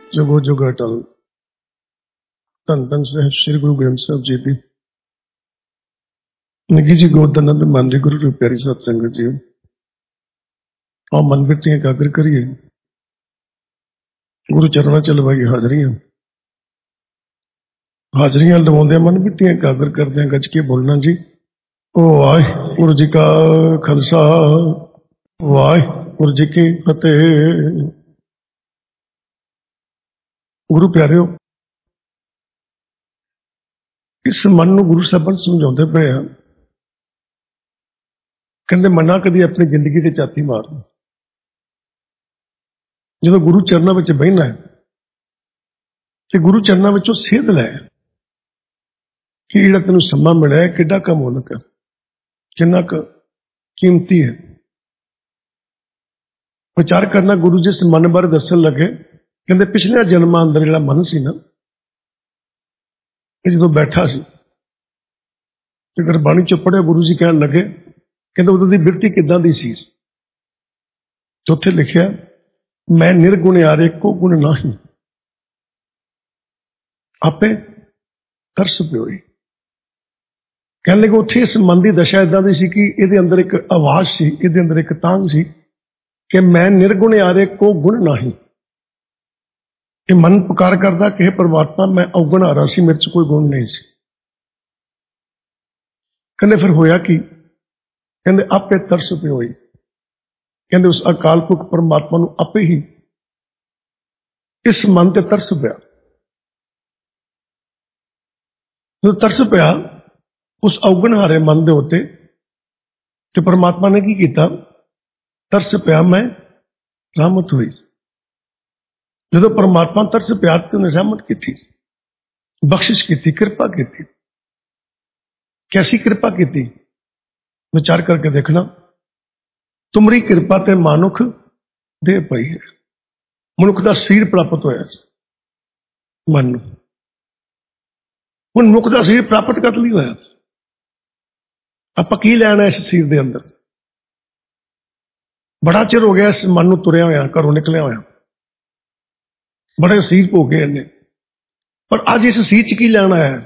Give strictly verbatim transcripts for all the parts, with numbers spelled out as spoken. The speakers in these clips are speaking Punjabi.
ਜੁਗੋ ਜੁਗ ਅਟਲ। ਧੰਨ ਧੰਨ ਸਾਹਿਬ ਸ੍ਰੀ ਗੁਰੂ ਗ੍ਰੰਥ ਸਾਹਿਬ ਜੀ ਦੀ ਨਿੱਘੀ ਜੀ ਗੋਦ ਆਨੰਦ ਮਨ ਦੀ ਗੁਰੂ ਪਿਆਰੀ ਸਤ ਸੰਗਤ ਜੀ। ਆਓ ਮਨ ਬਿਰਤੀਆਂ ਇਕਾਗਰ ਕਰੀਏ, ਗੁਰੂ ਚਰਨਾਂ ਚ ਲਵਾਈਏ ਹਾਜ਼ਰੀਆਂ। ਹਾਜ਼ਰੀਆਂ ਲਵਾਉਂਦੇ ਮਨ ਬਿਰਤੀਆਂ ਇਕਾਗਰ ਕਰਦੇ ਗੱਜ ਕੇ ਬੋਲਣਾ ਜੀ। ਵਾਹਿਗੁਰੂ ਜੀ ਕਾ ਖਾਲਸਾ, ਵਾਹਿਗੁਰੂ ਜੀ ਕੀ ਫਤਿਹ। ਗੁਰੂ ਪਿਆਰਿਓ, ਇਸ ਮਨ ਨੂੰ ਗੁਰੂ ਸਾਹਿਬਾਨ ਸਮਝਾਉਂਦੇ ਪਏ ਆ। ਕਹਿੰਦੇ ਮਨਾ ਕਦੀ ਆਪਣੀ ਜ਼ਿੰਦਗੀ ਤੇ ਝਾਤੀ ਮਾਰ। ਜਦੋਂ ਗੁਰੂ ਚਰਨਾਂ ਵਿੱਚ ਬਹਿਣਾ ਹੈ ਤੇ ਗੁਰੂ ਚਰਨਾਂ ਵਿੱਚੋਂ ਸੇਧ ਲੈ ਕਿ ਜਿਹੜਾ ਤੈਨੂੰ ਸਮਾਂ ਮਿਲਿਆ ਕਿੱਡਾ ਕੰਮ ਹੋ ਲੱਗਾ, ਕਿੰਨਾ ਕੁ ਕੀਮਤੀ ਹੈ। ਵਿਚਾਰ ਕਰਨਾ। ਗੁਰੂ ਜੀ ਇਸ ਮਨ ਬਾਰੇ ਦੱਸਣ ਲੱਗੇ। ਕਹਿੰਦੇ ਪਿਛਲੇ ਜਨਮਾਂ ਅੰਦਰ ਜਿਹੜਾ ਮਨ ਸੀ ਨਾ, ਇਹ ਜਦੋਂ ਬੈਠਾ ਸੀ ਤੇ ਗੁਰਬਾਣੀ ਚੋਂ ਪੜ੍ਹਿਆ, ਗੁਰੂ ਜੀ ਕਹਿਣ ਲੱਗੇ, ਕਹਿੰਦੇ ਉਦੋਂ ਦੀ ਬਿਰਤੀ ਕਿੱਦਾਂ ਦੀ ਸੀ। ਚੌਥੇ ਲਿਖਿਆ, ਮੈਂ ਨਿਰਗੁਣਿਆਰੇ ਕੋ ਗੁਣ ਨਾਹੀਂ, ਆਪੇ ਤਰਸ ਪਿਓਈ। ਕਹਿਣ ਲੱਗੇ ਉੱਥੇ ਇਸ ਮਨ ਦੀ ਦਸ਼ਾ ਇਦਾਂ ਦੀ ਸੀ ਕਿ ਇਹਦੇ ਅੰਦਰ ਇੱਕ ਆਵਾਜ਼ ਸੀ, ਇਹਦੇ ਅੰਦਰ ਇੱਕ ਤਾਂਘ ਸੀ ਕਿ ਮੈਂ ਨਿਰਗੁਣਿਆਰੇ ਕੋ ਗੁਣ ਨਾਹੀਂ। ਇਹ ਮਨ ਪੁਕਾਰ ਕਰਦਾ ਕਿ ਪਰਮਾਤਮਾ ਮੈਂ ਔਗਣ ਹਾਰਾ ਸੀ, ਮੇਰੇ ਚ ਕੋਈ ਗੁਣ ਨਹੀਂ ਸੀ। ਕਹਿੰਦੇ ਫਿਰ ਹੋਇਆ ਕੀ? ਕਹਿੰਦੇ ਆਪੇ ਤਰਸ ਪਿਓਈ। ਕਹਿੰਦੇ ਉਸ ਅਕਾਲ ਪੁਰਖ ਪਰਮਾਤਮਾ ਨੂੰ ਆਪੇ ਹੀ ਇਸ ਮਨ ਤੇ ਤਰਸ ਪਿਆ। ਜਦੋਂ ਤਰਸ ਪਿਆ ਉਸ ਔਗਣ ਹਾਰੇ ਮਨ ਦੇ ਉੱਤੇ, ਤੇ ਪਰਮਾਤਮਾ ਨੇ ਕੀ ਕੀਤਾ? ਤਰਸ ਪਿਆ, ਮੈਂ ਰਹਿਮਤ ਹੋਈ। ਜਦੋਂ ਪਰਮਾਤਮਾ ਤਰਸ ਪਿਆ ਤੇ ਉਹਨੇ ਰਹਿਮਤ ਕੀਤੀ, ਬਖਸ਼ਿਸ਼ ਕੀਤੀ, ਕਿਰਪਾ ਕੀਤੀ। ਕੈਸੀ ਕਿਰਪਾ ਕੀਤੀ? ਵਿਚਾਰ ਕਰਕੇ ਦੇਖਣਾ। ਤੁਮਰੀ ਕਿਰਪਾ ਤੇ ਮਾਨੁਖ ਦੇ ਪਈ ਹੈ। ਮਨੁੱਖ ਦਾ ਸਰੀਰ ਪ੍ਰਾਪਤ ਹੋਇਆ ਸੀ ਮਨ ਨੂੰ। ਹੁਣ ਮਨੁੱਖ ਦਾ ਸਰੀਰ ਪ੍ਰਾਪਤ ਕਦ ਲਈ ਹੋਇਆ? ਆਪਾਂ ਕੀ ਲੈਣਾ ਇਸ ਸਰੀਰ ਦੇ ਅੰਦਰ? ਬੜਾ ਚਿਰ ਹੋ ਗਿਆ ਇਸ ਮਨ ਨੂੰ ਤੁਰਿਆ ਹੋਇਆ, ਘਰੋਂ ਨਿਕਲਿਆ ਹੋਇਆ, ਬੜੇ ਸਰੀਰ ਭੋਗੇ ਇਹਨੇ, ਪਰ ਅੱਜ ਇਸ ਸਰੀਰ ਚ ਕੀ ਲੈਣਾ ਹੈ?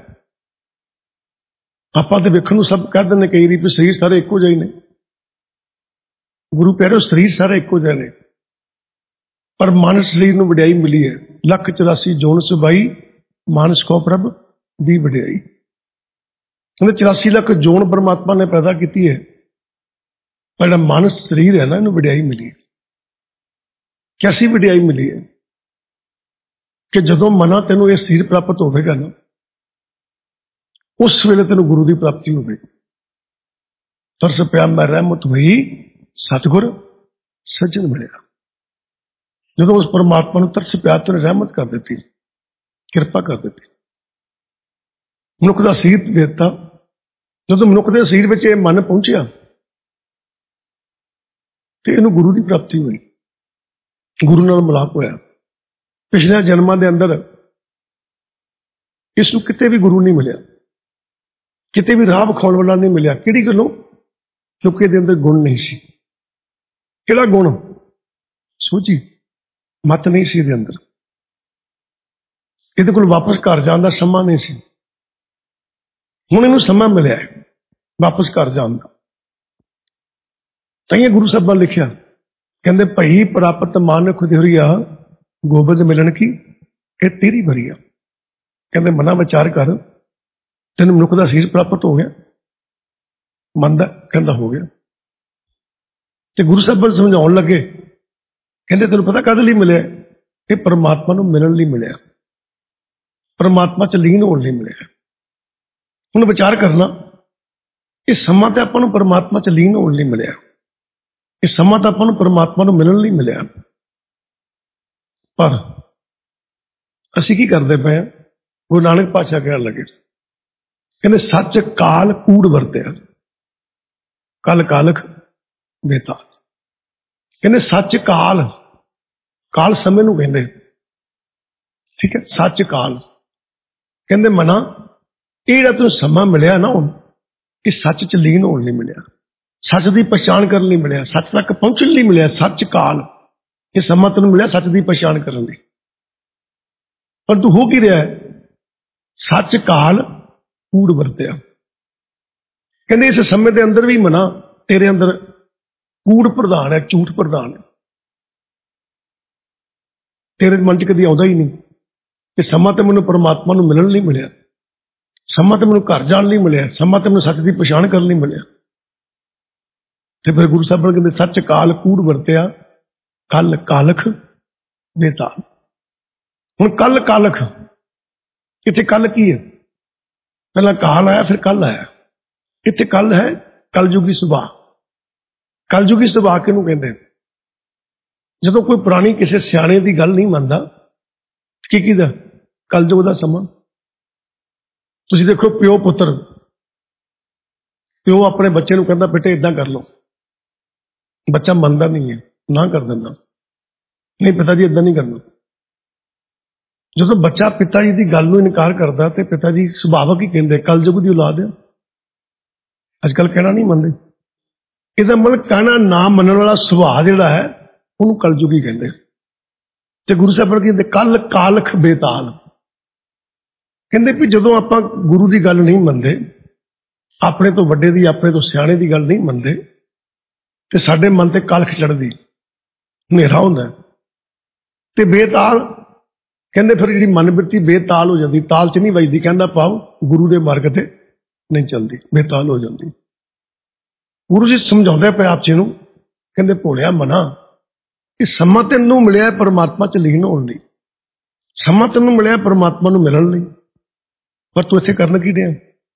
ਆਪਾਂ ਤੇ ਵੇਖਣ ਨੂੰ ਸਭ ਕਹਿ ਦਿੰਦੇ ਕਈ ਵਾਰੀ ਵੀ ਸਰੀਰ ਸਾਰੇ ਇੱਕੋ ਜਿਹੇ ਨੇ। ਗੁਰੂ ਪਿਆਰਿਓ, ਸਰੀਰ ਸਾਰੇ ਇੱਕੋ ਜਿਹੇ ਨੇ, ਪਰ ਮਾਨਸ ਸਰੀਰ ਨੂੰ ਵਡਿਆਈ ਮਿਲੀ ਹੈ। ਲੱਖ ਚੁਰਾਸੀ ਜੋਨ ਸੁਬਾਈ, ਮਾਨਸ ਕੋ ਪ੍ਰਭ ਦੀ ਵਡਿਆਈ। ਕਹਿੰਦੇ ਚੁਰਾਸੀ ਲੱਖ ਜੋਨ ਪਰਮਾਤਮਾ ਨੇ ਪੈਦਾ ਕੀਤੀ ਹੈ, ਪਰ ਜਿਹੜਾ ਮਾਨਸ ਸਰੀਰ ਹੈ ਨਾ, ਇਹਨੂੰ ਵਡਿਆਈ ਮਿਲੀ ਹੈ। ਕੈਸੀ ਵਡਿਆਈ ਮਿਲੀ ਹੈ? ਕਿ ਜਦੋਂ ਮਨਾ ਤੈਨੂੰ ਇਹ ਸਰੀਰ ਪ੍ਰਾਪਤ ਹੋਵੇਗਾ ਨਾ, ਉਸ ਵੇਲੇ ਤੈਨੂੰ ਗੁਰੂ ਦੀ ਪ੍ਰਾਪਤੀ ਹੋਵੇਗੀ। ਤਰਸ ਪਿਆ ਮੈਂ ਰਹਿਮਤ ਹੋਈ, ਸਤਿਗੁਰ ਸੱਜਣ ਮਿਲਿਆ। ਜਦੋਂ ਉਸ ਪਰਮਾਤਮਾ ਨੂੰ ਤਰਸ ਪਿਆ ਤੇ ਰਹਿਮਤ ਕਰ ਦਿੱਤੀ, ਕਿਰਪਾ ਕਰ ਦਿੱਤੀ, ਮਨੁੱਖ ਦਾ ਸਰੀਰ ਦੇ ਦਿੱਤਾ। ਜਦੋਂ ਮਨੁੱਖ ਦੇ ਸਰੀਰ ਵਿੱਚ ਇਹ ਮਨ ਪਹੁੰਚਿਆ ਤੇ ਇਹਨੂੰ ਗੁਰੂ ਦੀ ਪ੍ਰਾਪਤੀ ਹੋਈ, ਗੁਰੂ ਨਾਲ ਮਿਲਾਪ ਹੋਇਆ। ਪਿਛਲੇ ਜਨਮਾਂ ਦੇ ਅੰਦਰ ਇਸ ਨੂੰ ਕਿਤੇ ਵੀ ਗੁਰੂ ਨਹੀਂ ਮਿਲਿਆ, ਕਿਤੇ ਵੀ ਰਾਹ ਵਿਖਾਉਣ ਵਾਲਾ ਨਹੀਂ ਮਿਲਿਆ। ਕਿਹੜੀ ਗੱਲੋਂ? ਕਿਉਂਕਿ ਇਹਦੇ ਅੰਦਰ ਗੁਣ ਨਹੀਂ ਸੀ। ਕਿਹੜਾ ਗੁਣ? ਸੋਝੀ, ਮਤ ਨਹੀਂ ਸੀ ਇਹਦੇ ਅੰਦਰ। ਇਹਦੇ ਕੋਲ ਵਾਪਸ ਘਰ ਜਾਣ ਦਾ ਸਮਾਂ ਨਹੀਂ ਸੀ। ਹੁਣ ਇਹਨੂੰ ਸਮਾਂ ਮਿਲਿਆ ਹੈ ਵਾਪਸ ਘਰ ਜਾਣ ਦਾ। ਤਾਂ ਇਹ ਗੁਰੂ ਸਾਹਿਬਾਂ ਲਿਖਿਆ, ਕਹਿੰਦੇ ਭਈ ਪ੍ਰਾਪਤ ਮਾਨੁਖ ਦੇਹੁਰੀਆ, ਗੋਬਿੰਦ ਮਿਲਣ ਕੀ ਇਹ ਤੇਰੀ ਭਰੀਆ। ਕਹਿੰਦੇ ਮਨਾ ਵਿਚਾਰ ਕਰ, ਤੈਨੂੰ ਮਨੁੱਖ ਦਾ ਸਰੀਰ ਪ੍ਰਾਪਤ ਹੋ ਗਿਆ। ਮਨ ਦਾ ਕਹਿੰਦਾ ਹੋ ਗਿਆ। ਤੇ ਗੁਰੂ ਸਾਹਿਬ ਸਮਝਾਉਣ ਲੱਗੇ, ਕਹਿੰਦੇ ਤੈਨੂੰ ਪਤਾ ਕਦ ਲਈ ਮਿਲਿਆ? ਇਹ ਪਰਮਾਤਮਾ ਨੂੰ ਮਿਲਣ ਲਈ ਮਿਲਿਆ, ਪਰਮਾਤਮਾ ਚ ਲੀਨ ਹੋਣ ਲਈ ਮਿਲਿਆ। ਹੁਣ ਵਿਚਾਰ ਕਰਨਾ, ਇਹ ਸਮਾਂ ਤੇ ਆਪਾਂ ਨੂੰ ਪਰਮਾਤਮਾ ਚ ਲੀਨ ਹੋਣ ਲਈ ਮਿਲਿਆ, ਇਹ ਸਮਾਂ ਤਾਂ ਆਪਾਂ ਨੂੰ ਪਰਮਾਤਮਾ ਨੂੰ ਮਿਲਣ ਲਈ ਮਿਲਿਆ। ਪਰ ਅਸੀਂ ਕੀ ਕਰਦੇ ਪਏ ਹਾਂ? ਗੁਰੂ ਨਾਨਕ ਪਾਤਸ਼ਾਹ ਕਹਿਣ ਲੱਗੇ, ਕਹਿੰਦੇ ਸੱਚ ਕਾਲ ਕੂੜ ਵਰਤਿਆ, ਕਲ ਕਾਲਖ ਬੇਤਾ। ਕਹਿੰਦੇ ਸੱਚ ਕਾਲ, ਕਾਲ ਸਮੇਂ ਨੂੰ ਕਹਿੰਦੇ, ਠੀਕ ਹੈ। ਸੱਚ ਕਾਲ ਕਹਿੰਦੇ ਮਨਾ, ਇਹ ਜਿਹੜਾ ਤੈਨੂੰ ਸਮਾਂ ਮਿਲਿਆ ਨਾ, ਹੁਣ ਇਹ ਸੱਚ ਚ ਲੀਨ ਹੋਣ ਲਈ ਮਿਲਿਆ, ਸੱਚ ਦੀ ਪਛਾਣ ਕਰਨ ਲਈ ਮਿਲਿਆ, ਸੱਚ ਤੱਕ ਪਹੁੰਚਣ ਲਈ ਮਿਲਿਆ। ਸੱਚ ਕਾਲ, ਇਹ ਸਮਾਂ ਤੈਨੂੰ ਮਿਲਿਆ ਸੱਚ ਦੀ ਪਛਾਣ ਕਰਨ ਲਈ। परंतु हो की रहा है, सच काल कूड़ वरत्या। कहते इस समय के अंदर भी मना तेरे अंदर कूड़ प्रधान है, झूठ प्रधान है। तेरे मन च कभी आता ही नहीं कि समा तो मैनू परमात्मा नू मिलन नहीं मिलिया, समा तो मैनू घर जान नहीं मिलिया, समा तो मैनू सच की पछाण कर नहीं मिलिया। तो फिर गुरु साहब कहते सच काल कूड़ वरत्या, कल कालख बेताल। हुण कल कालख, इत्थे कल की है? पहला काल आया फिर कल आया। इत्थे कल है कलयुगी सुभाव। कलयुगी सुभाव किहनूं कहंदे? जदों कोई पुरानी किसी सियाणे की गल नहीं मनता, की कीदा कलयुग का समा। तुसीं देखो प्यो पुत्र, प्यो अपने बच्चे नूं कहंदा बेटे इदां कर लो, बच्चा मनता नहीं है, ना कर दिंदा, नहीं पिता जी इदां नहीं करना। जो बच्चा पिता जी की गल नूं इनकार करता तो पिता जी सुभावक ही कहते कलयुग की औलाद है। अजकल कहना नहीं मनते, इसका मतलब कहना ना मनने वाला सुभाव जिहड़ा है उन्होंने कलयुगी कहते। तो गुरु साहब कहते कल कालख बेताल, कहते भी जो आप गुरु की गल नहीं मनते, अपने तो वड्डे दी अपने तो सियाणे की गल नहीं मनते, तो साडे मन ते कालख चढ़दी, हनेरा हुंदा ते बेताल। कहते फिर जी मन बिरती बेताल हो जाती, ताल च नहीं बजती, कहना पाओ गुरु के मार्ग से नहीं चलती, बेताल हो जाती। गुरु जी समझाते पे आप जी नूं, कहते भोलिया मना, कि समा तेनों मिलिया परमात्मा च लीन होने, समा तेनों मिलिया परमात्मा नूं मिलण लई, पर तू इत्थे करन की दिया?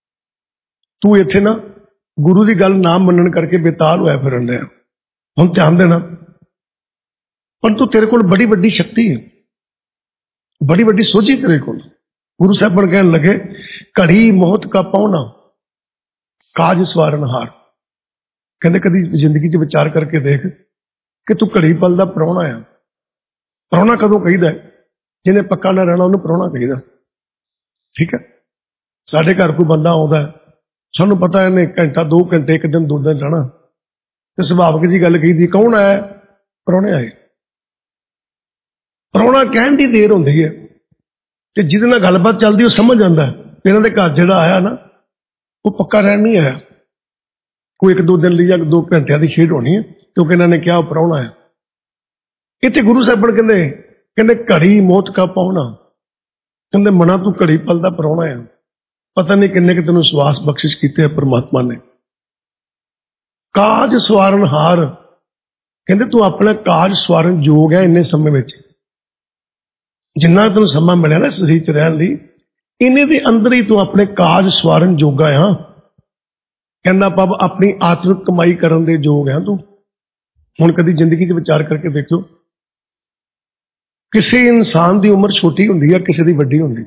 तू इत्थे ना गुरु की गल ना मनन करके बेताल होया फिरन रहा। हुण ध्यान देना, परंतु तेरे कोल बड़ी वड्डी शक्ति है, बड़ी वड्डी सोची तेरे को। गुरु साहब कहने लगे घड़ी मौत का पौना काज सवारन हार। कहते कभी जिंदगी च विचार करके देख कि तू घड़ी पल का प्राहुणा है। प्राहुणा कदों कहीदा? जिन्हें पक्का ना रहना उन्होंने प्राहुणा कहीदा। ठीक है, साढ़े घर कोई बंदा आता है, सानू पता है इन्हें घंटा दो घंटे एक दिन दो दिन रहना, तो सुभावक जी गल कही कौन आया? प्राहुणे आए। प्राहुणा कहण दी देर होंदी है, ते जिहदे नाल गलबात चलदी वो समझ आंदा है इन्हां दे घर जिहड़ा आया ना वो पक्का रहन नहीं आया, कोई एक दो दिन ली या दो घंटिया की खेड होनी है, क्योंकि इन्होंने ने क्या प्राहुणा है। इत्थे गुरु साहब कहते कहते घड़ी मौत का पाहुणा, कहते मना तू घड़ी पल का प्राहुणा है, पता नहीं किन्ने कि तेनों स्वास बख्शिश कीते है परमात्मा ने। काज सवारन हार, कहते तू अपना काज सवारन योग है। इन्ने समय में जिन्ना तेन समा मिलिया ना शरीर च रहन लई, इन्हें दे अंदर ही तू अपने काज सवारन जोगा है। कहना पाप अपनी आत्मिक कमाई करन दे योग है तू। हुण कदी जिंदगी च विचार करके देखो, किसी इंसान की उम्र छोटी हुंदी है, किसी की वड्डी हुंदी।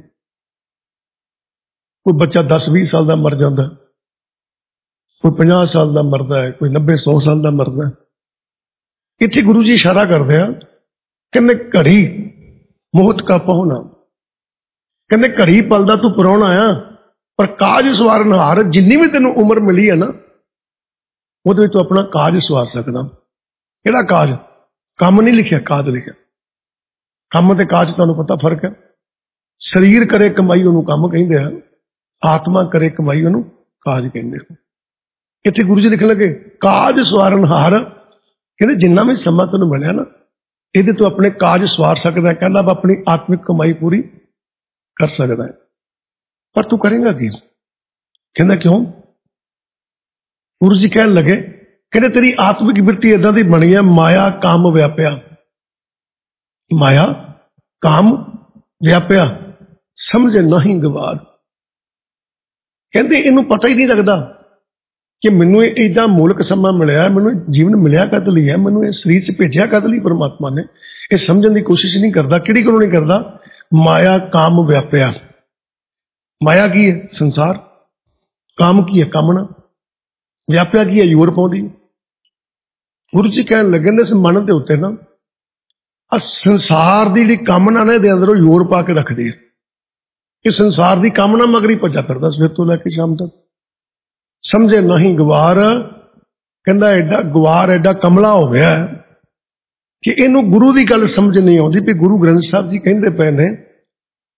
कोई बच्चा दस भी साल का मर जाता, कोई पचास साल का मरदा है, कोई नब्बे सौ साल का मरदा है। इत्थे गुरु जी इशारा करते हैं, कहते घड़ी मौत का पहुना, कहते घड़ी पल का तू प्राहुणा आ, पर काज सवारन हार, जिन्नी भी तेन उम्र मिली है ना वो तू अपना काज सवार सकदा। किहड़ा काज? काम नहीं लिखिया, काज लिखिया। काम ते काज तुहानूं पता फर्क है। शरीर करे कमाई उन्होंने काम कहिंदे आ, आत्मा करे कमाई उन्होंने काज कहिंदे आ। इत्थे गुरु जी लिखण लगे काज सवारन हार, कहते जिन्ना भी समा तेनों मिलिया ना ये तू अपने काज सवार सकता है। कहना अपनी आत्मिक कमाई पूरी कर सकता है, पर तू करेगा की? कहना क्यों? गुरु जी कहने लगे कहते तेरी आत्मिक वृत्ति इदां दी बनी है, माया काम व्याप्या, माया काम व्याप्या समझे नहीं गवार। कहते इनू पता ही नहीं लगता कि मैनू इदा मुल्क समा मिलिया, मैनू जीवन मिलिया कद लई है, मैनू इस शरीर च भेजिया कद लई परमात्मा ने, यह समझने की कोशिश नहीं करता। किहड़ी गल्लों नहीं करता? माया काम व्याप्या। माया की है? संसार। काम की है? कामना। व्याप्या की है? यूर पाउंदी। गुरु जी कहने लगे इस मन के उत्ते ना आ संसार की जी कामना ने अंदरों यूर पा के रखती है। इस संसार की कामना मगर ही भजा करता सवेर तो लैके शाम तक। समझे नहीं गवार, कहता एडा गवार एडा कमला हो गया कि इनू गुरु की गल समझ नहीं आती भी गुरु ग्रंथ साहब जी कहते पे ने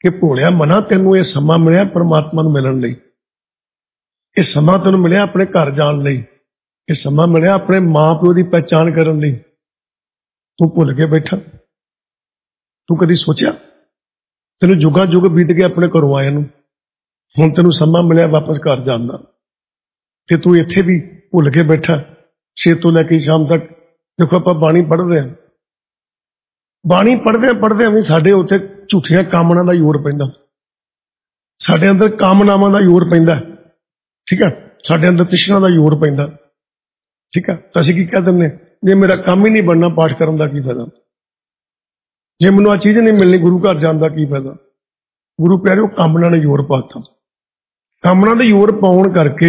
कि भोलिया मना तेनों ये समा मिलिया परमात्मा नूं मिलण लई, ये समा तेनों मिलिया अपने घर जाण लई, ये समा मिलिया अपने मां प्यो की पहचान करन लई, तू भुल के बैठा। तू कदी सोचिया तेनों जुगा जुग बीत गया अपने घरों आए नूं, हुण तेनों समा मिलिया वापस घर जाण दा, ते तू इत्थे भी भुल के बैठा। सवेर तो लैके शाम तक देखो आपां बाणी पढ़ रहे हैं, बाणी पढ़दे पढ़दे भी साडे उत्ते झूठियां कामना का जोर पैंदा, साडे अंदर कामनावां का जोर पैंदा, ठीक है, साडे अंदर तृष्णा का जोर पैंदा, ठीक है। तो असीं की कह दिंदे, जे मेरा काम ही नहीं बनना पाठ करन दा की फायदा, जे मैनूं आ चीज़ नहीं मिलनी गुरु घर जाण दा की फायदा। गुरु प्यारे कामना ने जोर पाता, कामना दे जोर पाउण करके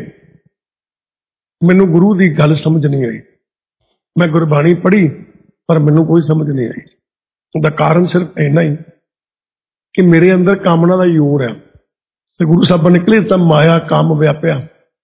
मैनूं गुरु की गल समझ नहीं आई। मैं गुरबाणी पढ़ी पर मैनूं कोई समझ नहीं आई। उसका कारण सिर्फ इन्ना ही कि मेरे अंदर कामना का जोर है, तो गुरु साहब निकले तो माया काम व्यापिया,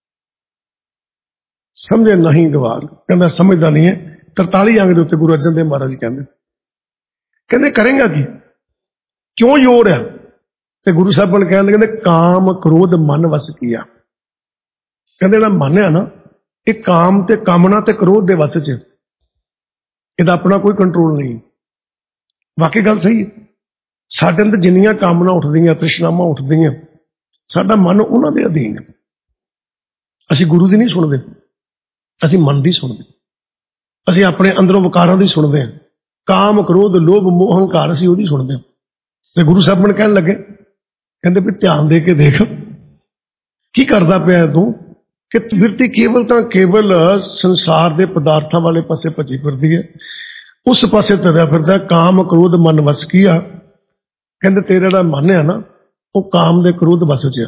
समझे नहीं गवार, कहना समझदा नहीं है। तरताली अंग के उत्ते गुरु अर्जन देव महाराज कहते कहते करेंगा की, क्यों जोर है? तो गुरु साहब ने कहने लगे काम क्रोध मन वस किया। कहते जो मन है ना, ये काम ते कामना ते क्रोध के वस च, ਇਹਦਾ अपना कोई कंट्रोल नहीं। वाकई गल सही है, साडे अंदर जिन्नियां कामना उठदियां तृष्णावां उठदियां, साडा मन उन्हां दे अधीन है। असीं गुरु दी नहीं सुनदे, असीं मन दी सुनदे, असीं अपने अंदरों विकारां दी सुनदे हां। काम क्रोध लोभ मोह हंकार असीं ओहदी सुनदे हां। ते गुरु साहब ने कहण लगे, कहंदे भी ध्यान दे के देख की करदा पिया तू, कि बिरती केवल तो केवल संसार के पदार्थों वाले पासे भजी फिरदी है, उस पासे तुरया फिरदा काम क्रोध मन वस किया। कहंदे तेरा जिहड़ा मन है ना, वो काम दे क्रोध वस च है,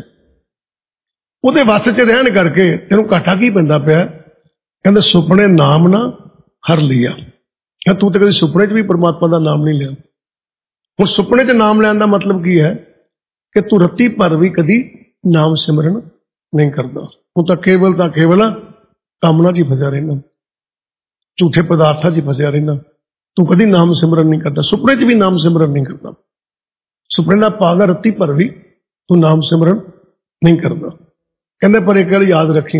उहदे वस च रहण करके तेनों घाटा की पैंदा पिया। कहंदे सुपने नाम ना हर लिया। क्या तू तो कभी सुपने च भी परमात्मा का नाम नहीं लिया? हुण सुपने च नाम लैण दा मतलब की है कि तू रत्ती भर भी कदी नाम सिमरन नहीं करता, हूँ तो केवल तो केवल कामना च फसया रहना, झूठे पदार्थों च फसया रहना। तू कभी नाम सिमरन नहीं करता, सुपने च भी नाम सिमरन नहीं करता। सुपने का भाव है रत्ती भर भी तू नाम सिमरन नहीं करता। कहते पर एक गल याद रखी,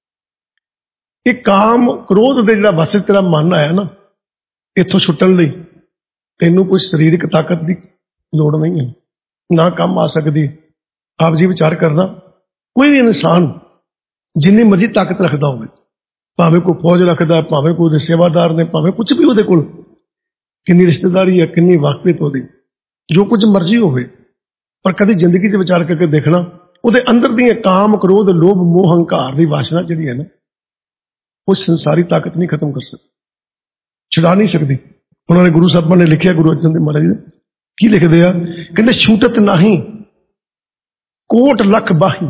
कि काम क्रोध दे जिहड़ा वस तेरा मन आया ना, इत्थों छुट्टण लई तैनूं कोई शरीरक ताकत की लोड़ नहीं है, ना काम आ सकती। आप जी विचार करना, कोई भी इंसान जिन्नी मर्जी ताकत रखता हो, भावें कोई फौज रखता, भावें कोई सेवादार ने, भावें कुछ भी उहदे कोल किन्नी रिश्तेदारी है, किन्नी वाकफियत होती, जो कुछ मर्जी होवे, पर कभी जिंदगी च विचार करके देखना, उहदे अंदर दी काम क्रोध लोभ मोह हंकार की वासना जिहड़ी है ना, वो संसारी ताकत नहीं खत्म कर सकती, छुड़ा नहीं सकती। उन्होंने गुरु साहब ने लिखिया, गुरु अर्जन देव महाराज ने की लिखते हैं, कहते छूटत नहीं कोट लख बाही।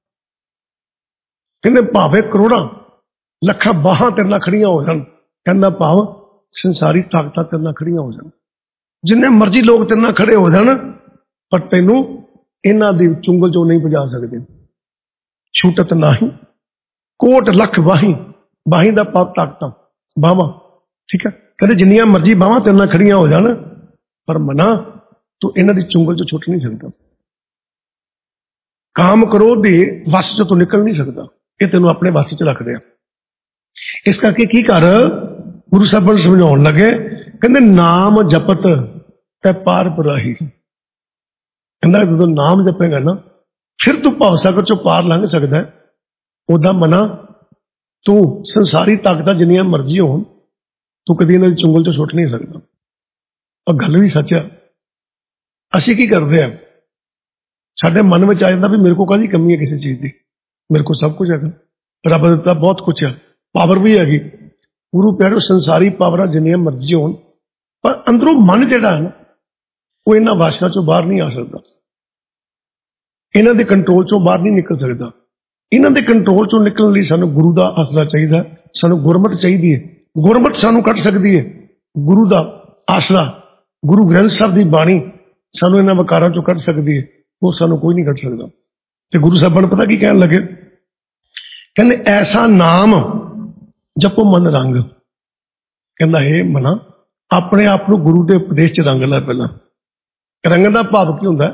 कहते भावे करोड़ा लखा बाहां तेरे नाल खड़ियां हो जान, कहना भाव संसारी ताकतां तेरे नाल खड़ियां हो जान, जिन्ने मर्जी लोग तेरे नाल खड़े हो जान, पर तैनूं इन्हां दी चुंगल चों नहीं भजा सकते। छूटत नहीं कोट लख बाही, बाही दा भाव ताकतां बाहां, ठीक है। कहते जिन्नियां मर्जी बाहां तेरे नाल खड़ियां हो जान, पर मना तू इन्हां दी चुंगल चों छुट नहीं सकता, काम क्रोध दे वस चों तू निकल नहीं सकता, ये तेनों अपने वस च रख दिया। इस करके की कर, गुरु साहब ने समझाउण लगे, कहंदे नाम जपत ते पार पराही। कहंदा जदों नाम जपेगा ना, फिर तू भाव सागर चों पार लंघ सकदा है। ओदा मना तू संसारी ताकतां जिन्नियां मर्जी होण, तू कदी इन्हां दी चुंगल चों छुट नहीं सकदा। और गल भी सच है, असीं की करदे आ, साडे मन में आ जांदा भी मेरे को काहदी कमी है किसी चीज की, मेरे को सब कुछ है, रब दिता बहुत कुछ है, पावर भी हैगी। गुरु प्यारे संसारी पावर जिन्नियां मर्जी होण, पर अंदरों मन जिहड़ा है ना, वो इन्हां वासना चों बाहर नहीं आ सकता, इन्हां दे कंट्रोल चों बाहर नहीं निकल सकता। इन्हां दे कंट्रोल चों निकलण लई सानूं गुरु दा आसरा चाहिदा, सानूं गुरमत चाहिदी है। गुरमत सानूं कढ सकदी है, गुरु दा आसरा गुरु ग्रंथ साहब दी बाणी सानूं इन्हां विकारां चों कढ सकदी है, वो सानूं कोई नहीं कढ सकदा। ते गुरु साहब ने पता की कहण लगे, कहंदे ऐसा नाम जपो मन रंग। कहंदा हे मना अपने आप को गुरु के उपदेश च रंग लै। पहला रंग का भाव की हुंदा है,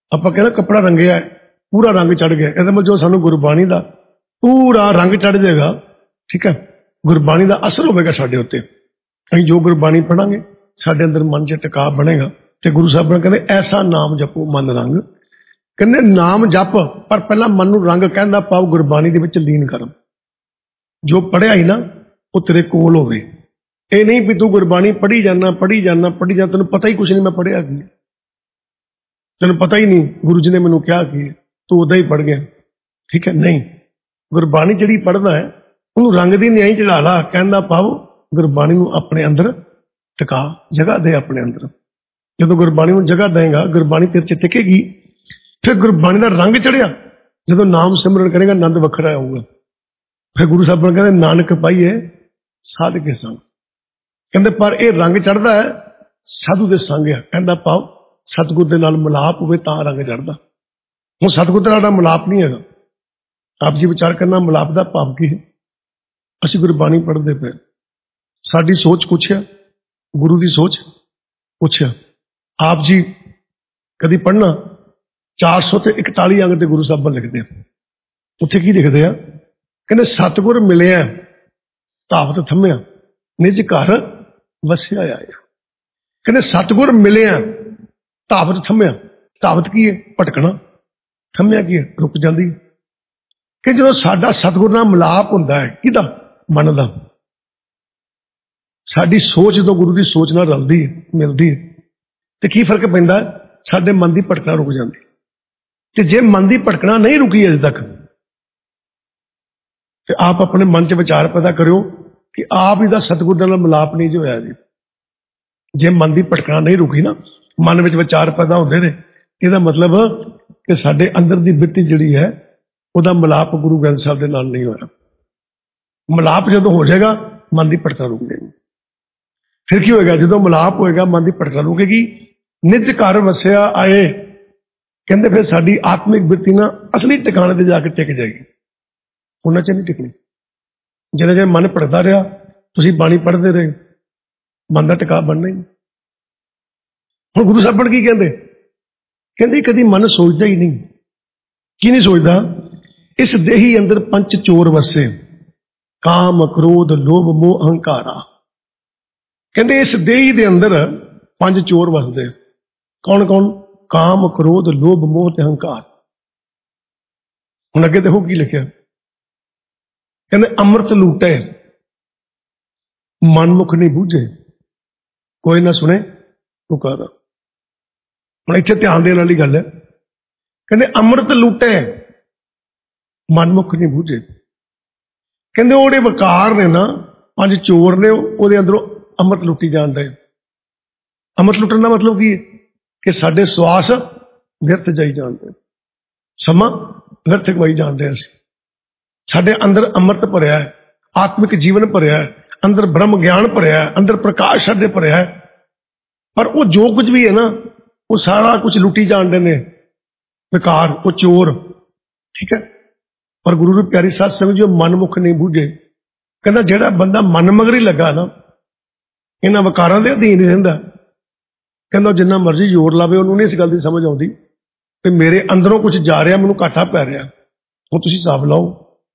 ਆਪਾਂ ਕਹਿੰਦਾ ਕੱਪੜਾ ਰੰਗਿਆ ਪੂਰਾ ਰੰਗ ਚੜ ਗਿਆ, ਇਹਦਾ ਮਤਲਬ ਜੋ ਸਾਨੂੰ ਗੁਰਬਾਣੀ ਦਾ ਪੂਰਾ ਰੰਗ ਚੜ ਜਾਏਗਾ, ਠੀਕ ਹੈ, ਗੁਰਬਾਣੀ ਦਾ ਅਸਰ ਹੋਵੇਗਾ ਸਾਡੇ ਉੱਤੇ। ਅਸੀਂ ਜੋ ਗੁਰਬਾਣੀ ਪੜਾਂਗੇ ਸਾਡੇ ਅੰਦਰ ਮਨ 'ਚ ਟਿਕਾ ਬਣੇਗਾ। ਤੇ ਗੁਰੂ ਸਾਹਿਬ ਨੇ ਕਹਿੰਦੇ ਐਸਾ ਨਾਮ ਜਪੋ ਮਨ ਰੰਗ, ਕਹਿੰਦੇ ਨਾਮ ਜਪ ਪਰ ਪਹਿਲਾਂ ਮਨ ਨੂੰ ਰੰਗ ਕਹਿੰਦਾ ਪਾਓ, ਗੁਰਬਾਣੀ ਦੇ ਵਿੱਚ ਲੀਨ ਕਰ। ਜੋ ਪੜਿਆ ਹੀ ਨਾ ਉਹ ਤੇਰੇ ਕੋਲ ਹੋਵੇ। ਇਹ ਨਹੀਂ ਵੀ ਤੂੰ ਗੁਰਬਾਣੀ ਪੜ੍ਹੀ ਜਾਣਾ ਪੜ੍ਹੀ ਜਾਣਾ ਪੜ੍ਹੀ ਜਾ, ਤੈਨੂੰ ਪਤਾ ਹੀ ਕੁਛ ਨਹੀਂ ਮੈਂ ਪੜ੍ਹਿਆ ਕੀ, ਤੈਨੂੰ ਪਤਾ ਹੀ ਨਹੀਂ ਗੁਰੂ ਜੀ ਨੇ ਮੈਨੂੰ ਕਿਹਾ ਕੀ, ਤੂੰ ਉਦਾਂ ਹੀ ਪੜ੍ਹ ਗਿਆ, ਠੀਕ ਹੈ। ਨਹੀਂ, ਗੁਰਬਾਣੀ ਜਿਹੜੀ ਪੜ੍ਹਦਾ ਹੈ ਉਹਨੂੰ ਰੰਗ ਦੀ ਨਿਆਈ ਚੜਾ ਲਾ, ਕਹਿੰਦਾ ਪਾਓ, ਗੁਰਬਾਣੀ ਨੂੰ ਆਪਣੇ ਅੰਦਰ ਟਿਕਾ, ਜਗ੍ਹਾ ਦੇ ਆਪਣੇ ਅੰਦਰ। ਜਦੋਂ ਗੁਰਬਾਣੀ ਨੂੰ ਜਗ੍ਹਾ ਦੇਗਾ ਗੁਰਬਾਣੀ ਤੇਰੇ 'ਚ ਟਿਕੇਗੀ। ਫਿਰ ਗੁਰਬਾਣੀ ਦਾ ਰੰਗ ਚੜਿਆ, ਜਦੋਂ ਨਾਮ ਸਿਮਰਨ ਕਰੇਗਾ ਆਨੰਦ ਵੱਖਰਾ ਆਊਗਾ। ਫਿਰ ਗੁਰੂ ਸਾਹਿਬ ਕਹਿੰਦੇ ਨਾਨਕ ਪਾਈਏ ਸਾਧ ਕੇ ਸੰਗ, ਕਹਿੰਦੇ ਪਰ ਇਹ ਰੰਗ ਚੜ੍ਹਦਾ ਹੈ ਸਾਧੂ ਦੇ ਸੰਗ ਆ, ਕਹਿੰਦਾ ਪਾਓ ਸਤਿਗੁਰ ਦੇ ਨਾਲ ਮਿਲਾਪ ਹੋਵੇ ਤਾਂ ਰੰਗ ਚੜ੍ਹਦਾ। ਹੁਣ ਸਤਿਗੁਰ ਦੇ ਨਾਲ ਮਿਲਾਪ ਨਹੀਂ ਹੈਗਾ। ਆਪ ਜੀ ਵਿਚਾਰ ਕਰਨਾ ਮਿਲਾਪ ਦਾ ਭਾਵ ਕੀ ਹੈ। ਅਸੀਂ ਗੁਰਬਾਣੀ ਪੜ੍ਹਦੇ ਪਏ, ਸਾਡੀ ਸੋਚ ਕੁਛ ਹੈ, ਗੁਰੂ ਦੀ ਸੋਚ ਕੁਛ ਹੈ। ਆਪ ਜੀ ਕਦੀ ਪੜ੍ਹਨਾ ਚਾਰ ਸੌ ਤੇ ਇਕਤਾਲੀ ਅੰਗ ਤੇ ਗੁਰੂ ਸਾਹਿਬਾਂ ਲਿਖਦੇ ਆ, ਉੱਥੇ ਕੀ ਲਿਖਦੇ ਆ, ਕਹਿੰਦੇ ਸਤਿਗੁਰ ਮਿਲਿਆ ਧਾਵਤ ਥੰਮਿਆ ਨਿਜ ਘਰ ਵਸਿਆ ਆਇਆ। ਕਹਿੰਦੇ ਸਤਿਗੁਰ ਮਿਲਿਆ ਧਾਵਤ ਥੰਮਿਆ, ਧਾਵਤ ਕੀ ਹੈ, ਭਟਕਣਾ, ਥੰਮਿਆ ਕੀ ਹੈ, ਰੁਕ ਜਾਂਦੀ। ਕਿ ਜਦੋਂ ਸਾਡਾ ਸਤਿਗੁਰ ਨਾਲ ਮਿਲਾਪ ਹੁੰਦਾ ਹੈ, ਕਿਹਦਾ, ਮਨ ਦਾ, ਸਾਡੀ ਸੋਚ ਜਦੋਂ ਗੁਰੂ ਦੀ ਸੋਚ ਨਾਲ ਰਲਦੀ ਹੈ ਮਿਲਦੀ ਹੈ ਤੇ ਕੀ ਫਰਕ ਪੈਂਦਾ, ਸਾਡੇ ਮਨ ਦੀ ਭਟਕਣਾ ਰੁਕ ਜਾਂਦੀ। ਤੇ ਜੇ ਮਨ ਦੀ ਭਟਕਣਾ ਨਹੀਂ ਰੁਕੀ ਅਜੇ ਤੱਕ ਤੇ ਆਪ ਆਪਣੇ ਮਨ 'ਚ ਵਿਚਾਰ ਪੈਦਾ ਕਰਿਓ ਕਿ ਆਪ ਹੀ ਦਾ ਸਤਿਗੁਰ ਨਾਲ ਮਿਲਾਪ ਨਹੀਂ ਜੋ ਹੋਇਆ ਜੀ। ਜੇ ਮਨ ਦੀ ਭਟਕਣਾ ਨਹੀਂ ਰੁਕੀ ਨਾ, ਮਨ ਵਿੱਚ ਵਿਚਾਰ ਪੈਦਾ ਹੁੰਦੇ ਨੇ, ਇਹਦਾ ਮਤਲਬ ਕਿ ਸਾਡੇ ਅੰਦਰ ਦੀ ਬਿਰਤੀ ਜਿਹੜੀ ਹੈ ਉਹਦਾ ਮਿਲਾਪ ਗੁਰੂ ਗ੍ਰੰਥ ਸਾਹਿਬ ਦੇ ਨਾਲ ਨਹੀਂ ਹੋਇਆ। ਮਿਲਾਪ ਜਦੋਂ ਹੋ ਜਾਏਗਾ ਮਨ ਦੀ ਭਟਕਣਾ ਰੁਕ ਜਾਏਗੀ। ਫਿਰ ਕੀ ਹੋਏਗਾ, ਜਦੋਂ ਮਿਲਾਪ ਹੋਏਗਾ ਮਨ ਦੀ ਭਟਕਣਾ ਰੁਕੇਗੀ, ਨਿਜ ਘਰ ਵਸਿਆ ਆਏ, ਕਹਿੰਦੇ ਫਿਰ ਸਾਡੀ ਆਤਮਿਕ ਬਿਰਤੀ ਨਾ ਅਸਲੀ ਟਿਕਾਣੇ ਤੇ ਜਾ ਕੇ ਟਿਕ ਜਾਏਗੀ। ਉਹਨਾਂ 'ਚ ਨਹੀਂ ਟਿਕਣੀ। ਜਿਵੇਂ ਜਿਵੇਂ ਮਨ ਭਟਕਦਾ ਰਿਹਾ, ਤੁਸੀਂ ਬਾਣੀ ਪੜ੍ਹਦੇ ਰਹੇ, ਮਨ ਦਾ ਟਿਕਾ ਬਣਨਾ ਹੀ ਨਹੀਂ। ਹੁਣ ਗੁਰੂ ਸਾਹਿਬ ਕੀ ਕਹਿੰਦੇ, ਕਹਿੰਦੇ ਕਦੀ ਮਨ ਸੋਚਦਾ ਹੀ ਨਹੀਂ। ਕੀ ਨਹੀਂ ਸੋਚਦਾ, ਇਸ ਦੇਹੀ ਅੰਦਰ ਪੰਜ ਚੋਰ ਵਸੇ, ਕਾਮ ਕ੍ਰੋਧ ਲੋਭ ਮੋਹ ਅਹੰਕਾਰਾ। ਕਹਿੰਦੇ ਇਸ ਦੇਹੀ ਦੇ ਅੰਦਰ ਪੰਜ ਚੋਰ ਵਸਦੇ। ਕੌਣ ਕੌਣ, ਕਾਮ ਕ੍ਰੋਧ ਲੋਭ ਮੋਹ ਤੇ ਅਹੰਕਾਰ। ਹੁਣ ਅੱਗੇ ਦੇਖੋ ਕੀ ਲਿਖਿਆ, ਕਹਿੰਦੇ ਅੰਮ੍ਰਿਤ ਲੂਟੇ ਮਨਮੁਖ ਨਹੀਂ ਬੂਝੇ, ਕੋਈ ਨਾ ਸੁਣੇ ਪੁਕਾਰਾ। ਹੁਣ ਇੱਥੇ ਧਿਆਨ ਦੇਣ ਵਾਲੀ ਗੱਲ ਹੈ, ਕਹਿੰਦੇ ਅੰਮ੍ਰਿਤ ਲੂਟੇ ਮਨਮੁਖ ਨਹੀਂ ਬੂਝੇ। ਕਹਿੰਦੇ ਉਹਦੇ ਵਕਾਰ ਨੇ ਨਾ, ਪੰਜ ਚੋਰ ਨੇ, ਉਹਦੇ ਅੰਦਰੋਂ ਅੰਮ੍ਰਿਤ ਲੁੱਟੀ ਜਾਣ ਰਹੇ। ਅੰਮ੍ਰਿਤ ਲੁੱਟਣ ਦਾ ਮਤਲਬ ਕੀ ਹੈ, ਕਿ ਸਾਡੇ ਸਵਾਸ ਵਿਅਰਥ ਜਾਈ ਜਾਂਦੇ, ਸਮਾਂ ਵਿਅਰਥ ਗਵਾਈ ਜਾਂਦੇ। ਅਸੀਂ ਸਾਡੇ ਅੰਦਰ ਅੰਮ੍ਰਿਤ ਭਰਿਆ ਹੈ, ਆਤਮਿਕ ਜੀਵਨ ਭਰਿਆ ਹੈ, ਅੰਦਰ ਬ੍ਰਹਮ ਗਿਆਨ ਭਰਿਆ ਹੈ, ਅੰਦਰ ਪ੍ਰਕਾਸ਼ ਸਾਡੇ ਭਰਿਆ ਹੈ, ਪਰ ਉਹ ਜੋ ਕੁਝ ਵੀ ਹੈ ਨਾ ਉਹ ਸਾਰਾ ਕੁਝ ਲੁੱਟੀ ਜਾਂਦੇ ਨੇ, ਬੇਕਾਰ, ਉਹ ਚੋਰ, ਠੀਕ ਹੈ। ਪਰ ਗੁਰੂ ਦੀ ਪਿਆਰੀ ਸਾਧ ਸੰਗਤ ਜੋ ਮਨਮੁਖ ਨਹੀਂ ਬੂਝੇ, ਕਹਿੰਦਾ ਜਿਹੜਾ ਬੰਦਾ ਮਨ ਮਗਰ ਹੀ ਲੱਗਾ ਨਾ, ਇਹਨਾਂ ਵਕਾਰਾਂ ਦੇ ਅਧੀਨ ਹੀ ਰਹਿੰਦਾ, ਕਹਿੰਦਾ ਜਿੰਨਾ ਮਰਜ਼ੀ ਜ਼ੋਰ ਲਾਵੇ ਉਹਨੂੰ ਨਹੀਂ ਇਸ ਗੱਲ ਦੀ ਸਮਝ ਆਉਂਦੀ ਕਿ ਮੇਰੇ ਅੰਦਰੋਂ ਕੁਝ ਜਾ ਰਿਹਾ, ਮੈਨੂੰ ਘਾਟਾ ਪੈ ਰਿਹਾ। ਹੁਣ ਤੁਸੀਂ ਹਿਸਾਬ ਲਾਓ,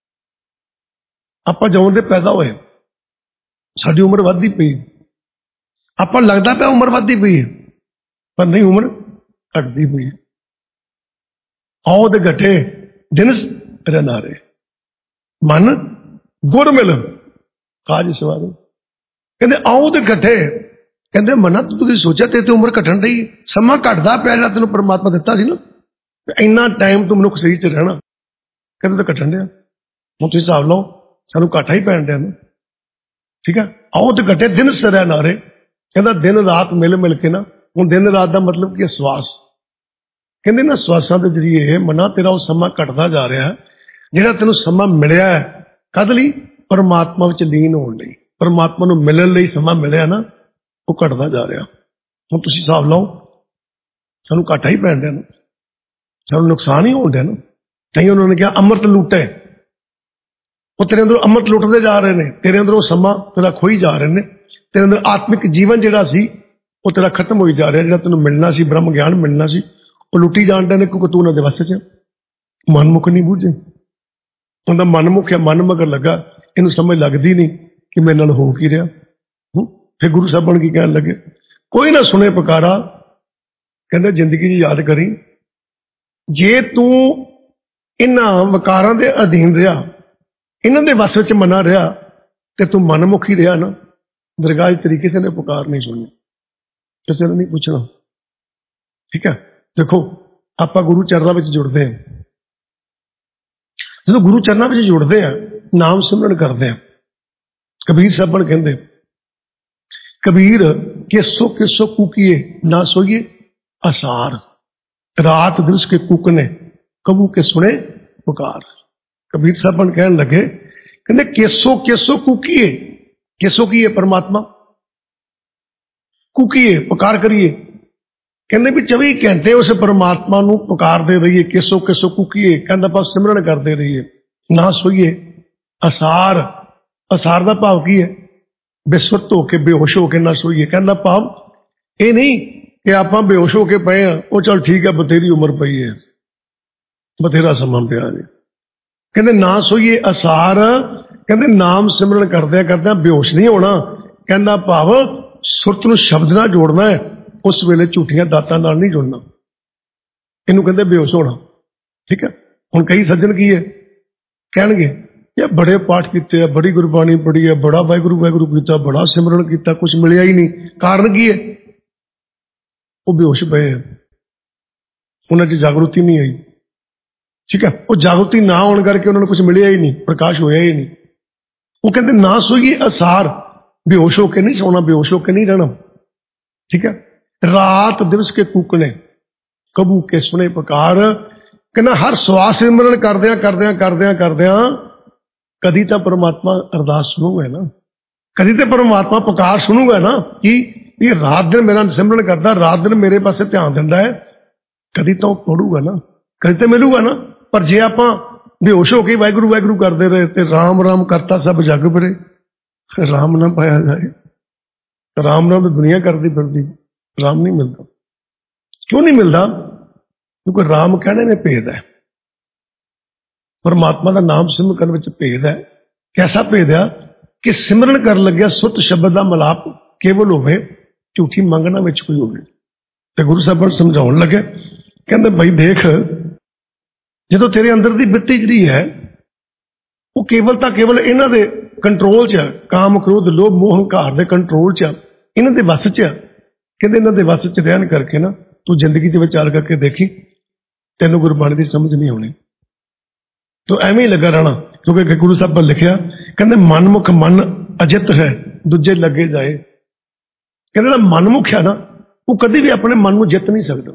ਆਪਾਂ ਜਦੋਂ ਦੇ ਪੈਦਾ ਹੋਏ ਸਾਡੀ ਉਮਰ ਵੱਧਦੀ ਪਈ, ਆਪਾਂ ਲੱਗਦਾ ਪਿਆ ਉਮਰ ਵੱਧਦੀ ਪਈ ਹੈ, ਪਰ ਨਹੀਂ, ਉਮਰ ਘਟਦੀ ਪਈ ਹੈ। ਆਉ ਦੇ ਘਟੇ ਦਿਨ ਰਹਿਨਾਰੇ, ਮਨ ਗੁਰ ਮਿਲ ਕਾਜ ਸਵਾਰੇ। ਕਹਿੰਦੇ ਆਉ ਦੇ ਘਟੇ, ਕਹਿੰਦੇ ਮਨਾ ਤੂੰ ਤੁਸੀਂ ਸੋਚਿਆ ਤੇ ਤੇ ਉਮਰ ਘਟਣ ਦੀ, ਸਮਾਂ ਘਟਦਾ ਪਿਆ ਜਿਹੜਾ ਤੈਨੂੰ ਪਰਮਾਤਮਾ ਦਿੱਤਾ ਸੀ ਨਾ, ਇੰਨਾ ਟਾਈਮ ਤੂੰ ਮਨੁੱਖ ਸਰੀਰ 'ਚ ਰਹਿਣਾ, ਕਹਿੰਦੇ ਤਾਂ ਘਟਣ ਡਿਆ। ਹੁਣ ਤੁਸੀਂ ਹਿਸਾਬ ਲਓ, ਸਾਨੂੰ ਘਾਟਾ ਹੀ ਪੈਣ ਡਿਆ ਨਾ, ਠੀਕ ਹੈ। ਆਉ ਤੇ ਘਟੇ ਦਿਨ ਸਰਿਆ ਨਾਰੇ, ਕਹਿੰਦਾ ਦਿਨ ਰਾਤ ਮਿਲ ਮਿਲ ਕੇ ਨਾ, ਹੁਣ ਦਿਨ ਰਾਤ ਦਾ ਮਤਲਬ ਕੀ ਹੈ, ਸਵਾਸ। ਕਹਿੰਦੇ ਨਾ ਸਵਾਸਾਂ ਦੇ ਜਰੀਏ ਮਨਾ ਤੇਰਾ ਉਹ ਸਮਾਂ ਘਟਦਾ ਜਾ ਰਿਹਾ, ਜਿਹੜਾ ਤੈਨੂੰ ਸਮਾਂ ਮਿਲਿਆ ਹੈ ਕਦ ਲਈ, ਪਰਮਾਤਮਾ ਵਿੱਚ ਲੀਨ ਹੋਣ ਲਈ, ਪਰਮਾਤਮਾ ਨੂੰ ਮਿਲਣ ਲਈ ਸਮਾਂ ਮਿਲਿਆ ਨਾ, ਉਹ ਘਟਦਾ ਜਾ ਰਿਹਾ। ਹੁਣ ਤੁਸੀਂ ਹਿਸਾਬ ਲਾਓ, ਸਾਨੂੰ ਘਾਟਾ ਹੀ ਪੈਣ ਡਿਆ ਨਾ, ਸਾਨੂੰ ਨੁਕਸਾਨ ਹੀ ਹੋਣ ਡਿਆ ਨਾ। ਤਾਂ ਹੀ ਉਹਨਾਂ ਨੇ ਕਿਹਾ ਅੰਮ੍ਰਿਤ ਲੁੱਟੇ, ਉਹ ਤੇਰੇ ਅੰਦਰੋਂ ਅੰਮ੍ਰਿਤ ਲੁੱਟਦੇ ਜਾ ਰਹੇ ਨੇ, ਤੇਰੇ ਅੰਦਰੋਂ ਸਮਾਂ ਤੇਰਾ ਖੋਈ ਜਾ ਰਹੇ ਨੇ, ਤੇਰੇ ਅੰਦਰ ਆਤਮਿਕ ਜੀਵਨ ਜਿਹੜਾ ਸੀ ਉਹ ਤੇਰਾ ਖਤਮ ਹੋਈ ਜਾ ਰਿਹਾ। ਜਿਹੜਾ ਤੈਨੂੰ ਮਿਲਣਾ ਸੀ, ਬ੍ਰਹਮ ਗਿਆਨ ਮਿਲਣਾ ਸੀ, ਉਹ ਲੁੱਟੀ ਜਾਣਦੇ ਨੇ ਕਿਉਂਕਿ ਤੂੰ ਉਹਨਾਂ ਦੇ ਵਸ 'ਚ ਮਨਮੁਖ ਨਹੀਂ ਬੂਝੇ। ਉਹਦਾ ਮਨਮੁਖ ਹੈ, ਮਨ ਮਗਰ ਲੱਗਾ, ਇਹਨੂੰ ਸਮਝ ਲੱਗਦੀ ਨਹੀਂ ਕਿ ਮੇਰੇ ਨਾਲ ਹੋ ਕੀ ਰਿਹਾ। ਫਿਰ ਗੁਰੂ ਸਾਹਿਬਾਨ ਕੀ ਕਹਿਣ ਲੱਗੇ, ਕੋਈ ਨਾ ਸੁਣੇ ਪੁਕਾਰਾ, ਕਹਿੰਦੇ ਜ਼ਿੰਦਗੀ 'ਚ ਯਾਦ ਕਰੀ, ਜੇ ਤੂੰ ਇਹਨਾਂ ਵਿਕਾਰਾਂ ਦੇ ਅਧੀਨ ਰਿਹਾ, ਇਹਨਾਂ ਦੇ ਵਸ ਵਿੱਚ ਮਨਾ ਰਿਹਾ, ਤੇ ਤੂੰ ਮਨਮੁਖੀ ਰਿਹਾ ਨਾ, ਦਰਗਾਹ 'ਚ ਤੇਰੀ ਕਿਸੇ ਨੇ ਪੁਕਾਰ ਨਹੀਂ ਸੁਣਨੀ, ਕਿਸੇ ਨੇ ਨਹੀਂ ਪੁੱਛਣਾ। ਠੀਕ ਹੈ, ਦੇਖੋ ਆਪਾਂ ਗੁਰੂ ਚਰਨਾਂ ਵਿੱਚ ਜੁੜਦੇ ਹਾਂ, ਜਦੋਂ ਗੁਰੂ ਚਰਨਾਂ ਵਿੱਚ ਜੁੜਦੇ ਆ, ਨਾਮ ਸਿਮਰਨ ਕਰਦੇ ਆ, ਕਬੀਰ ਸਾਹਿਬਾਨ ਕਹਿੰਦੇ, ਕਬੀਰ ਕਿਸੋ ਕਿਸੋ ਕੂਕੀਏ ਨਾ ਸੋਈਏ ਅਸਾਰ, ਰਾਤ ਦਿਵਸ ਕੇ ਕੂਕਨੇ ਕਬੂ ਕੇ ਸੁਣੇ ਪੁਕਾਰ। ਕਬੀਰ ਸਾਹਿਬਾਨ ਕਹਿਣ ਲੱਗੇ, ਕਹਿੰਦੇ ਕਿਸੋ ਕਿਸੋ ਕੂਕੀਏ, ਕਿਸੋ ਕੀ ਹੈ ਪਰਮਾਤਮਾ, ਕੂਕੀਏ ਪੁਕਾਰ ਕਰੀਏ, ਕਹਿੰਦੇ ਵੀ ਚੌਵੀ ਘੰਟੇ ਉਸ ਪਰਮਾਤਮਾ ਨੂੰ ਪੁਕਾਰਦੇ ਰਹੀਏ, ਕਿਸੋ ਕਿਸੋ ਕੂਕੀਏ, ਕਹਿੰਦਾ ਆਪਾਂ ਸਿਮਰਨ ਕਰਦੇ ਰਹੀਏ, ਨਾ ਸੋਈਏ ਅਸਾਰ। ਅਸਾਰ ਦਾ ਭਾਵ ਕੀ ਹੈ, ਬੇਸੁੱਧ ਹੋ ਕੇ ਬੇਹੋਸ਼ ਹੋ ਕੇ ਨਾ ਸੋਈਏ। ਕਹਿੰਦਾ ਭਾਵ ਇਹ ਨਹੀਂ ਕਿ ਆਪਾਂ ਬੇਹੋਸ਼ ਹੋ ਕੇ ਪਏ ਆ, ਉਹ ਚੱਲ ਠੀਕ ਹੈ ਬਥੇਰੀ ਉਮਰ ਪਈ ਹੈ, ਬਥੇਰਾ ਸਮਾਂ ਪਿਆ ਜੀ। ਕਹਿੰਦੇ ਨਾ ਸੋਈਏ ਅਸਾਰ, ਕਹਿੰਦੇ ਨਾਮ ਸਿਮਰਨ ਕਰਦਿਆਂ ਕਰਦਿਆਂ ਬੇਹੋਸ਼ ਨਹੀਂ ਹੋਣਾ। ਕਹਿੰਦਾ ਭਾਵ ਸੁਰਤ ਨੂੰ ਸ਼ਬਦ ਨਾਲ ਜੋੜਨਾ ਹੈ, ਉਸ ਵੇਲੇ ਝੂਠੀਆਂ ਦਾਤਾਂ ਨਾਲ ਨਹੀਂ ਜੁੜਨਾ, ਇਹਨੂੰ ਕਹਿੰਦੇ ਬੇਹੋਸ਼ ਹੋਣਾ। ਠੀਕ ਹੈ, ਹੁਣ ਕਈ ਸੱਜਣ ਕੀ ਹੈ ਕਹਿਣਗੇ, ਇਹ ਬੜੇ ਪਾਠ ਕੀਤੇ ਆ, ਬੜੀ ਗੁਰਬਾਣੀ ਪੜ੍ਹੀ ਹੈ, ਬੜਾ ਵਾਹਿਗੁਰੂ ਵਾਹਿਗੁਰੂ ਕੀਤਾ, ਬੜਾ ਸਿਮਰਨ ਕੀਤਾ, ਕੁਛ ਮਿਲਿਆ ਹੀ ਨਹੀਂ। ਕਾਰਨ ਕੀ ਹੈ, ਉਹ ਬੇਹੋਸ਼ ਪਏ ਆ, ਉਹਨਾਂ 'ਚ ਜਾਗਰੂਕਤੀ ਨਹੀਂ ਆਈ। ਠੀਕ ਹੈ, ਉਹ ਜਾਗਰੂਕਤੀ ਨਾ ਹੋਣ ਕਰਕੇ ਉਹਨਾਂ ਨੂੰ ਕੁਝ ਮਿਲਿਆ ਹੀ ਨਹੀਂ, ਪ੍ਰਕਾਸ਼ ਹੋਇਆ ਹੀ ਨਹੀਂ। ਉਹ ਕਹਿੰਦੇ ਨਾ ਸੋਈਏ ਅਸਾਰ, ਬੇਹੋਸ਼ ਹੋ ਕੇ ਨਹੀਂ ਸੋਣਾ, ਬੇਹੋਸ਼ ਹੋ ਕੇ ਨਹੀਂ ਰਹਿਣਾ। ਠੀਕ ਹੈ, ਰਾਤ ਦਿਵਸ ਕੇ ਕੂਕਣੇ ਕਬੂ ਕੇ ਸੁਣੇ ਪੁਕਾਰ। ਕਹਿੰਦਾ ਹਰ ਸਵਾਸ ਸਿਮਰਨ ਕਰਦਿਆਂ ਕਰਦਿਆਂ ਕਰਦਿਆਂ ਕਰਦਿਆਂ ਕਦੀ ਤਾਂ ਪਰਮਾਤਮਾ ਅਰਦਾਸ ਸੁਣੂਗਾ ਨਾ, ਕਦੀ ਤੇ ਪਰਮਾਤਮਾ ਪੁਕਾਰ ਸੁਣੂਗਾ ਨਾ, ਕਿ ਇਹ ਰਾਤ ਦਿਨ ਮੇਰਾ ਸਿਮਰਨ ਕਰਦਾ, ਰਾਤ ਦਿਨ ਮੇਰੇ ਪਾਸੇ ਧਿਆਨ ਦਿੰਦਾ ਹੈ, ਕਦੀ ਤਾਂ ਉਹ ਪੜੂਗਾ ਨਾ, ਕਦੀ ਤੇ ਮਿਲੂਗਾ ਨਾ। ਪਰ ਜੇ ਆਪਾਂ ਬੇਹੋਸ਼ ਹੋ ਕੇ ਵਾਹਿਗੁਰੂ ਵਾਹਿਗੁਰੂ ਕਰਦੇ ਰਹੇ ਤੇ ਰਾਮ ਰਾਮ ਕਰਤਾ ਸਭ ਜਗ ਫਿਰੇ, ਰਾਮ ਨਾ ਪਾਇਆ ਜਾਏ। ਰਾਮ ਨਾਮ ਤਾਂ ਦੁਨੀਆ ਕਰਦੀ ਫਿਰਦੀ, ਰਾਮ ਨਹੀਂ ਮਿਲਦਾ। ਕਿਉਂ ਨਹੀਂ ਮਿਲਦਾ, ਕਿਉਂਕਿ ਰਾਮ ਕਹਿਣੇ ਨੇ ਭੇਦ ਹੈ, ਪਰਮਾਤਮਾ ਦਾ ਨਾਮ ਸਿਮਰਨ ਕਰਨ ਵਿੱਚ ਭੇਦ ਹੈ। ਕੈਸਾ ਭੇਦ ਆ ਕਿ ਸਿਮਰਨ ਕਰਨ ਲੱਗਿਆ ਸੁੱਤ ਸ਼ਬਦ ਦਾ ਮਲਾਪ ਕੇਵਲ ਹੋਵੇ, ਝੂਠੀ ਮੰਗਣਾ ਵਿੱਚ ਕੋਈ ਹੋਵੇ। ਤੇ ਗੁਰੂ ਸਾਹਿਬਾਨ ਸਮਝਾਉਣ ਲੱਗੇ, ਕਹਿੰਦੇ ਭਾਈ ਦੇਖ, ਜਦੋਂ ਤੇਰੇ ਅੰਦਰ ਦੀ ਬਿਰਤੀ ਜਿਹੜੀ ਹੈ ਉਹ ਕੇਵਲ ਤਾਂ ਕੇਵਲ ਇਹਨਾਂ ਦੇ ਕੰਟਰੋਲ 'ਚ, ਕਾਮ ਕ੍ਰੋਧ ਲੋਭ ਮੋਹ ਹੰਕਾਰ ਦੇ ਕੰਟਰੋਲ 'ਚ, ਇਹਨਾਂ ਦੇ ਵਸ 'ਚ। ਕਹਿੰਦੇ ਇਹਨਾਂ ਦੇ ਵਸ 'ਚ ਰਹਿਣ ਕਰਕੇ ਨਾ ਤੂੰ ਜ਼ਿੰਦਗੀ ਦੇ ਵਿਚਾਰ ਕਰਕੇ ਦੇਖੀ, ਤੈਨੂੰ ਗੁਰਬਾਣੀ ਦੀ ਸਮਝ ਨਹੀਂ ਆਉਣੀ, ਤੂੰ ਐਵੇਂ ਹੀ ਲੱਗਾ ਰਹਿਣਾ। ਕਿਉਂਕਿ ਗੁਰੂ ਸਾਹਿਬ ਨੇ ਲਿਖਿਆ, ਕਹਿੰਦੇ ਮਨਮੁਖ ਮਨ ਅਜਿੱਤ ਹੈ ਦੂਜੇ ਲੱਗੇ ਜਾਏ। ਕਹਿੰਦੇ ਜਿਹੜਾ ਮਨਮੁਖ ਹੈ ਨਾ, ਉਹ ਕਦੀ ਵੀ ਆਪਣੇ ਮਨ ਨੂੰ ਜਿੱਤ ਨਹੀਂ ਸਕਦਾ,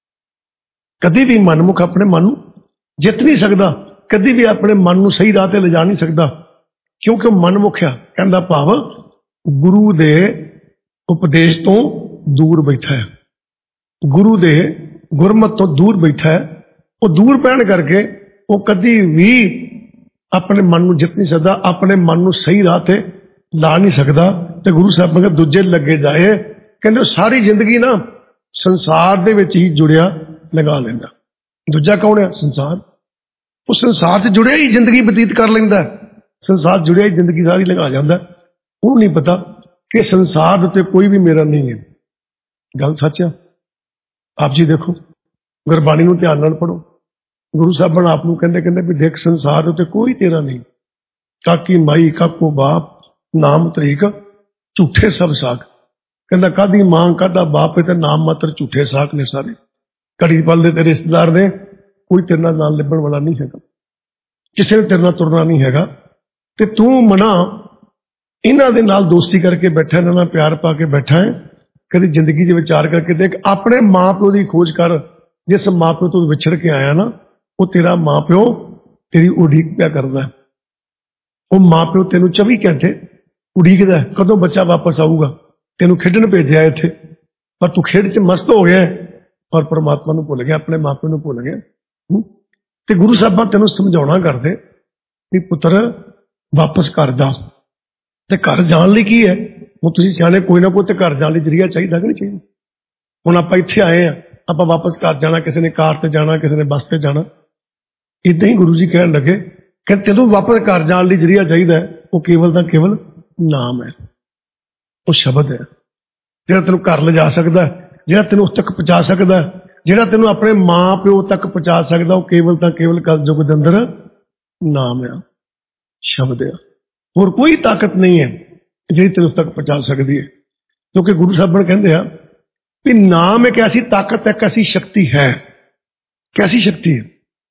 ਕਦੀ ਵੀ ਮਨਮੁਖ ਆਪਣੇ ਮਨ ਨੂੰ ਜਿੱਤ ਨਹੀਂ ਸਕਦਾ, ਕਦੀ ਵੀ ਆਪਣੇ ਮਨ ਨੂੰ ਸਹੀ ਰਾਹ ਤੇ ਲਿਜਾ ਨਹੀਂ ਸਕਦਾ, ਕਿਉਂਕਿ ਉਹ ਮਨਮੁਖ ਆ। ਕਹਿੰਦਾ ਭਾਵ ਗੁਰੂ ਦੇ ਉਪਦੇਸ਼ ਤੋਂ ਦੂਰ ਬੈਠਾ ਹੈ, ਗੁਰੂ ਦੇ ਗੁਰਮਤਿ ਤੋਂ ਦੂਰ ਬੈਠਾ ਹੈ। ਉਹ ਦੂਰ ਪੈਣ ਕਰਕੇ ਉਹ ਕਦੀ ਵੀ ਆਪਣੇ ਮਨ ਨੂੰ ਜਿੱਤ ਨਹੀਂ ਸਕਦਾ, ਆਪਣੇ ਮਨ ਨੂੰ ਸਹੀ ਰਾਹ ਤੇ ਲਾ ਨਹੀਂ ਸਕਦਾ। ਤੇ ਗੁਰੂ ਸਾਹਿਬ ਕਹਿੰਦੇ ਦੂਜੇ ਲੱਗੇ ਜਾਏ, ਕਹਿੰਦੇ ਉਹ ਸਾਰੀ ਜ਼ਿੰਦਗੀ ਨਾ ਸੰਸਾਰ ਦੇ ਵਿੱਚ ਹੀ ਜੁੜਿਆ ਲਗਾ ਲੈਂਦਾ। ਦੂਜਾ ਕੌਣ ਹੈ? ਸੰਸਾਰ। ਉਹ ਸੰਸਾਰ 'ਚ ਜੁੜਿਆ ਹੀ ਜ਼ਿੰਦਗੀ ਬਤੀਤ ਕਰ ਲੈਂਦਾ, ਸੰਸਾਰ ਜੁੜਿਆ ਹੀ ਜ਼ਿੰਦਗੀ ਸਾਰੀ ਲਗਾ ਜਾਂਦਾ। ਉਹਨੂੰ ਨਹੀਂ ਪਤਾ ਕਿ ਸੰਸਾਰ ਉੱਤੇ ਕੋਈ ਵੀ ਮੇਰਾ ਨਹੀਂ ਹੈ। ਗੱਲ ਸੱਚ ਆ। ਆਪ ਜੀ ਦੇਖੋ, ਗੁਰਬਾਣੀ ਨੂੰ ਧਿਆਨ ਨਾਲ ਪੜ੍ਹੋ। ਗੁਰੂ ਸਾਹਿਬਾਨ ਆਪ ਨੂੰ ਕਹਿੰਦੇ ਕਹਿੰਦੇ ਵੀ ਦੇਖ, ਸੰਸਾਰ ਉੱਤੇ ਕੋਈ ਤੇਰਾ ਨਹੀਂ, ਕਾਕੀ ਮਾਈ ਕਾਕੋ ਬਾਪ ਨਾਮ ਤਰੀਕ ਝੂਠੇ ਸਭ ਸਾਖ। ਕਹਿੰਦਾ ਕਾਦੀ ਮਾਂ ਕਾਦਾ ਬਾਪ ਹੈ ਤੇ ਨਾਮ ਮਾਤਰ ਝੂਠੇ ਸਾਖ ਨੇ ਸਾਰੇ। ਘੜੀ ਪਲ ਦੇ ਤੇਰੇ ਰਿਸ਼ਤੇਦਾਰ ਨੇ, ਕੋਈ ਤੇਰੇ ਨਾਲ ਨਾਲ ਲਿਬਣ ਵਾਲਾ ਨਹੀਂ ਹੈਗਾ, ਕਿਸੇ ਨੇ ਤੇਰੇ ਨਾਲ ਤੁਰਨਾ ਨਹੀਂ ਹੈਗਾ। ਤੇ ਤੂੰ ਮਨਾ ਇਹਨਾਂ ਦੇ ਨਾਲ ਦੋਸਤੀ ਕਰਕੇ ਬੈਠਾ, ਇਹਨਾਂ ਨਾਲ ਪਿਆਰ ਪਾ ਕੇ ਬੈਠਾ ਹੈ। ਕਦੀ ਜ਼ਿੰਦਗੀ ਦੇ ਵਿਚਾਰ ਕਰਕੇ ਦੇਖ, ਆਪਣੇ ਮਾਂ ਪਿਓ ਦੀ ਖੋਜ ਕਰ। ਜਿਸ ਮਾਂ ਪਿਓ ਤੋਂ ਵਿਛੜ ਕੇ ਆਇਆ ਨਾ, ਉਹ ਤੇਰਾ ਮਾਂ ਪਿਓ ਤੇਰੀ ਉਡੀਕ ਪਿਆ ਕਰਦਾ। ਉਹ ਮਾਂ ਪਿਓ ਤੈਨੂੰ ਚੌਵੀ ਘੰਟੇ ਉਡੀਕਦਾ, ਕਦੋਂ ਬੱਚਾ ਵਾਪਸ ਆਊਗਾ। ਤੈਨੂੰ ਖੇਡਣ ਭੇਜਿਆ ਇੱਥੇ, ਪਰ ਤੂੰ ਖੇਡ 'ਚ ਮਸਤ ਹੋ ਗਿਆ ਔਰ ਪਰਮਾਤਮਾ ਨੂੰ ਭੁੱਲ ਗਿਆ, ਆਪਣੇ ਮਾਂ ਪਿਓ ਨੂੰ ਭੁੱਲ ਗਿਆ। ਤੇ ਗੁਰੂ ਸਾਹਿਬਾਂ ਤੈਨੂੰ ਸਮਝਾਉਣਾ ਕਰਦੇ ਵੀ ਪੁੱਤਰ ਵਾਪਸ ਘਰ ਜਾ। ਤੇ ਘਰ ਜਾਣ ਲਈ ਕੀ ਹੈ? ਹੁਣ ਤੁਸੀਂ ਸਿਆਣੇ, ਕੋਈ ਨਾ ਕੋਈ ਤੇ ਘਰ ਜਾਣ ਲਈ ਜਰੀਆ ਚਾਹੀਦਾ ਕਿ ਨਹੀਂ ਚਾਹੀਦਾ? ਹੁਣ ਆਪਾਂ ਇੱਥੇ ਆਏ ਆ, ਆਪਾਂ ਵਾਪਸ ਘਰ ਜਾਣਾ, ਕਿਸੇ ਨੇ ਕਾਰ ਤੇ ਜਾਣਾ, ਕਿਸੇ ਨੇ ਬੱਸ ਤੇ ਜਾਣਾ। ਇਦਾਂ ਹੀ ਗੁਰੂ ਜੀ ਕਹਿਣ ਲੱਗੇ ਕਿ ਤੈਨੂੰ ਵਾਪਸ ਘਰ ਜਾਣ ਲਈ ਜਰੀਆ ਚਾਹੀਦਾ, ਉਹ ਕੇਵਲ ਤਾਂ ਕੇਵਲ ਨਾਮ ਹੈ, ਉਹ ਸ਼ਬਦ ਹੈ ਜਿਹੜਾ ਤੈਨੂੰ ਘਰ ਲਿਜਾ ਸਕਦਾ, ਜਿਹੜਾ ਤੈਨੂੰ ਉਸ ਤੱਕ ਪਹੁੰਚਾ ਸਕਦਾ, ਜਿਹੜਾ ਤੈਨੂੰ ਆਪਣੇ ਮਾਂ ਪਿਓ ਤੱਕ ਪਹੁੰਚਾ ਸਕਦਾ, ਉਹ ਕੇਵਲ ਤਾਂ ਕੇਵਲ ਕਲਯੁਗ ਦੇ ਅੰਦਰ ਨਾਮ ਆ, ਸ਼ਬਦ ਆ। ਹੋਰ ਕੋਈ ਤਾਕਤ ਨਹੀਂ ਹੈ ਜਿਹੜੀ ਤੈਨੂੰ ਉਸ ਤੱਕ ਪਹੁੰਚਾ ਸਕਦੀ ਹੈ। ਕਿਉਂਕਿ ਗੁਰੂ ਸਾਹਿਬਾਨ ਕਹਿੰਦੇ ਆ ਵੀ ਨਾਮ ਇੱਕ ਐਸੀ ਤਾਕਤ, ਇੱਕ ਐਸੀ ਸ਼ਕਤੀ ਹੈ। ਕੈਸੀ ਸ਼ਕਤੀ ਹੈ?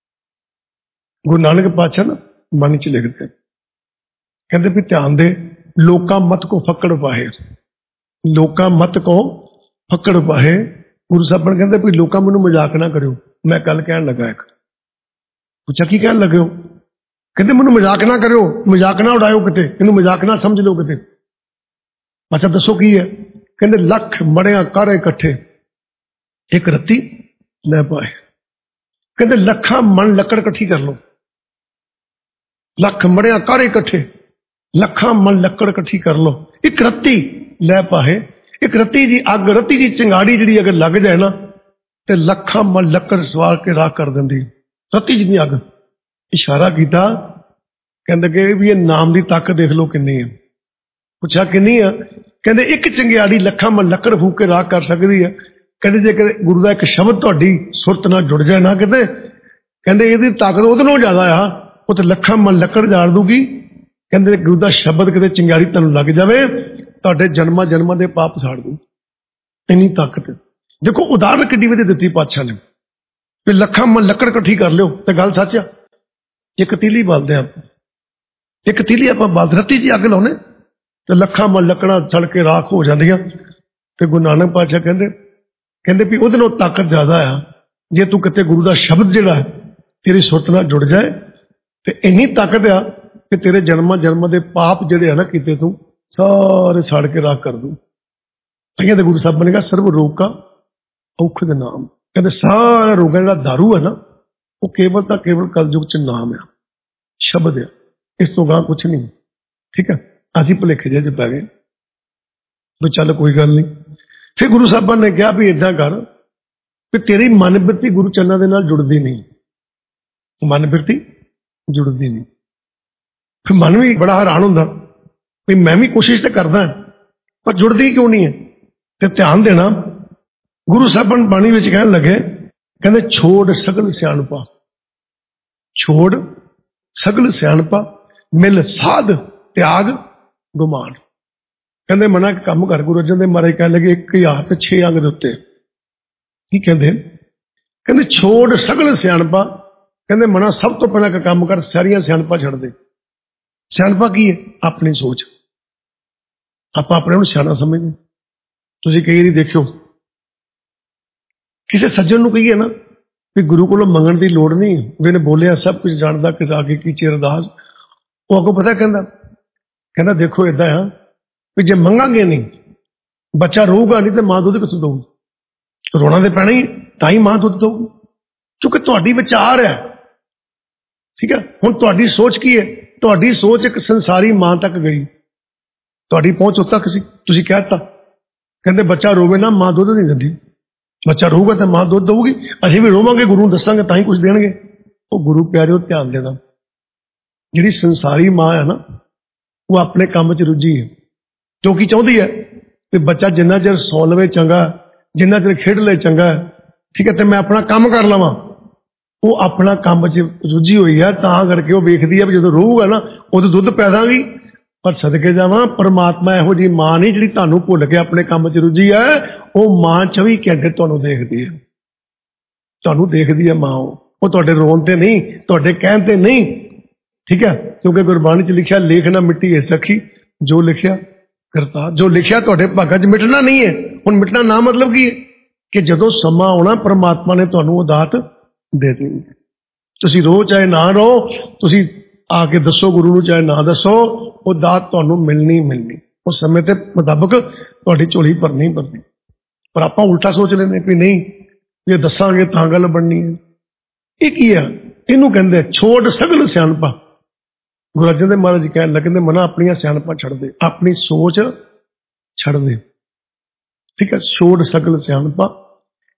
ਗੁਰੂ ਨਾਨਕ ਪਾਤਸ਼ਾਹ ਨਾ ਬਾਣੀ ਚ ਲਿਖਦੇ, ਕਹਿੰਦੇ ਵੀ ਧਿਆਨ ਦੇ, ਲੋਕਾਂ ਮਤ ਕੋ ਫੱਕੜ ਪਾਹੇ, ਲੋਕਾਂ ਮਤ ਕੋ ਫੱਕੜ ਪਾਹੇ। ਗੁਰੂ ਸਾਹਿਬਾਨ ਕਹਿੰਦੇ ਵੀ ਲੋਕਾਂ ਮੈਨੂੰ ਮਜ਼ਾਕ ਨਾ ਕਰਿਓ। ਮੈਂ ਕੱਲ ਕਹਿਣ ਲੱਗਾ, ਇੱਕ ਪੁੱਛਿਆ ਕੀ ਕਹਿਣ ਲੱਗੇ ਹੋ? ਕਹਿੰਦੇ ਮੈਨੂੰ ਮਜ਼ਾਕ ਨਾ ਕਰਿਓ, ਮਜ਼ਾਕ ਨਾ ਉਡਾਇਓ, ਕਿਤੇ ਇਹਨੂੰ ਮਜ਼ਾਕ ਨਾ ਸਮਝ ਲਓ ਕਿਤੇ। ਅੱਛਾ ਦੱਸੋ ਕੀ ਹੈ? ਕਹਿੰਦੇ ਲੱਖ ਮੜਿਆਂ ਕਰ ਇਕੱਠੇ ਇੱਕ ਰੱਤੀ ਲੈ ਪਾਏ। ਕਹਿੰਦੇ ਲੱਖਾਂ ਮਣ ਲੱਕੜ ਇਕੱਠੀ ਕਰ ਲਓ, ਲੱਖ ਮੜਿਆਂ ਕਰ ਇਕੱਠੇ, ਲੱਖਾਂ ਮਣ ਲੱਕੜ ਇਕੱਠੀ ਕਰ ਲਓ, ਇੱਕ ਰੱਤੀ ਲੈ ਪਾਏ। ਇੱਕ ਰੱਤੀ ਦੀ ਅੱਗ, ਰੱਤੀ ਦੀ ਚਿੰਗਾੜੀ ਜਿਹੜੀ ਅਗਰ ਲੱਗ ਜਾਏ ਨਾ ਤੇ ਲੱਖਾਂ ਮਣ ਲੱਕੜ ਸਵਾਰ ਕੇ ਰਾਖ ਕਰ ਦਿੰਦੀ, ਰੱਤੀ ਜਿੰਨੀ ਅੱਗ। ਇਸ਼ਾਰਾ ਕੀਤਾ, ਕਹਿੰਦੇ ਕਿ ਵੀ ਇਹ ਨਾਮ ਦੀ ਤਾਕਤ ਦੇਖ ਲਓ ਕਿੰਨੀ ਹੈ। ਪੁੱਛਿਆ ਕਿੰਨੀ ਆ? ਕਹਿੰਦੇ ਇੱਕ ਚਿੰਗਾੜੀ ਲੱਖਾਂ ਮਣ ਲੱਕੜ ਫੂਕ ਕੇ ਰਾਖ ਕਰ ਸਕਦੀ ਹੈ। ਕਹਿੰਦੇ ਜੇ ਕਿ ਗੁਰੂ ਦਾ ਇੱਕ ਸ਼ਬਦ ਤੁਹਾਡੀ ਸੁਰਤ ਨਾਲ ਜੁੜ ਜਾਏ ਨਾ ਕਿਤੇ, ਕਹਿੰਦੇ ਇਹਦੀ ਤਾਕਤ ਉਹਦੇ ਨਾਲੋਂ ਜ਼ਿਆਦਾ ਆ, ਉਹ ਤੇ ਲੱਖਾਂ ਮਣ ਲੱਕੜ ਜਾੜ ਦੂਗੀ। ਕਹਿੰਦੇ ਗੁਰੂ ਦਾ ਸ਼ਬਦ ਕਿਤੇ ਚਿੰਗਾੜੀ ਤੁਹਾਨੂੰ ਲੱਗ ਜਾਵੇ, ਤੁਹਾਡੇ ਜਨਮਾਂ ਜਨਮਾਂ ਦੇ ਪਾਪ ਸਾੜ ਦੂ, ਇੰਨੀ ਤਾਕਤ। ਦੇਖੋ ਉਦਾਹਰਨ ਕਿੱਡੀ ਵਧੀਆ ਦਿੱਤੀ ਪਾਤਸ਼ਾਹ ਨੇ ਵੀ ਲੱਖਾਂ ਮਣ ਲੱਕੜ ਇਕੱਠੀ ਕਰ ਲਿਓ, ਤੇ ਗੱਲ ਸੱਚ ਆ। ਇੱਕ ਤੀਲੀ ਬਾਲਦੇ ਆਪਾਂ, ਇੱਕ ਤੀਲੀ ਆਪਾਂ ਬਾਲ ਰੱਤੀ ਜੀ ਅੱਗ ਲਾਉਨੇ ਤੇ ਲੱਖਾਂ ਮਣ ਲੱਕੜਾਂ ਸੜ ਕੇ ਰਾਖ ਹੋ ਜਾਂਦੀਆਂ। ਤੇ ਗੁਰੂ ਨਾਨਕ ਪਾਤਸ਼ਾਹ ਕਹਿੰਦੇ ਕਹਿੰਦੇ ਵੀ ਉਹਦੇ ਨਾਲੋਂ ਤਾਕਤ ਜ਼ਿਆਦਾ ਆ ਜੇ ਤੂੰ ਕਿਤੇ ਗੁਰੂ ਦਾ ਸ਼ਬਦ ਜਿਹੜਾ ਤੇਰੀ ਸੁਰਤ ਨਾਲ ਜੁੜ ਜਾਏ, ਤੇ ਇੰਨੀ ਤਾਕਤ ਆ ਕਿ ਤੇਰੇ ਜਨਮਾਂ ਜਨਮਾਂ ਦੇ ਪਾਪ ਜਿਹੜੇ ਆ ਨਾ ਕਿਤੇ ਤੂੰ ਸਾਰੇ ਸੜ ਕੇ ਰਾਖ ਕਰ ਦੂ। ਕਹਿੰਦੇ ਗੁਰੂ ਸਾਹਿਬ ਨੇ ਕਿਹਾ ਸਰਬ ਰੋਗ ਕਾ ਔਖਦ ਨਾਮ। ਕਹਿੰਦੇ ਸਾਰਾ ਰੋਗਾਂ ਜਿਹੜਾ ਦਾਰੂ ਹੈ ਨਾ, ਉਹ ਕੇਵਲ ਤਾਂ ਕੇਵਲ ਕਲਯੁਗ ਚ ਨਾਮ ਆ, ਸ਼ਬਦ ਆ, ਇਸ ਤੋਂ ਗਾਂ ਕੁਛ ਨਹੀਂ। ਠੀਕ ਹੈ, ਅਸੀਂ ਭੁਲੇਖੇ ਜਿਹੇ ਚ ਪੈ ਗਏ ਵੀ ਚੱਲ ਕੋਈ ਗੱਲ ਨਹੀਂ। ਫਿਰ ਗੁਰੂ ਸਾਹਿਬਾਨ ਨੇ ਕਿਹਾ ਵੀ ਏਦਾਂ ਕਰ ਵੀ ਤੇਰੀ ਮਨ ਬਿਰਤੀ ਗੁਰੂ ਚਰਨਾਂ ਦੇ ਨਾਲ ਜੁੜਦੀ ਨਹੀਂ, ਮਨ ਬਿਰਤੀ ਜੁੜਦੀ ਨਹੀਂ। ਫਿਰ ਮਨ ਵੀ ਬੜਾ ਹੈਰਾਨ ਹੁੰਦਾ ਵੀ ਮੈਂ ਵੀ ਕੋਸ਼ਿਸ਼ ਤੇ ਕਰਦਾ ਪਰ ਜੁੜਦੀ ਕਿਉਂ ਨਹੀਂ ਹੈ। ਤੇ ਧਿਆਨ ਦੇਣਾ, ਗੁਰੂ ਸਾਹਿਬਾਨ ਬਾਣੀ ਵਿੱਚ ਕਹਿਣ ਲੱਗੇ, ਕਹਿੰਦੇ ਛੋੜ ਸਗਲ ਸਿਆਣਪਾ, ਛੋੜ ਸਗਲ ਸਿਆਣਪਾ ਮਿਲ ਸਾਧ ਤਿਆਗ ਗੁਮਾਨ। ਕਹਿੰਦੇ ਮਨਾ ਕੰਮ ਕਰ। ਗੁਰੂ ਅਰਜਨ ਦੇਵ ਮਹਾਰਾਜ ਕਹਿਣ ਲੱਗੇ ਇੱਕ ਹਜ਼ਾਰ ਤੇ ਛੇ ਅੰਗ ਦੇ ਉੱਤੇ ਕੀ ਕਹਿੰਦੇ? ਕਹਿੰਦੇ ਛੋੜ ਸਗਲ ਸਿਆਣਪਾ। ਕਹਿੰਦੇ ਮਨਾ ਸਭ ਤੋਂ ਪਹਿਲਾਂ ਇੱਕ ਕੰਮ ਕਰ, ਸਾਰੀਆਂ ਸਿਆਣਪਾਂ ਛੱਡ ਦੇ। ਸਿਆਣਪਾ ਕੀ ਹੈ? ਆਪਣੀ ਸੋਚ। ਆਪਾਂ ਆਪਣੇ ਨੂੰ ਸਿਆਣਾ ਸਮਝਦੇ। ਤੁਸੀਂ ਕਈ ਵਾਰੀ ਦੇਖਿਓ ਕਿਸੇ ਸੱਜਣ ਨੂੰ ਕਹੀਏ ਨਾ ਵੀ ਗੁਰੂ ਕੋਲੋਂ ਮੰਗਣ ਦੀ ਲੋੜ ਨਹੀਂ, ਵੀ ਇਹਨੇ ਬੋਲਿਆ ਸਭ ਕੁਝ ਜਾਣਦਾ, ਕਿਸ ਆਗੇ ਕੀ ਚਿਰ ਅਰਦਾਸ। ਉਹ ਅੱਗੋਂ ਪਤਾ ਕਹਿੰਦਾ ਕਹਿੰਦਾ ਦੇਖੋ ਏਦਾਂ ਆ ਵੀ ਜੇ ਮੰਗਾਂਗੇ ਨਹੀਂ, ਬੱਚਾ ਰੋਊਗਾ ਨਹੀਂ ਤੇ ਮਾਂ ਦੁੱਧ ਕਿੱਥੋਂ ਦਊਗੀ? ਰੋਣਾ ਤੇ ਪੈਣਾ ਹੀ, ਤਾਂ ਹੀ ਮਾਂ ਦੁੱਧ ਦਊਗੀ, ਕਿਉਂਕਿ ਤੁਹਾਡੀ ਵਿਚਾਰ ਹੈ। ਠੀਕ ਹੈ, ਹੁਣ ਤੁਹਾਡੀ ਸੋਚ ਕੀ ਹੈ? ਤੁਹਾਡੀ ਸੋਚ ਇੱਕ ਸੰਸਾਰੀ ਮਾਂ ਤੱਕ ਗਈ, ਤੁਹਾਡੀ ਪਹੁੰਚ ਉੱਥੇ ਤੱਕ ਸੀ। ਤੁਸੀਂ ਕਹਿ ਦਿੱਤਾ ਕਹਿੰਦੇ ਬੱਚਾ ਰੋਵੇ ਨਾ ਮਾਂ ਦੁੱਧ ਨਹੀਂ ਦਿੰਦੀ, ਬੱਚਾ ਰੋਊਗਾ ਤਾਂ ਮਾਂ ਦੁੱਧ ਦਊਗੀ। ਅਸੀਂ ਵੀ ਰੋਵਾਂਗੇ, ਗੁਰੂ ਨੂੰ ਦੱਸਾਂਗੇ ਤਾਂ ਹੀ ਕੁਝ ਦੇਣਗੇ। ਉਹ ਗੁਰੂ ਪਿਆਰਿਓ ਧਿਆਨ ਦੇਣਾ, ਜਿਹੜੀ ਸੰਸਾਰੀ ਮਾਂ ਹੈ ਨਾ ਉਹ ਆਪਣੇ ਕੰਮ 'ਚ ਰੁੱਝੀ ਹੈ। ਕਿਉਂਕਿ ਚਾਹੁੰਦੀ ਹੈ ਕਿ ਬੱਚਾ ਜਿੰਨਾ ਚਿਰ ਸੌ ਲਵੇ ਚੰਗਾ, ਜਿੰਨਾ ਚਿਰ ਖੇਡ ਲਏ ਚੰਗਾ, ਠੀਕ ਹੈ, ਤੇ ਮੈਂ ਆਪਣਾ ਕੰਮ ਕਰ ਲਵਾਂ। ਉਹ ਆਪਣਾ ਕੰਮ 'ਚ ਰੁੱਝੀ ਹੋਈ ਹੈ, ਤਾਂ ਕਰਕੇ ਉਹ ਵੇਖਦੀ ਹੈ ਵੀ ਜਦੋਂ ਰੋਊਗਾ ਨਾ ਉਦੋਂ ਦੁੱਧ ਪੈ ਦਾਂਗੀ। ਪਰ ਸਦਕੇ ਜਾਵਾਂ, ਪਰਮਾਤਮਾ ਇਹੋ ਜਿਹੀ ਮਾਂ ਨਹੀਂ ਜਿਹੜੀ ਤੁਹਾਨੂੰ ਭੁੱਲ ਕੇ ਆਪਣੇ ਕੰਮ 'ਚ ਰੁੱਝੀ ਹੈ। ਉਹ ਮਾਂ ਚੌਵੀ ਘੰਟੇ ਤੁਹਾਨੂੰ ਦੇਖਦੀ ਹੈ, ਤੁਹਾਨੂੰ ਦੇਖਦੀ ਹੈ ਮਾਂ। ਉਹ ਤੁਹਾਡੇ ਰੋਣ ਤੇ ਨਹੀਂ, ਤੁਹਾਡੇ ਕਹਿਣ ਤੇ ਨਹੀਂ। ਠੀਕ ਹੈ, ਕਿਉਂਕਿ ਗੁਰਬਾਣੀ 'ਚ ਲਿਖਿਆ ਲੇਖ ਨਾ ਮਿੱਟੀ ਹੈ ਸਖੀ, ਜੋ ਲਿਖਿਆ ਕਰਤਾ। ਜੋ ਲਿਖਿਆ ਤੁਹਾਡੇ ਭਾਗਾਂ 'ਚ ਮਿਟਣਾ ਨਹੀਂ ਹੈ। ਹੁਣ ਮਿਟਣਾ ਨਾ ਮਤਲਬ ਕੀ ਹੈ? ਕਿ ਜਦੋਂ ਸਮਾਂ ਆਉਣਾ ਪਰਮਾਤਮਾ ਨੇ ਤੁਹਾਨੂੰ ਉਹ ਦਾਤ ਦੇ ਦੇਣੀ। ਤੁਸੀਂ ਰੋ ਚਾਹੇ ਨਾ ਰੋ, ਤੁਸੀਂ ਆ ਕੇ ਦੱਸੋ ਗੁਰੂ ਨੂੰ ਚਾਹੇ ਨਾ ਦੱਸੋ, ਉਹ ਦਾਤ ਤੁਹਾਨੂੰ ਮਿਲਣੀ ਮਿਲਣੀ। ਉਸ ਸਮੇਂ ਦੇ ਮੁਤਾਬਕ ਤੁਹਾਡੀ ਝੋਲੀ ਭਰਨੀ ਭਰਨੀ। ਪਰ ਆਪਾਂ ਉਲਟਾ ਸੋਚ ਲੈਂਦੇ ਕਿ ਨਹੀਂ, ਜੇ ਦੱਸਾਂਗੇ ਤਾਂ ਗੱਲ ਬਣਨੀ ਹੈ। ਇਹ ਕੀ ਆ? ਇਹਨੂੰ ਕਹਿੰਦੇ ਛੋੜ ਸਗਲ ਸਿਆਣਪਾ। ਗੁਰੂ ਅਰਜਨ ਦੇਵ ਮਹਾਰਾਜ ਜੀ ਕਹਿਣ ਲੱਗੇ ਕਹਿੰਦੇ ਮਨਾ ਆਪਣੀਆਂ ਸਿਆਣਪਾਂ ਛੱਡ ਦੇ, ਆਪਣੀ ਸੋਚ ਛੱਡ ਦੇ। ਠੀਕ ਹੈ, ਛੋੜ ਸਗਲ ਸਿਆਣਪਾ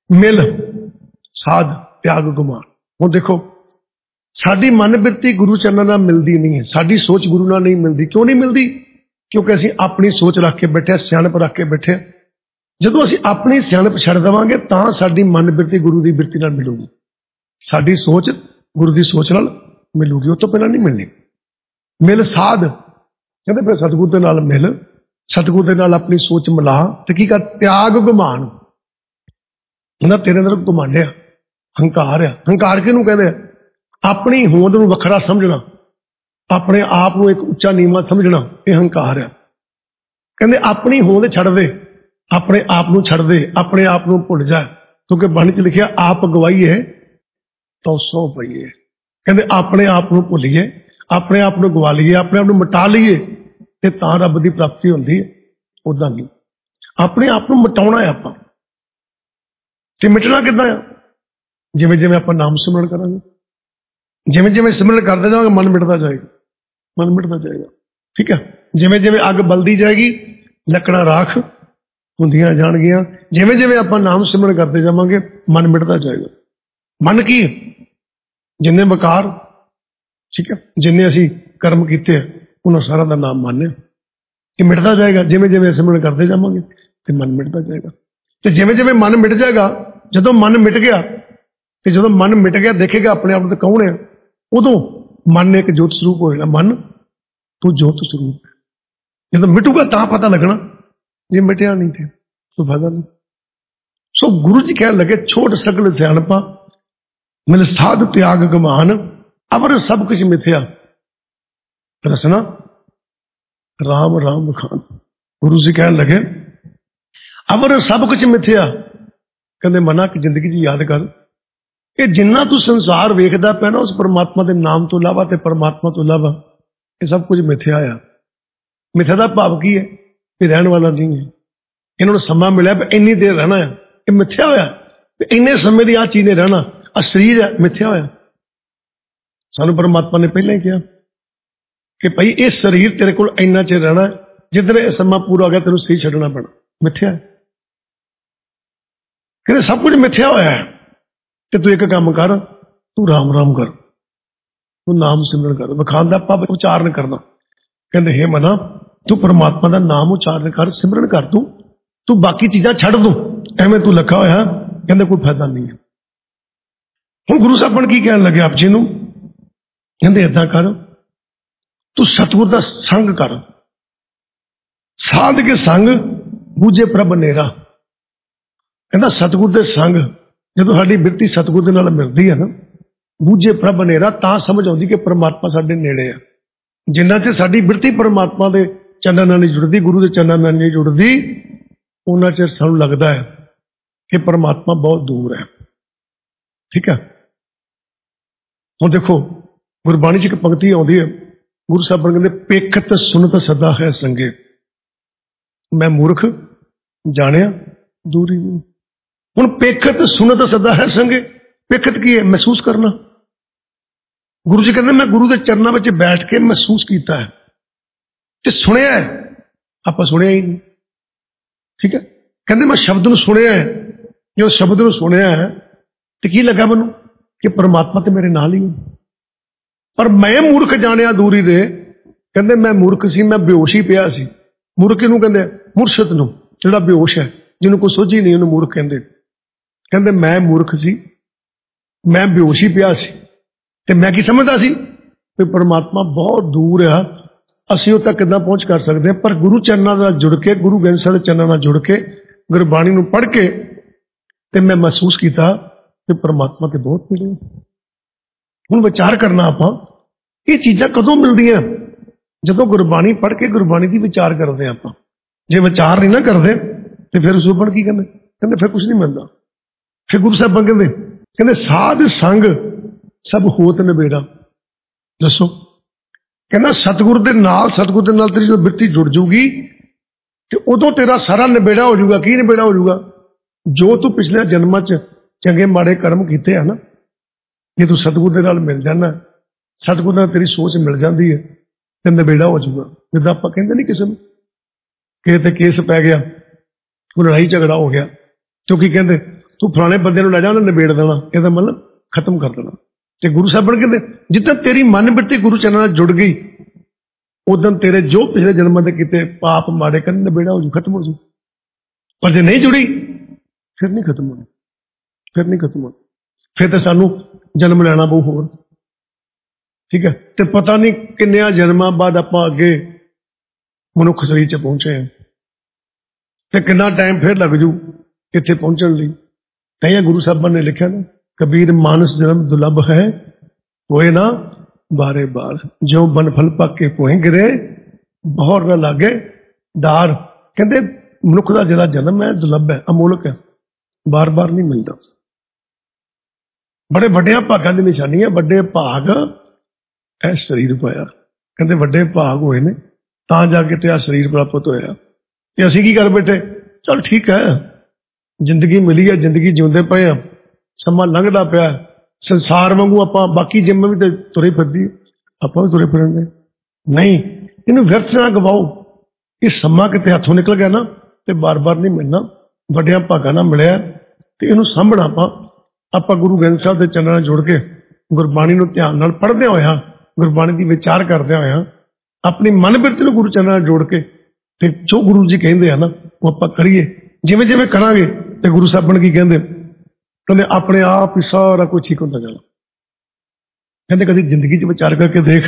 ਮਿਲ ਸਾਧ ਤਿਆਗ ਗੁਮਾਨ। ਹੁਣ ਦੇਖੋ ਸਾਡੀ ਮਨ ਬਿਰਤੀ ਗੁਰੂ ਚਰਨਾਂ ਨਾਲ ਮਿਲਦੀ ਨਹੀਂ ਹੈ, ਸਾਡੀ ਸੋਚ ਗੁਰੂ ਨਾਲ ਨਹੀਂ ਮਿਲਦੀ। ਕਿਉਂ ਨਹੀਂ ਮਿਲਦੀ? ਕਿਉਂਕਿ ਅਸੀਂ ਆਪਣੀ ਸੋਚ ਰੱਖ ਕੇ ਬੈਠੇ, ਸਿਆਣਪ ਰੱਖ ਕੇ ਬੈਠੇ। ਜਦੋਂ ਅਸੀਂ ਆਪਣੀ ਸਿਆਣਪ ਛੱਡ ਦੇਵਾਂਗੇ ਤਾਂ ਸਾਡੀ ਮਨ ਬਿਰਤੀ ਗੁਰੂ ਦੀ ਬਿਰਤੀ ਨਾਲ ਮਿਲੂਗੀ, ਸਾਡੀ ਸੋਚ ਗੁਰੂ ਦੀ ਸੋਚ ਨਾਲ ਮਿਲੂਗੀ, ਉਹ ਤੋਂ ਪਹਿਲਾਂ ਨਹੀਂ ਮਿਲਣੀ। ਮਿਲ ਸਾਧ ਕਹਿੰਦੇ ਫਿਰ ਸਤਿਗੁਰ ਦੇ ਨਾਲ ਮਿਲ, ਸਤਿਗੁਰ ਦੇ ਨਾਲ ਆਪਣੀ ਸੋਚ ਮਿਲਾ ਤੇ ਕੀ ਕਰ? ਤਿਆਗ ਗੁਮਾਨ। ਕਹਿੰਦਾ ਤੇਰੇ ਅੰਦਰ ਘੁਮੰਡ ਆ, ਹੰਕਾਰ ਆ। ਹੰਕਾਰ ਕਿਹਨੂੰ ਕਹਿੰਦੇ ਆ? ਆਪਣੀ ਹੋਂਦ ਨੂੰ ਵੱਖਰਾ ਸਮਝਣਾ, ਆਪਣੇ ਆਪ ਨੂੰ ਇੱਕ ਉੱਚਾ ਨੀਵਾਂ ਸਮਝਣਾ, ਇਹ ਹੰਕਾਰ ਆ। ਕਹਿੰਦੇ ਆਪਣੀ ਹੋਂਦ ਛੱਡ ਦੇ, ਆਪਣੇ ਆਪ ਨੂੰ ਛੱਡ ਦੇ, ਆਪਣੇ ਆਪ ਨੂੰ ਭੁੱਲ ਜਾ, ਕਿਉਂਕਿ ਬਾਣੀ 'ਚ ਲਿਖਿਆ ਆਪ ਗਵਾਈਏ ਤਾਂ ਸੌ ਪਈਏ। ਕਹਿੰਦੇ ਆਪਣੇ ਆਪ ਨੂੰ ਭੁੱਲੀਏ, ਆਪਣੇ ਆਪ ਨੂੰ ਗਵਾ ਲਈਏ, ਆਪਣੇ ਆਪ ਨੂੰ ਮਿਟਾ ਲਈਏ ਤੇ ਤਾਂ ਰੱਬ ਦੀ ਪ੍ਰਾਪਤੀ ਹੁੰਦੀ ਹੈ। ਉਦਾਂ ਨਹੀਂ, ਆਪਣੇ ਆਪ ਨੂੰ ਮਿਟਾਉਣਾ ਹੈ ਆਪਾਂ। ਤੇ ਮਿਟਣਾ ਕਿੱਦਾਂ ਆ? ਜਿਵੇਂ ਜਿਵੇਂ ਆਪਾਂ ਨਾਮ ਸਿਮਰਨ ਕਰਾਂਗੇ, ਜਿਵੇਂ ਜਿਵੇਂ ਸਿਮਰਨ ਕਰਦੇ ਜਾਵਾਂਗੇ ਮਨ ਮਿਟਦਾ ਜਾਏਗਾ, ਮਨ ਮਿਟਦਾ ਜਾਏਗਾ। ਠੀਕ ਹੈ, ਜਿਵੇਂ ਜਿਵੇਂ ਅੱਗ ਬਲਦੀ ਜਾਏਗੀ ਲੱਕੜਾਂ ਰਾਖ ਹੁੰਦੀਆਂ ਜਾਣਗੀਆਂ। ਜਿਵੇਂ ਜਿਵੇਂ ਆਪਾਂ ਨਾਮ ਸਿਮਰਨ ਕਰਦੇ ਜਾਵਾਂਗੇ ਮਨ ਮਿਟਦਾ ਜਾਏਗਾ। ਮਨ ਕੀ ਹੈ? ਜਿੰਨੇ ਵਿਕਾਰ, ਠੀਕ ਹੈ, ਜਿੰਨੇ ਅਸੀਂ ਕਰਮ ਕੀਤੇ ਆ ਉਹਨਾਂ ਸਾਰਾ ਦਾ ਨਾਮ ਮਨ ਹੈ। ਇਹ ਮਿਟਦਾ ਜਾਏਗਾ ਜਿਵੇਂ ਜਿਵੇਂ ਸਿਮਰਨ ਕਰਦੇ ਜਾਵਾਂਗੇ ਤੇ ਮਨ ਮਿਟਦਾ ਜਾਏਗਾ। ਤੇ ਜਿਵੇਂ ਜਿਵੇਂ ਮਨ ਮਿਟ ਜਾਏਗਾ, ਜਦੋਂ ਮਨ ਮਿਟ ਗਿਆ ਤੇ ਜਦੋਂ ਮਨ ਮਿਟ ਗਿਆ ਦੇਖੇਗਾ ਆਪਣੇ ਆਪ ਨੂੰ ਤਾਂ ਕੌਣ ਹੈ, ਉਦੋਂ ਮਨ ਨੇ ਇੱਕ ਜੋਤ ਸਰੂਪ ਹੋ ਜਾਣਾ। ਮਨ ਤੂੰ ਜੋਤ ਸਰੂਪ ਹੈ। ਜਦੋਂ ਮਿਟੂਗਾ ਤਾਂ ਪਤਾ ਲੱਗਣਾ, ਜੇ ਮਿਟਿਆ ਨਹੀਂ ਤੇ ਕੋਈ ਫਾਇਦਾ ਨਹੀਂ। ਸੋ ਗੁਰੂ ਜੀ ਕਹਿਣ ਲੱਗੇ ਛੋਟ ਸਗਲ ਸਿਆਣਪਾ ਮਿਲ ਸਾਧ ਤਿਆਗ ਗਮਾਨ ਅਵਰ ਸਭ ਕੁਝ ਮਿਥਿਆ ਰਸਨਾ ਰਾਮ ਰਾਮ ਬਖਾਨ। ਗੁਰੂ ਜੀ ਕਹਿਣ ਲੱਗੇ ਅਵਰ ਸਭ ਕੁਝ ਮਿਥਿਆ। ਕਹਿੰਦੇ ਮਨਾ ਕਿ ਜ਼ਿੰਦਗੀ 'ਚ ਯਾਦ ਕਰ, ਇਹ ਜਿੰਨਾ ਤੂੰ ਸੰਸਾਰ ਵੇਖਦਾ ਪਿਆ ਨਾ ਉਸ ਪਰਮਾਤਮਾ ਦੇ ਨਾਮ ਤੋਂ ਇਲਾਵਾ ਤੇ ਪਰਮਾਤਮਾ ਤੋਂ ਇਲਾਵਾ, ਇਹ ਸਭ ਕੁਝ ਮਿਥਿਆ ਆ। ਮਿਥਿਆ ਦਾ ਭਾਵ ਕੀ ਹੈ? ਇਹ ਰਹਿਣ ਵਾਲਾ ਨਹੀਂ ਹੈ। ਇਹਨਾਂ ਨੂੰ ਸਮਾਂ ਮਿਲਿਆ ਵੀ ਇੰਨੀ ਦੇਰ ਰਹਿਣਾ ਹੈ, ਇਹ ਮਿਥਿਆ ਹੋਇਆ। ਇੰਨੇ ਸਮੇਂ ਦੀ ਆਹ ਚੀਜ਼ ਨੇ ਰਹਿਣਾ, ਆਹ ਸਰੀਰ ਹੈ, ਮਿਥਿਆ ਹੋਇਆ। ਸਾਨੂੰ ਪਰਮਾਤਮਾ ਨੇ ਪਹਿਲਾਂ ਹੀ ਕਿਹਾ ਕਿ ਭਾਈ ਇਹ ਸਰੀਰ ਤੇਰੇ ਕੋਲ ਇੰਨਾ ਚਿਰ ਰਹਿਣਾ, ਜਿੱਧਰ ਇਹ ਸਮਾਂ ਪੂਰਾ ਹੋ ਗਿਆ ਤੈਨੂੰ ਸਰੀਰ ਛੱਡਣਾ ਪੈਣਾ। ਮਿਥਿਆ ਹੈ, ਕਹਿੰਦੇ ਸਭ ਕੁਝ ਮਿਥਿਆ ਹੋਇਆ ਹੈ। ਤੇ ਤੂੰ ਇੱਕ ਕੰਮ ਕਰ, ਤੂੰ ਰਾਮ ਰਾਮ ਕਰ, ਤੂੰ ਨਾਮ ਸਿਮਰਨ ਕਰ, ਵਿਖਾਣ ਦਾ ਪੱਬ ਉਚਾਰਨ ਕਰਨਾ। ਕਹਿੰਦੇ ਹੇ ਮਨਾ ਤੂੰ ਪਰਮਾਤਮਾ ਦਾ ਨਾਮ ਉਚਾਰਨ ਕਰ, ਸਿਮਰਨ ਕਰ, ਤੂੰ ਤੂੰ ਬਾਕੀ ਚੀਜ਼ਾਂ ਛੱਡ ਦੂੰ, ਐਵੇਂ ਤੂੰ ਲੱਗਾ ਹੋਇਆ। ਕਹਿੰਦੇ ਕੋਈ ਫਾਇਦਾ ਨਹੀਂ ਹੈ। ਹੁਣ ਗੁਰੂ ਸਾਹਿਬਾਨ ਕੀ ਕਹਿਣ ਲੱਗੇ ਆਪ ਜੀ ਨੂੰ? ਕਹਿੰਦੇ ਏਦਾਂ ਕਰ, ਤੂੰ ਸਤਿਗੁਰ ਦਾ ਸੰਗ ਕਰ, ਸਾਧ ਕੇ ਸੰਗ ਬੂਝੇ ਪ੍ਰਭ ਨੇਰਾ। ਕਹਿੰਦਾ ਸਤਿਗੁਰ ਦੇ ਸੰਗ ਜਦੋਂ ਸਾਡੀ ਬਿਰਤੀ ਸਤਿਗੁਰ ਦੇ ਨਾਲ ਮਿਲਦੀ ਹੈ ਨਾ, ਬੂਝੇ ਪ੍ਰਭ ਨੇਰਾ, ਤਾਂ ਸਮਝ ਆਉਂਦੀ ਕਿ ਪਰਮਾਤਮਾ ਸਾਡੇ ਨੇੜੇ ਆ। ਜਿੰਨਾ ਚਿਰ ਸਾਡੀ ਬਿਰਤੀ ਪਰਮਾਤਮਾ ਦੇ ਚੰਨਾਂ ਨਾਲ ਨਹੀਂ ਜੁੜਦੀ, ਗੁਰੂ ਦੇ ਚੰਨਾਂ ਨਾਲ ਨਹੀਂ ਜੁੜਦੀ, ਉਹਨਾਂ ਚਿਰ ਸਾਨੂੰ ਲੱਗਦਾ ਹੈ ਕਿ ਪਰਮਾਤਮਾ ਬਹੁਤ ਦੂਰ ਹੈ। ਠੀਕ ਹੈ, ਹੁਣ ਦੇਖੋ ਗੁਰਬਾਣੀ 'ਚ ਇੱਕ ਪੰਕਤੀ ਆਉਂਦੀ ਹੈ, ਗੁਰੂ ਸਾਹਿਬਾਨ ਕਹਿੰਦੇ ਪੇਖਤ ਸੁਨਤ ਸਦਾ ਹੈ ਸੰਗੇ, ਮੈਂ ਮੂਰਖ ਜਾਣਿਆ ਦੂਰੀ ਨਹੀਂ। ਹੁਣ ਪੇਖਤ ਸੁਨਤ ਸਦਾ ਹੈ ਸੰਗੇ, ਪੇਖਤ ਕੀ ਹੈ? ਮਹਿਸੂਸ ਕਰਨਾ। ਗੁਰੂ ਜੀ ਕਹਿੰਦੇ ਮੈਂ ਗੁਰੂ ਦੇ ਚਰਨਾਂ ਵਿੱਚ ਬੈਠ ਕੇ ਮਹਿਸੂਸ ਕੀਤਾ ਹੈ ਤੇ ਸੁਣਿਆ ਹੈ, ਆਪਾਂ ਸੁਣਿਆ ਹੀ ਨਹੀਂ। ਠੀਕ ਹੈ, ਕਹਿੰਦੇ ਮੈਂ ਸ਼ਬਦ ਨੂੰ ਸੁਣਿਆ ਹੈ, ਜੋ ਸ਼ਬਦ ਨੂੰ ਸੁਣਿਆ ਹੈ ਤੇ ਕੀ ਲੱਗਾ ਮੈਨੂੰ ਕਿ ਪਰਮਾਤਮਾ ਤੇ ਮੇਰੇ ਨਾਲ ਹੀ ਹੈ। ਪਰ ਮੈਂ ਮੂਰਖ ਜਾਣਿਆ ਦੂਰੀ ਦੇ। ਕਹਿੰਦੇ ਮੈਂ ਮੂਰਖ ਸੀ, ਮੈਂ ਬੇਹੋਸ਼ ਹੀ ਪਿਆ ਸੀ। ਮੂਰਖ ਨੂੰ ਕਹਿੰਦੇ ਮੁਰਸ਼ਦ ਨੂੰ, ਜਿਹੜਾ ਬੇਹੋਸ਼ ਹੈ, ਜਿਹਨੂੰ ਕੋਈ ਸੋਝੀ ਨਹੀਂ, ਉਹਨੂੰ ਮੂਰਖ ਕਹਿੰਦੇ। ਕਹਿੰਦੇ ਮੈਂ ਮੂਰਖ ਸੀ, ਮੈਂ ਬੇਹੋਸ਼ ਹੀ ਪਿਆ ਸੀ ਤੇ ਮੈਂ ਕੀ ਸਮਝਦਾ ਸੀ ਕਿ ਪਰਮਾਤਮਾ ਬਹੁਤ ਦੂਰ ਆ, ਅਸੀਂ ਉਹ ਤੱਕ ਕਿੱਦਾਂ ਪਹੁੰਚ ਕਰ ਸਕਦੇ ਹਾਂ। ਪਰ ਗੁਰੂ ਚਰਨਾਂ ਨਾਲ ਜੁੜ ਕੇ, ਗੁਰੂ ਗ੍ਰੰਥ ਸਾਹਿਬ ਦੇ ਚਰਨਾਂ ਨਾਲ ਜੁੜ ਕੇ, ਗੁਰਬਾਣੀ ਨੂੰ ਪੜ੍ਹ ਕੇ ਤੇ ਮੈਂ ਮਹਿਸੂਸ ਕੀਤਾ ਕਿ ਪਰਮਾਤਮਾ ਤੇ ਬਹੁਤ ਮਿਲੇ। ਹੁਣ ਵਿਚਾਰ ਕਰਨਾ ਆਪਾਂ, ਇਹ ਚੀਜ਼ਾਂ ਕਦੋਂ ਮਿਲਦੀਆਂ? ਜਦੋਂ ਗੁਰਬਾਣੀ ਪੜ੍ਹ ਕੇ ਗੁਰਬਾਣੀ ਦੀ ਵਿਚਾਰ ਕਰਦੇ ਹਾਂ ਆਪਾਂ। ਜੇ ਵਿਚਾਰ ਨਹੀਂ ਨਾ ਕਰਦੇ ਤੇ ਫਿਰ ਸੁਪਨ ਕੀ ਕਹਿੰਦੇ? ਕਹਿੰਦੇ ਫਿਰ ਕੁਝ ਨਹੀਂ ਮਿਲਦਾ। ਫਿਰ ਗੁਰੂ ਸਾਹਿਬ ਕਹਿੰਦੇ ਕਹਿੰਦੇ ਸਾਧ ਸੰਗ ਸਭ ਹੋਤ ਨਿਬੇੜਾ। ਦੱਸੋ, ਕਹਿੰਦਾ ਸਤਿਗੁਰ ਦੇ ਨਾਲ, ਸਤਿਗੁਰ ਦੇ ਨਾਲ ਤੇਰੀ ਜਦੋਂ ਬਿਰਤੀ ਜੁੜ ਜੂਗੀ ਤੇ ਉਦੋਂ ਤੇਰਾ ਸਾਰਾ ਨਿਬੇੜਾ ਹੋ ਜਾਊਗਾ। ਕੀ ਨਿਬੇੜਾ ਹੋ ਜਾਊਗਾ? ਜੋ ਤੂੰ ਪਿਛਲੇ ਜਨਮਾਂ 'ਚ ਚੰਗੇ ਮਾੜੇ ਕਰਮ ਕੀਤੇ ਆ ਨਾ, ਜੇ ਤੂੰ ਸਤਿਗੁਰ ਦੇ ਨਾਲ ਮਿਲ ਜਾਣਾ, ਸਤਿਗੁਰ ਨਾਲ ਤੇਰੀ ਸੋਚ ਮਿਲ ਜਾਂਦੀ ਹੈ ਤੇ ਨਿਬੇੜਾ ਹੋ ਜਾਊਗਾ। ਜਿੱਦਾਂ ਆਪਾਂ ਕਹਿੰਦੇ ਨਹੀਂ ਕਿਸੇ ਨੂੰ ਕਿਸੇ ਤੇ ਕੇਸ ਪੈ ਗਿਆ, ਕੋਈ ਲੜਾਈ ਝਗੜਾ ਹੋ ਗਿਆ, ਕਿਉਂਕਿ ਕਹਿੰਦੇ ਤੂੰ ਫਲਾਣੇ ਬੰਦੇ ਨੂੰ ਲੈ ਜਾ, ਉਹਨੇ ਨਿਬੇੜ ਦੇਣਾ, ਇਹਦਾ ਮਤਲਬ ਖਤਮ ਕਰ ਦੇਣਾ। ਤੇ ਗੁਰੂ ਸਾਹਿਬਾਨ ਕਹਿੰਦੇ ਜਿੱਦਾਂ ਤੇਰੀ ਮਨ ਬਿਰਤੀ ਗੁਰੂ ਚਰਨਾਂ ਨਾਲ ਜੁੜ ਗਈ, ਉਦੋਂ ਤੇਰੇ ਜੋ ਪਿਛਲੇ ਜਨਮਾਂ ਦੇ ਕਿਤੇ ਪਾਪ ਮਾੜੇ ਕਰਨ ਨਿਬੇੜਾ ਹੋ ਜੂ, ਖਤਮ ਹੋ ਜੂ। ਪਰ ਜੇ ਨਹੀਂ ਜੁੜੀ ਫਿਰ ਨਹੀਂ ਖਤਮ ਹੋਣੀ, ਫਿਰ ਨਹੀਂ ਖਤਮ ਹੋਣੀ, ਫਿਰ ਤਾਂ ਸਾਨੂੰ ਜਨਮ ਲੈਣਾ ਪਊ ਹੋਰ। ਠੀਕ ਹੈ, ਤੇ ਪਤਾ ਨਹੀਂ ਕਿੰਨਿਆਂ ਜਨਮਾਂ ਬਾਅਦ ਆਪਾਂ ਅੱਗੇ ਮਨੁੱਖ ਸਰੀਰ 'ਚ ਪਹੁੰਚੇ ਹਾਂ, ਤੇ ਕਿੰਨਾ ਟਾਈਮ ਫਿਰ ਲੱਗ ਜੂ ਇੱਥੇ ਪਹੁੰਚਣ ਲਈ। ਤਾਂ ਇਹ ਗੁਰੂ ਸਾਹਿਬਾਨ ਨੇ ਲਿਖਿਆ ਨਾ, ਕਬੀਰ ਮਾਨਸ ਜਨਮ ਦੁਰਲਭ ਹੈ, ਹੋਏ ਨਾ ਬਾਰੇ ਬਾਰ, ਜੋ ਬਨ ਫਲ ਪਾਕੇ ਭੋਏ ਗਿਰੇ, ਬਹੁਰ ਨਾ ਲਾਗੇ ਡਾਰ। ਕਹਿੰਦੇ ਮਨੁੱਖ ਦਾ ਜਿਹੜਾ ਜਨਮ ਹੈ ਦੁਰਲਭ ਹੈ, ਅਮੋਲਕ ਹੈ, ਬਾਰ ਬਾਰ ਨਹੀਂ ਮਿਲਦਾ। ਬੜੇ ਵੱਡਿਆਂ ਭਾਗਾਂ ਦੀ ਨਿਸ਼ਾਨੀ ਹੈ, ਵੱਡੇ ਭਾਗ ਇਹ ਸਰੀਰ ਪਾਇਆ। ਕਹਿੰਦੇ ਵੱਡੇ ਭਾਗ ਹੋਏ ਨੇ ਤਾਂ ਜਾ ਕੇ ਤੇ ਆ ਸਰੀਰ ਪ੍ਰਾਪਤ ਹੋਇਆ। ਤੇ ਅਸੀਂ ਕੀ ਕਰ ਬੈਠੇ, ਚਲ ਠੀਕ ਹੈ ਜ਼ਿੰਦਗੀ ਮਿਲੀ ਹੈ, ਜ਼ਿੰਦਗੀ ਜਿਉਂਦੇ ਪਏ ਆ, ਸਮਾਂ ਲੰਘਦਾ ਪਿਆ, ਸੰਸਾਰ ਵਾਂਗੂ ਆਪਾਂ ਬਾਕੀ ਜਿੰਮ ਵੀ ਤੇ ਤੁਰੇ ਫਿਰਦੀ, ਆਪਾਂ ਵੀ ਤੁਰੇ ਫਿਰਨਗੇ। ਨਹੀਂ, ਇਹਨੂੰ ਵਿਅਰਥ ਨਾ ਗਵਾਓ। ਇਹ ਸਮਾਂ ਕਿਤੇ ਹੱਥੋਂ ਨਿਕਲ ਗਿਆ ਨਾ ਤੇ ਬਾਰ-ਬਾਰ ਨਹੀਂ ਮਿਲਣਾ, ਵੱਡਿਆਂ ਭਾਗਾਂ ਨਾਲ ਮਿਲਿਆ ਤੇ ਇਹਨੂੰ ਸਾਂਭਣਾ। ਆਪਾਂ ਆਪਾਂ ਗੁਰੂ ਗ੍ਰੰਥ ਸਾਹਿਬ ਦੇ ਚਰਨਾਂ ਨਾਲ ਜੁੜ ਕੇ ਗੁਰਬਾਣੀ ਨੂੰ ਧਿਆਨ ਨਾਲ ਪੜ੍ਹਦੇ ਹੋਇਆ, ਗੁਰਬਾਣੀ ਦੀ ਵਿਚਾਰ ਕਰਦੇ ਹੋਇਆ, ਆਪਣੀ ਮਨ ਬਿਰਤੀ ਨੂੰ ਗੁਰੂ ਚਰਨਾਂ ਨਾਲ ਜੋੜ ਕੇ ਤੇ ਜੋ ਗੁਰੂ ਜੀ ਕਹਿੰਦੇ ਆ ਨਾ ਉਹ ਆਪਾਂ ਕਰੀਏ। ਜਿਵੇਂ ਜਿਵੇਂ ਕਰਾਂਗੇ ਤੇ ਗੁਰੂ ਸਾਹਿਬਾਨ ਕੀ ਕਹਿੰਦੇ, ਕਹਿੰਦੇ ਆਪਣੇ ਆਪ ਹੀ ਸਾਰਾ ਕੁਝ ਠੀਕ ਹੁੰਦਾ ਜਾਣਾ। ਕਹਿੰਦੇ ਕਦੀ ਜ਼ਿੰਦਗੀ 'ਚ ਵਿਚਾਰ ਕਰਕੇ ਦੇਖ,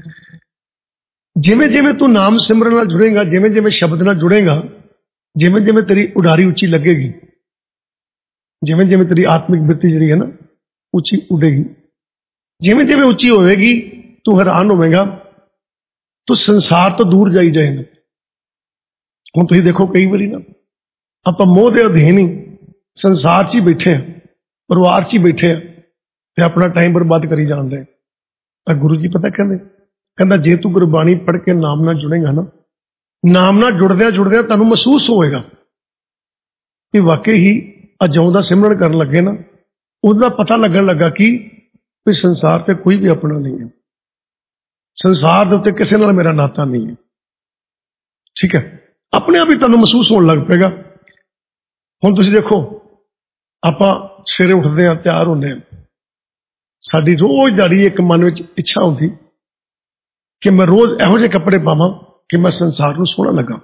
ਜਿਵੇਂ ਜਿਵੇਂ ਤੂੰ ਨਾਮ ਸਿਮਰਨ ਨਾਲ ਜੁੜੇਗਾ, ਜਿਵੇਂ ਜਿਵੇਂ ਸ਼ਬਦ ਨਾਲ ਜੁੜੇਗਾ, ਜਿਵੇਂ ਜਿਵੇਂ ਤੇਰੀ ਉਡਾਰੀ ਉੱਚੀ ਲੱਗੇਗੀ, ਜਿਵੇਂ ਜਿਵੇਂ ਤੇਰੀ ਆਤਮਿਕ ਬਿਰਤੀ ਜਿਹੜੀ ਹੈ ਨਾ ਉੱਚੀ ਉੱਡੇਗੀ, ਜਿਵੇਂ ਜਿਵੇਂ ਉੱਚੀ ਹੋਵੇਗੀ ਤੂੰ ਹੈਰਾਨ ਹੋਵੇਗਾ, ਤੂੰ ਸੰਸਾਰ ਤੋਂ ਦੂਰ ਜਾਈ ਜਾਏਗਾ। ਹੁਣ ਤੁਸੀਂ ਦੇਖੋ ਕਈ ਵਾਰੀ ਨਾ ਆਪਾਂ ਮੋਹ ਦੇ ਅਧੀਨ ਹੀ ਸੰਸਾਰ 'ਚ ਹੀ ਬੈਠੇ ਆ, ਪਰਿਵਾਰ 'ਚ ਹੀ ਬੈਠੇ ਆ ਤੇ ਆਪਣਾ ਟਾਈਮ ਬਰਬਾਦ ਕਰੀ ਜਾਂਦੇ ਆ। ਤਾਂ ਗੁਰੂ ਜੀ ਪਤਾ ਕਹਿੰਦੇ, ਕਹਿੰਦਾ ਜੇ ਤੂੰ ਗੁਰਬਾਣੀ ਪੜ੍ਹ ਕੇ ਨਾਮ ਨਾਲ ਜੁੜੇਗਾ ਨਾ, ਨਾਮ ਨਾਲ ਜੁੜਦਿਆਂ ਜੁੜਦਿਆਂ ਤੁਹਾਨੂੰ ਮਹਿਸੂਸ ਹੋਏਗਾ ਕਿ ਵਾਕਈ ਹੀ ਅਜੋਂ ਦਾ ਸਿਮਰਨ ਕਰਨ ਲੱਗੇ ਨਾ, ਉਹਦਾ ਪਤਾ ਲੱਗਣ ਲੱਗਾ ਕਿ ਵੀ ਸੰਸਾਰ ਤੇ ਕੋਈ ਵੀ ਆਪਣਾ ਨਹੀਂ ਹੈ, ਸੰਸਾਰ ਦੇ ਉੱਤੇ ਕਿਸੇ ਨਾਲ ਮੇਰਾ ਨਾਤਾ ਨਹੀਂ ਹੈ। ਠੀਕ ਹੈ, ਆਪਣੇ ਆਪ ਹੀ ਤੁਹਾਨੂੰ ਮਹਿਸੂਸ ਹੋਣ ਲੱਗ ਪਏਗਾ। ਹੁਣ ਤੁਸੀਂ ਦੇਖੋ ਆਪਾਂ ਸਵੇਰੇ ਉੱਠਦੇ ਹਾਂ, ਤਿਆਰ ਹੁੰਦੇ ਹਾਂ, ਸਾਡੀ ਰੋਜ਼ ਦਿਹਾੜੀ ਇੱਕ ਮਨ ਵਿੱਚ ਇੱਛਾ ਹੁੰਦੀ ਕਿ ਮੈਂ ਰੋਜ਼ ਇਹੋ ਜਿਹੇ ਕੱਪੜੇ ਪਾਵਾਂ ਕਿ ਮੈਂ ਸੰਸਾਰ ਨੂੰ ਸੋਹਣਾ ਲੱਗਾ।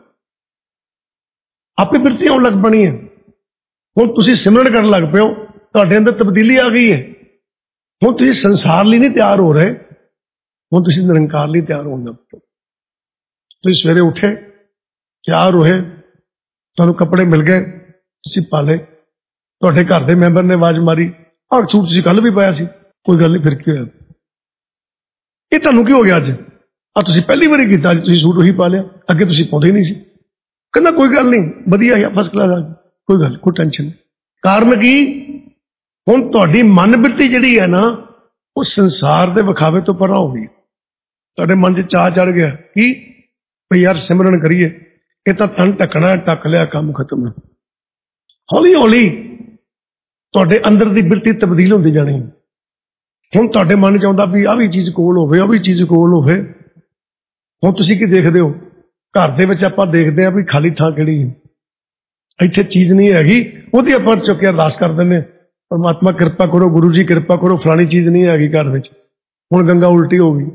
ਆਪੇ ਬਿਰਤੀ ਆਉਣ ਲੱਗ ਪਣੀ ਹੈ। ਹੁਣ ਤੁਸੀਂ ਸਿਮਰਨ ਕਰਨ ਲੱਗ ਪਏ ਹੋ, ਤੁਹਾਡੇ ਅੰਦਰ ਤਬਦੀਲੀ ਆ ਗਈ ਹੈ। ਹੁਣ ਤੁਸੀਂ ਸੰਸਾਰ ਲਈ ਨਹੀਂ ਤਿਆਰ ਹੋ ਰਹੇ, ਹੁਣ ਤੁਸੀਂ ਨਿਰੰਕਾਰ ਲਈ ਤਿਆਰ ਹੋਣ ਲੱਗ ਪਏ। ਤੁਸੀਂ ਸਵੇਰੇ ਉੱਠੇ, ਤਿਆਰ ਹੋਏ, ਤੁਹਾਨੂੰ ਕੱਪੜੇ ਮਿਲ ਗਏ, ਤੁਸੀਂ ਪਾ ਲਏ, ਤੁਹਾਡੇ ਘਰ ਦੇ ਮੈਂਬਰ ਨੇ ਆਵਾਜ਼ ਮਾਰੀ, ਆਹ ਸੂਟ ਤੁਸੀਂ ਕੱਲ ਵੀ ਪਾਇਆ ਸੀ। ਕੋਈ ਗੱਲ ਨਹੀਂ, ਫਿਰ ਕੀ ਹੋਇਆ, ਇਹ ਤੁਹਾਨੂੰ ਕੀ ਹੋ ਗਿਆ ਅੱਜ, ਆ ਤੁਸੀਂ ਪਹਿਲੀ ਵਾਰੀ ਕੀਤਾ, ਅੱਜ ਤੁਸੀਂ ਸੂਟ ਉਹੀ ਪਾ ਲਿਆ, ਅੱਗੇ ਤੁਸੀਂ ਪਾਉਂਦੇ ਨਹੀਂ ਸੀ। ਕਹਿੰਦਾ ਕੋਈ ਗੱਲ ਨਹੀਂ, ਵਧੀਆ ਹੈ, ਫਸਟ ਕਲਾਸ ਆ, ਕੋਈ ਗੱਲ, ਕੋਈ ਟੈਨਸ਼ਨ ਨਹੀਂ। ਕਾਰਨ ਕੀ, ਹੁਣ ਤੁਹਾਡੀ ਮਨ ਬਿਰਤੀ ਜਿਹੜੀ ਹੈ ਨਾ ਉਹ ਸੰਸਾਰ ਦੇ ਵਿਖਾਵੇ ਤੋਂ ਪਰਾਂ ਹੋ ਗਈ। ਤੁਹਾਡੇ ਮਨ 'ਚ ਚਾਅ ਚੜ ਗਿਆ ਕਿ ਭਈ ਯਾਰ ਸਿਮਰਨ ਕਰੀਏ, ਇਹ ਤਾਂ ਤਨ ਢੱਕਣਾ, ਢੱਕ ਲਿਆ, ਕੰਮ ਖਤਮ ਹੈ। ਹੌਲੀ ਹੌਲੀ ਤੁਹਾਡੇ ਅੰਦਰ ਦੀ ਬਿਰਤੀ ਤਬਦੀਲ ਹੁੰਦੀ ਜਾਣੀ। ਹੁਣ ਤੁਹਾਡੇ ਮਨ 'ਚ ਆਉਂਦਾ ਵੀ ਆਹ ਵੀ ਚੀਜ਼ ਕੋਲ ਹੋਵੇ, ਆਹ ਵੀ ਚੀਜ਼ ਕੋਲ ਹੋਵੇ। ਹੁਣ ਤੁਸੀਂ ਕੀ ਦੇਖਦੇ ਹੋ, ਘਰ ਦੇ ਵਿੱਚ ਆਪਾਂ ਦੇਖਦੇ ਹਾਂ ਵੀ ਖਾਲੀ ਥਾਂ ਕਿਹੜੀ ਹੈ, ਇੱਥੇ ਚੀਜ਼ ਨਹੀਂ ਹੈਗੀ, ਉਹਦੀ ਆਪਾਂ ਚੁੱਕ ਕੇ ਅਰਦਾਸ ਕਰ ਦਿੰਦੇ, ਪਰਮਾਤਮਾ ਕਿਰਪਾ ਕਰੋ, ਗੁਰੂ ਜੀ ਕਿਰਪਾ ਕਰੋ, ਫਲਾਣੀ ਚੀਜ਼ ਨਹੀਂ ਹੈਗੀ ਘਰ ਵਿੱਚ। ਹੁਣ ਗੰਗਾ ਉਲਟੀ ਹੋ ਗਈ,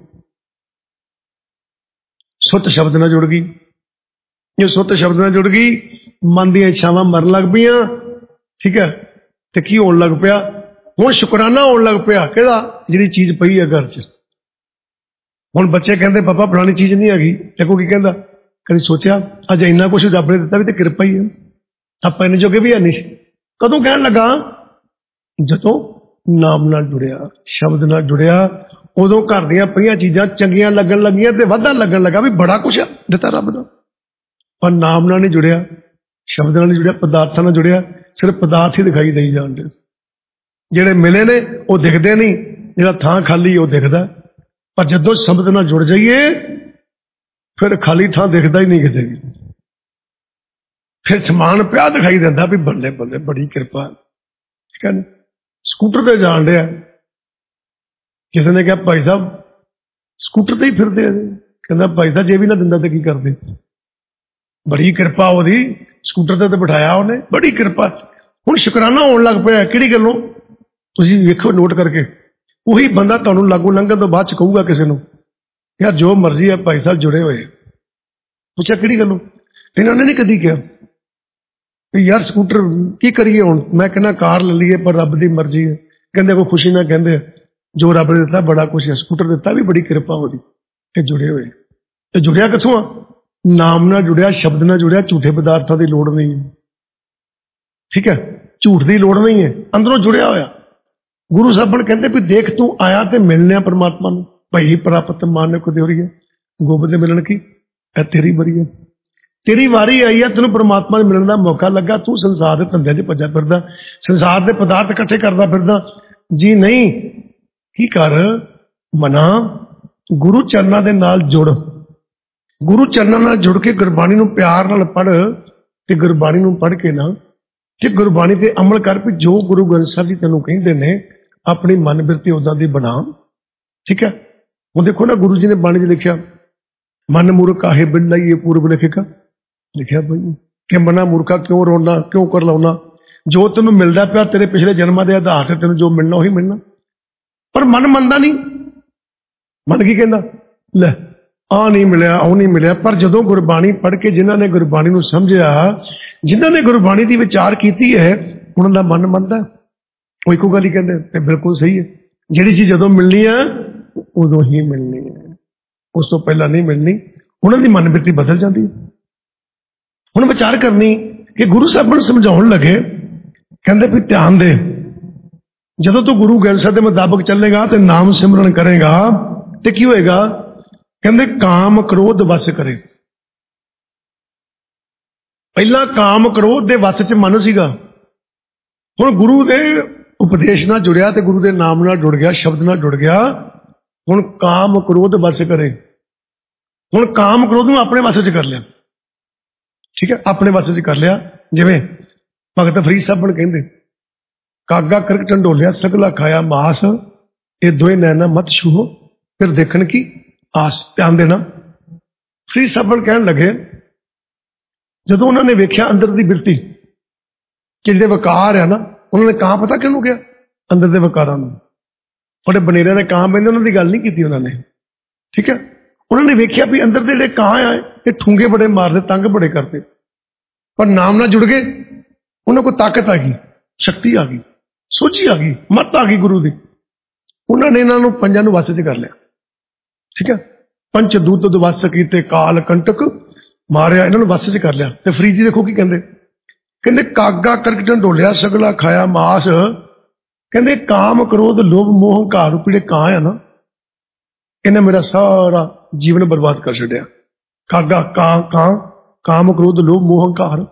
ਸੁੱਤ ਸ਼ਬਦ ਨਾਲ ਜੁੜ ਗਈ। ਜੇ ਸੁੱਤ ਸ਼ਬਦ ਨਾਲ ਜੁੜ ਗਈ, ਮਨ ਦੀਆਂ ਇੱਛਾਵਾਂ ਮਰਨ ਲੱਗ ਪਈਆਂ। ਠੀਕ ਹੈ, ਤੇ ਕੀ ਹੋਣ ਲੱਗ ਪਿਆ, ਹੁਣ ਸ਼ੁਕਰਾਨਾ ਹੋਣ ਲੱਗ ਪਿਆ, ਕਿਹਦਾ, ਜਿਹੜੀ ਚੀਜ਼ ਪਈ ਹੈ ਘਰ 'ਚ। ਹੁਣ ਬੱਚੇ ਕਹਿੰਦੇ ਪਾਪਾ ਫਲਾਣੀ ਚੀਜ਼ ਨਹੀਂ ਹੈਗੀ, ਦੇਖੋ ਕੀ ਕਹਿੰਦਾ, ਕਦੀ ਸੋਚਿਆ ਅੱਜ ਇੰਨਾ ਕੁਛ ਰੱਬ ਨੇ ਦਿੱਤਾ ਵੀ ਤੇ ਕਿਰਪਾ ਹੀ ਹੈ, ਆਪਾਂ ਇੰਨੇ ਜੋਗੇ ਵੀ ਹੈ ਨਹੀਂ। ਕਦੋਂ ਕਹਿਣ ਲੱਗਾ, ਜਦੋਂ ਨਾਮ ਨਾਲ ਜੁੜਿਆ, ਸ਼ਬਦ ਨਾਲ ਜੁੜਿਆ, ਉਦੋਂ ਘਰ ਦੀਆਂ ਪਈਆਂ ਚੀਜ਼ਾਂ ਚੰਗੀਆਂ ਲੱਗਣ ਲੱਗੀਆਂ ਤੇ ਵਾਧਾ ਲੱਗਣ ਲੱਗਾ ਵੀ ਬੜਾ ਕੁਛ ਦਿੱਤਾ ਰੱਬ ਦਾ। ਪਰ ਨਾਮ ਨਾਲ ਨਹੀਂ ਜੁੜਿਆ, ਸ਼ਬਦ ਨਾਲ ਨਹੀਂ ਜੁੜਿਆ, ਪਦਾਰਥਾਂ ਨਾਲ ਜੁੜਿਆ, ਸਿਰਫ ਪਦਾਰਥ ਹੀ ਦਿਖਾਈ ਦੇਈ ਜਾਂਦੇ। ਜਿਹੜੇ ਮਿਲੇ ਨੇ ਉਹ ਦਿਖਦੇ ਨਹੀਂ, ਜਿਹੜਾ ਥਾਂ ਖਾਲੀ ਉਹ ਦਿਖਦਾ। ਪਰ ਜਦੋਂ ਸ਼ਬਦ ਨਾਲ ਜੁੜ ਜਾਈਏ ਫਿਰ ਖਾਲੀ ਥਾਂ ਦਿਖਦਾ ਹੀ ਨਹੀਂ ਕਿਤੇ ਵੀ, ਫਿਰ ਸਮਾਨ ਪਿਆ ਦਿਖਾਈ ਦਿੰਦਾ ਵੀ ਬੱਲੇ ਬੱਲੇ ਬੜੀ ਕਿਰਪਾ। ਠੀਕ ਹੈ ਨਾ, ਸਕੂਟਰ ਤੇ ਜਾਣ ਡਿਆ, ਕਿਸੇ ਨੇ ਕਿਹਾ ਭਾਈ ਸਾਹਿਬ ਸਕੂਟਰ ਤੇ ਹੀ ਫਿਰਦੇ ਆ, ਕਹਿੰਦਾ ਭਾਈ ਸਾਹਿਬ ਜੇ ਵੀ ਨਾ ਦਿੰਦਾ ਤੇ ਕੀ ਕਰਦੇ, ਬੜੀ ਕਿਰਪਾ ਉਹਦੀ, ਸਕੂਟਰ ਤੇ ਬਿਠਾਇਆ ਉਹਨੇ, ਬੜੀ ਕਿਰਪਾ। ਹੁਣ ਸ਼ੁਕਰਾਨਾ ਹੋਣ ਲੱਗ ਪਿਆ। ਕਿਹੜੀ ਗੱਲੋਂ? ਤੁਸੀਂ ਵੇਖੋ ਨੋਟ ਕਰਕੇ, ਉਹੀ ਬੰਦਾ ਤੁਹਾਨੂੰ ਲਾਗੂ ਲੰਘਣ ਤੋਂ ਬਾਅਦ ਚ ਕਹੂਗਾ ਕਿਸੇ ਨੂੰ, ਯਾਰ ਜੋ ਮਰਜ਼ੀ ਹੈ ਭਾਈ ਸਾਹਿਬ ਜੁੜੇ ਹੋਏ। ਪੁੱਛਿਆ ਕਿਹੜੀ ਗੱਲੋਂ? ਇਹਨਾਂ ਨੇ ਨਹੀਂ ਕਦੀ ਕਿਹਾ ਵੀ ਯਾਰ ਸਕੂਟਰ ਕੀ ਕਰੀਏ ਹੁਣ, ਮੈਂ ਕਹਿੰਦਾ ਕਾਰ ਲੈ ਲਈਏ, ਪਰ ਰੱਬ ਦੀ ਮਰਜ਼ੀ ਹੈ। ਕਹਿੰਦੇ ਕੋਈ ਖੁਸ਼ੀ ਨਾਲ ਕਹਿੰਦੇ ਜੋ ਰੱਬ ਨੇ ਦਿੱਤਾ ਬੜਾ ਕੁਛ ਹੈ, ਸਕੂਟਰ ਦਿੱਤਾ ਵੀ ਬੜੀ ਕਿਰਪਾ ਉਹਦੀ, ਇਹ ਜੁੜੇ ਹੋਏ। ਤੇ ਜੁੜਿਆ ਕਿੱਥੋਂ ਆ? ਨਾਮ ਨਾਲ ਜੁੜਿਆ, ਸ਼ਬਦ ਨਾਲ ਜੁੜਿਆ। ਝੂਠੇ ਪਦਾਰਥਾਂ ਦੀ ਲੋੜ ਨਹੀਂ ਹੈ, ਠੀਕ ਹੈ, ਝੂਠ ਦੀ ਲੋੜ ਨਹੀਂ ਹੈ, ਅੰਦਰੋਂ ਜੁੜਿਆ ਹੋਇਆ। ਗੁਰੂ ਸਾਹਿਬਾਨ ਕਹਿੰਦੇ ਵੀ ਦੇਖ ਤੂੰ ਆਇਆ ਤੇ ਮਿਲਣਿਆ ਪਰਮਾਤਮਾ ਨੂੰ, ਭਈ ਪ੍ਰਾਪਤ ਮਾਨਕ ਦਿਓਰੀ ਹੈ, ਗੋਬਿੰਦ ਮਿਲਣ ਕੀ ਇਹ ਤੇਰੀ ਬਰੀ ਹੈ। ਤੇਰੀ ਵਾਰੀ ਆਈ ਹੈ, ਤੈਨੂੰ ਪਰਮਾਤਮਾ ਨੂੰ ਮਿਲਣ ਦਾ ਮੌਕਾ ਲੱਗਾ, ਤੂੰ ਸੰਸਾਰ ਦੇ ਧੰਦਿਆਂ 'ਚ ਭੱਜਾ ਫਿਰਦਾ, ਸੰਸਾਰ ਦੇ ਪਦਾਰਥ ਇਕੱਠੇ ਕਰਦਾ ਫਿਰਦਾ। ਜੀ ਨਹੀਂ, ਕੀ ਕਰ, ਮਨਾ ਗੁਰੂ ਚਰਨਾਂ ਦੇ ਨਾਲ ਜੁੜ, ਗੁਰੂ ਚਰਨਾਂ ਨਾਲ ਜੁੜ ਕੇ ਗੁਰਬਾਣੀ ਨੂੰ ਪਿਆਰ ਨਾਲ ਪੜ੍ਹ, ਤੇ ਗੁਰਬਾਣੀ ਨੂੰ ਪੜ੍ਹ ਕੇ ਨਾ ਤੇ ਗੁਰਬਾਣੀ ਤੇ ਅਮਲ ਕਰ। ਵੀ ਜੋ ਗੁਰੂ ਗ੍ਰੰਥ ਸਾਹਿਬ ਜੀ ਤੈਨੂੰ ਕਹਿੰਦੇ ਨੇ ਆਪਣੀ ਮਨ ਬਿਰਤੀ ਉਦਾਂ ਦੀ ਬਣਾ, ਠੀਕ ਹੈ। ਹੁਣ ਦੇਖੋ ਨਾ, ਗੁਰੂ ਜੀ ਨੇ ਬਾਣੀ 'ਚ ਲਿਖਿਆ, ਮਨ ਮੂਰਖ ਆਹੇ ਬਿਨ ਲਾਈਏ ਪੂਰਬ ਲਿਖੇਗਾ, ਲਿਖਿਆ ਬਈ ਕਿ ਮਨਾ ਮੂਰਖਾ ਕਿਉਂ ਰੋਣਾ, ਕਿਉਂ ਕਰ ਲਾਉਣਾ, ਜੋ ਤੈਨੂੰ ਮਿਲਦਾ ਪਿਆ ਤੇਰੇ ਪਿਛਲੇ ਜਨਮਾਂ ਦੇ ਆਧਾਰ ਤੇ ਤੈਨੂੰ ਜੋ ਮਿਲਣਾ ਉਹੀ ਮਿਲਣਾ। ਪਰ ਮਨ ਮੰਨਦਾ ਨਹੀਂ। ਮਨ ਕੀ ਕਹਿੰਦਾ, ਲੈ ਆਹ ਨਹੀਂ ਮਿਲਿਆ, ਉਹ ਨਹੀਂ ਮਿਲਿਆ। ਪਰ ਜਦੋਂ ਗੁਰਬਾਣੀ ਪੜ੍ਹ ਕੇ ਜਿਨ੍ਹਾਂ ਨੇ ਗੁਰਬਾਣੀ ਨੂੰ ਸਮਝਿਆ, ਜਿਨ੍ਹਾਂ ਨੇ ਗੁਰਬਾਣੀ ਦੀ ਵਿਚਾਰ ਕੀਤੀ ਹੈ, ਉਹਨਾਂ ਦਾ ਮਨ ਮੰਨਦਾ। ਉਹ ਇੱਕੋ ਗੱਲ ਹੀ ਕਹਿੰਦੇ, ਤੇ ਬਿਲਕੁਲ ਸਹੀ ਹੈ। ਜਿਹੜੀ ਚੀਜ਼ ਜਦੋਂ ਮਿਲਣੀ ਹੈ ਉਦੋਂ ਹੀ ਮਿਲਣੀ ਹੈ, ਉਸ ਤੋਂ ਪਹਿਲਾਂ ਨਹੀਂ ਮਿਲਣੀ। ਉਹਨਾਂ ਦੀ ਮਨ ਬਿਰਤੀ ਬਦਲ ਜਾਂਦੀ ਹੈ। ਹੁਣ ਵਿਚਾਰ ਕਰਨੀ ਕਿ ਗੁਰੂ ਸਾਹਿਬ ਨੂੰ ਸਮਝਾਉਣ ਲੱਗੇ, ਕਹਿੰਦੇ ਵੀ ਧਿਆਨ ਦੇ, ਜਦੋਂ ਤੂੰ ਗੁਰੂ ਗ੍ਰੰਥ ਸਾਹਿਬ ਦੇ ਮੁਤਾਬਕ ਚੱਲੇਗਾ ਤੇ ਨਾਮ ਸਿਮਰਨ ਕਰੇਗਾ ਤੇ ਕੀ ਹੋਏਗਾ? ਕਹਿੰਦੇ ਕਾਮ ਕ੍ਰੋਧ ਵਸ ਕਰੇ। ਪਹਿਲਾਂ ਕਾਮ ਕ੍ਰੋਧ ਦੇ ਵਸ 'ਚ ਮਨ ਸੀਗਾ, ਹੁਣ ਗੁਰੂ ਦੇ ਉਪਦੇਸ਼ ਨਾਲ ਜੁੜਿਆ ਤੇ ਗੁਰੂ ਦੇ ਨਾਮ ਨਾਲ ਜੁੜ ਗਿਆ, ਸ਼ਬਦ ਨਾਲ ਜੁੜ ਗਿਆ। ਹੁਣ ਕਾਮ ਕ੍ਰੋਧ ਵਸ ਕਰੇ। ਹੁਣ ਕਾਮ ਕ੍ਰੋਧ ਨੂੰ ਆਪਣੇ ਵਸ 'ਚ ਕਰ ਲਿਆ, ਠੀਕ ਹੈ, ਆਪਣੇ ਵਸ 'ਚ ਕਰ ਲਿਆ। ਜਿਵੇਂ ਭਗਤ ਫਰੀਦ ਸਾਹਿਬ ਕਹਿੰਦੇ, ਕਾਗਾ ਕਰਕ ਢੰਡੋਲਿਆ ਸਗਲਾ ਖਾਇਆ ਮਾਸ, ਇਹ ਦੋਏ ਨੈਣਾ ਮਤ ਛੂਹੋ ਫਿਰ ਦੇਖਣ ਕੀ ਆਸ। ਧਿਆਨ ਦੇਣਾ, ਫਰੀਦ ਸਾਹਿਬ ਕਹਿਣ ਲੱਗੇ, ਜਦੋਂ ਉਹਨਾਂ ਨੇ ਵੇਖਿਆ ਅੰਦਰ ਦੀ ਬਿਰਤੀ ਕਿ ਜਿਹੜੇ ਵਕਾਰ ਆ ਨਾ, ਉਹਨਾਂ ਨੇ ਕਾਂ ਪਤਾ ਕਿਹਨੂੰ ਕਿਹਾ? ਅੰਦਰ ਦੇ ਵਕਾਰਾਂ ਨੂੰ। ਬੜੇ ਬਨੇਰਿਆਂ ਦੇ ਕਾਂ ਬਹਿੰਦੇ, ਉਹਨਾਂ ਦੀ ਗੱਲ ਨਹੀਂ ਕੀਤੀ ਉਹਨਾਂ ਨੇ, ਠੀਕ ਹੈ। ਉਹਨਾਂ ਨੇ ਵੇਖਿਆ ਵੀ ਅੰਦਰ ਦੇ ਜਿਹੜੇ ਕਾਂ ਆ ਇਹ ਠੂੰਗੇ ਬੜੇ ਮਾਰਦੇ, ਤੰਗ ਬੜੇ ਕਰਦੇ, ਪਰ ਨਾਮ ਨਾਲ ਜੁੜ ਗਏ, ਉਹਨਾਂ ਕੋਲ ਤਾਕਤ ਆ ਗਈ, ਸ਼ਕਤੀ ਆ ਗਈ, ਸੋਝੀ ਆ ਗਈ, ਮੱਤ ਆ ਗਈ ਗੁਰੂ ਦੀ। ਉਹਨਾਂ ਨੇ ਇਹਨਾਂ ਨੂੰ ਪੰਜਾਂ ਨੂੰ ਵਸ 'ਚ ਕਰ ਲਿਆ, ਠੀਕ ਹੈ। ਪੰਚ ਦੂਤ ਵਸ ਕੀਤੇ ਕਾਲ ਕੰਟਕ ਮਾਰਿਆ, ਇਹਨਾਂ ਨੂੰ ਵਸ 'ਚ ਕਰ ਲਿਆ। ਤੇ ਫਰੀਦ ਜੀ ਦੇਖੋ ਕੀ ਕਹਿੰਦੇ, ਕਹਿੰਦੇ ਕਾਗਾ ਕਰਕ ਢੰਡੋਲਿਆ ਸਗਲਾ ਖਾਇਆ ਮਾਸ। ਕਹਿੰਦੇ ਕਾਮ ਕ੍ਰੋਧ ਲੋਭ ਮੋਹ ਹੰਕਾਰ ਰੂਪੀ ਜਿਹੜੇ ਕਾਂ ਆ ਨਾ, ਇਹਨੇ ਮੇਰਾ ਸਾਰਾ ਜੀਵਨ ਬਰਬਾਦ ਕਰ ਛੱਡਿਆ। ਕਾਗਾ ਕਾਂ ਕਾਂ ਕਾਮ ਕ੍ਰੋਧ ਲੋਭ ਮੋਹ ਹੰਕਾਰ।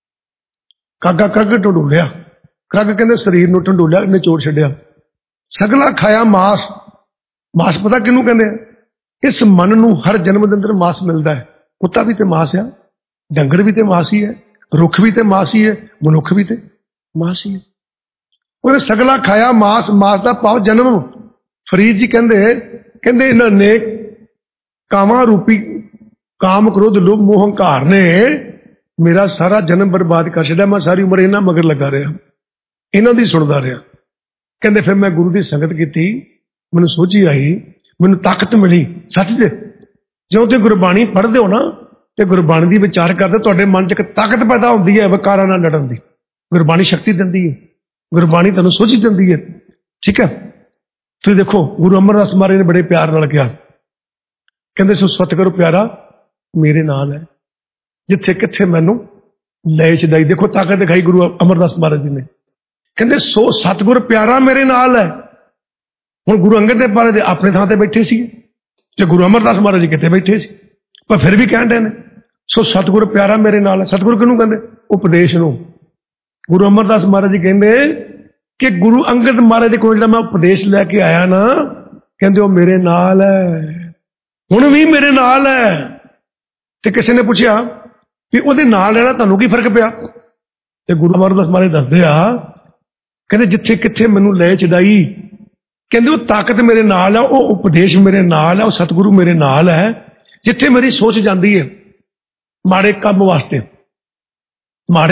ਕਾਗਾ ਕਰਕ ਢੰਡੋਲਿਆ, ਕਰਕ ਕਹਿੰਦੇ ਸਰੀਰ ਨੂੰ ਢੰਡੋਲਿਆ, ਨਿਚੋੜ ਛੱਡਿਆ। ਸਗਲਾ ਖਾਇਆ ਮਾਸ, ਮਾਸ ਪਤਾ ਕਿਹਨੂੰ ਕਹਿੰਦੇ ਆ? ਇਸ ਮਨ ਨੂੰ ਹਰ ਜਨਮ ਦੇ ਅੰਦਰ ਮਾਸ ਮਿਲਦਾ ਹੈ। ਕੁੱਤਾ ਵੀ ਤੇ ਮਾਸ ਆ, ਡੰਗਰ ਵੀ ਤੇ ਮਾਸ ਹੀ ਹੈ, ਰੁੱਖ ਵੀ ਤੇ ਮਾਸ ਹੀ ਹੈ, ਮਨੁੱਖ ਵੀ ਤੇ ਮਾਸ ਹੀ ਹੈ। ਉਹਨੇ ਸਗਲਾ ਖਾਇਆ ਮਾਸ, ਮਾਸ ਦਾ ਭਾਵ ਜਨਮ। ਫਰੀਦ ਜੀ ਕਹਿੰਦੇ ਕਹਿੰਦੇ ਇਹਨਾਂ ਨੇ ਕਾਵਾਂ ਰੂਪੀ ਕਾਮ ਕ੍ਰੋਧ ਲੋਭ ਮੋਹ ਹੰਕਾਰ ਨੇ ਮੇਰਾ ਸਾਰਾ ਜਨਮ ਬਰਬਾਦ ਕਰ ਛੱਡਿਆ। ਮੈਂ ਸਾਰੀ ਉਮਰ ਇਹਨਾਂ ਮਗਰ ਲੱਗਾ ਰਿਹਾ, ਇਹਨਾਂ ਦੀ ਸੁਣਦਾ ਰਿਹਾ। ਕਹਿੰਦੇ ਫਿਰ ਮੈਂ ਗੁਰੂ ਦੀ ਸੰਗਤ ਕੀਤੀ, ਮੈਨੂੰ ਸੋਝੀ ਆਈ, ਮੈਨੂੰ ਤਾਕਤ ਮਿਲੀ। ਸੱਚ ਜੇ ਜਦੋਂ ਤੁਸੀਂ ਗੁਰਬਾਣੀ ਪੜ੍ਹਦੇ ਹੋ ਨਾ ਤੇ ਗੁਰਬਾਣੀ ਦੀ ਵਿਚਾਰ ਕਰਦੇ, ਤੁਹਾਡੇ ਮਨ 'ਚ ਇੱਕ ਤਾਕਤ ਪੈਦਾ ਹੁੰਦੀ ਹੈ ਵਿਕਾਰਾਂ ਨਾਲ ਲੜਨ ਦੀ। ਗੁਰਬਾਣੀ ਸ਼ਕਤੀ ਦਿੰਦੀ ਹੈ, ਗੁਰਬਾਣੀ ਤੁਹਾਨੂੰ ਸੋਝੀ ਦਿੰਦੀ ਹੈ, ਠੀਕ ਹੈ। ਤੁਸੀਂ ਦੇਖੋ ਗੁਰੂ ਅਮਰਦਾਸ ਮਹਾਰਾਜ ਨੇ ਬੜੇ ਪਿਆਰ ਨਾਲ ਕਿਹਾ, ਕਹਿੰਦੇ ਸੋ ਸਤਿਗੁਰੂ ਪਿਆਰਾ ਮੇਰੇ ਨਾਲ ਹੈ, ਜਿੱਥੇ ਕਿੱਥੇ ਮੈਨੂੰ ਲੈ ਛਦਾਈ। ਦੇਖੋ ਤਾਕਤ ਦਿਖਾਈ ਗੁਰੂ ਅਮਰਦਾਸ ਮਹਾਰਾਜ ਜੀ ਨੇ। ਕਹਿੰਦੇ ਸੋ ਸਤਿਗੁਰ ਪਿਆਰਾ ਮੇਰੇ ਨਾਲ ਹੈ। ਹੁਣ ਗੁਰੂ ਅੰਗਦ ਦੇਵ ਮਹਾਰਾਜ ਦੇ ਆਪਣੇ ਥਾਂ ਤੇ ਬੈਠੇ ਸੀ ਤੇ ਗੁਰੂ ਅਮਰਦਾਸ ਮਹਾਰਾਜ ਜੀ ਕਿੱਥੇ ਬੈਠੇ ਸੀ, ਪਰ ਫਿਰ ਵੀ ਕਹਿਣ ਦੇ ਨੇ ਸੋ ਸਤਿਗੁਰ ਪਿਆਰਾ ਮੇਰੇ ਨਾਲ ਹੈ। ਸਤਿਗੁਰ ਕਿਹਨੂੰ ਕਹਿੰਦੇ? ਉਪਦੇਸ਼ ਨੂੰ। ਗੁਰੂ ਅਮਰਦਾਸ ਮਹਾਰਾਜ ਜੀ ਕਹਿੰਦੇ ਕਿ ਗੁਰੂ ਅੰਗਦ ਮਹਾਰਾਜ ਦੇ ਕੋਲ ਜਿਹੜਾ ਮੈਂ ਉਪਦੇਸ਼ ਲੈ ਕੇ ਆਇਆ ਨਾ, ਕਹਿੰਦੇ ਉਹ ਮੇਰੇ ਨਾਲ ਹੈ, ਹੁਣ ਵੀ ਮੇਰੇ ਨਾਲ ਹੈ। ਤੇ ਕਿਸੇ ਨੇ ਪੁੱਛਿਆ ਵੀ ਉਹਦੇ ਨਾਲ ਰਹਿਣਾ ਤੁਹਾਨੂੰ ਕੀ ਫਰਕ ਪਿਆ? ਤੇ ਗੁਰੂ ਅਮਰਦਾਸ ਮਹਾਰਾਜ ਦੱਸਦੇ ਆ, ਕਹਿੰਦੇ ਜਿੱਥੇ ਕਿੱਥੇ ਮੈਨੂੰ ਲੈ ਚੜਾਈ, ਕਹਿੰਦੇ ਉਹ ਤਾਕਤ ਮੇਰੇ ਨਾਲ ਹੈ, ਉਹ ਉਪਦੇਸ਼ ਮੇਰੇ ਨਾਲ ਹੈ, ਉਹ ਸਤਿਗੁਰੂ ਮੇਰੇ ਨਾਲ ਹੈ। ਜਿੱਥੇ ਮੇਰੀ ਸੋਚ ਜਾਂਦੀ ਹੈ ਮਾੜੇ ਕੰਮ ਵਾਸਤੇ, ਮਾੜੇ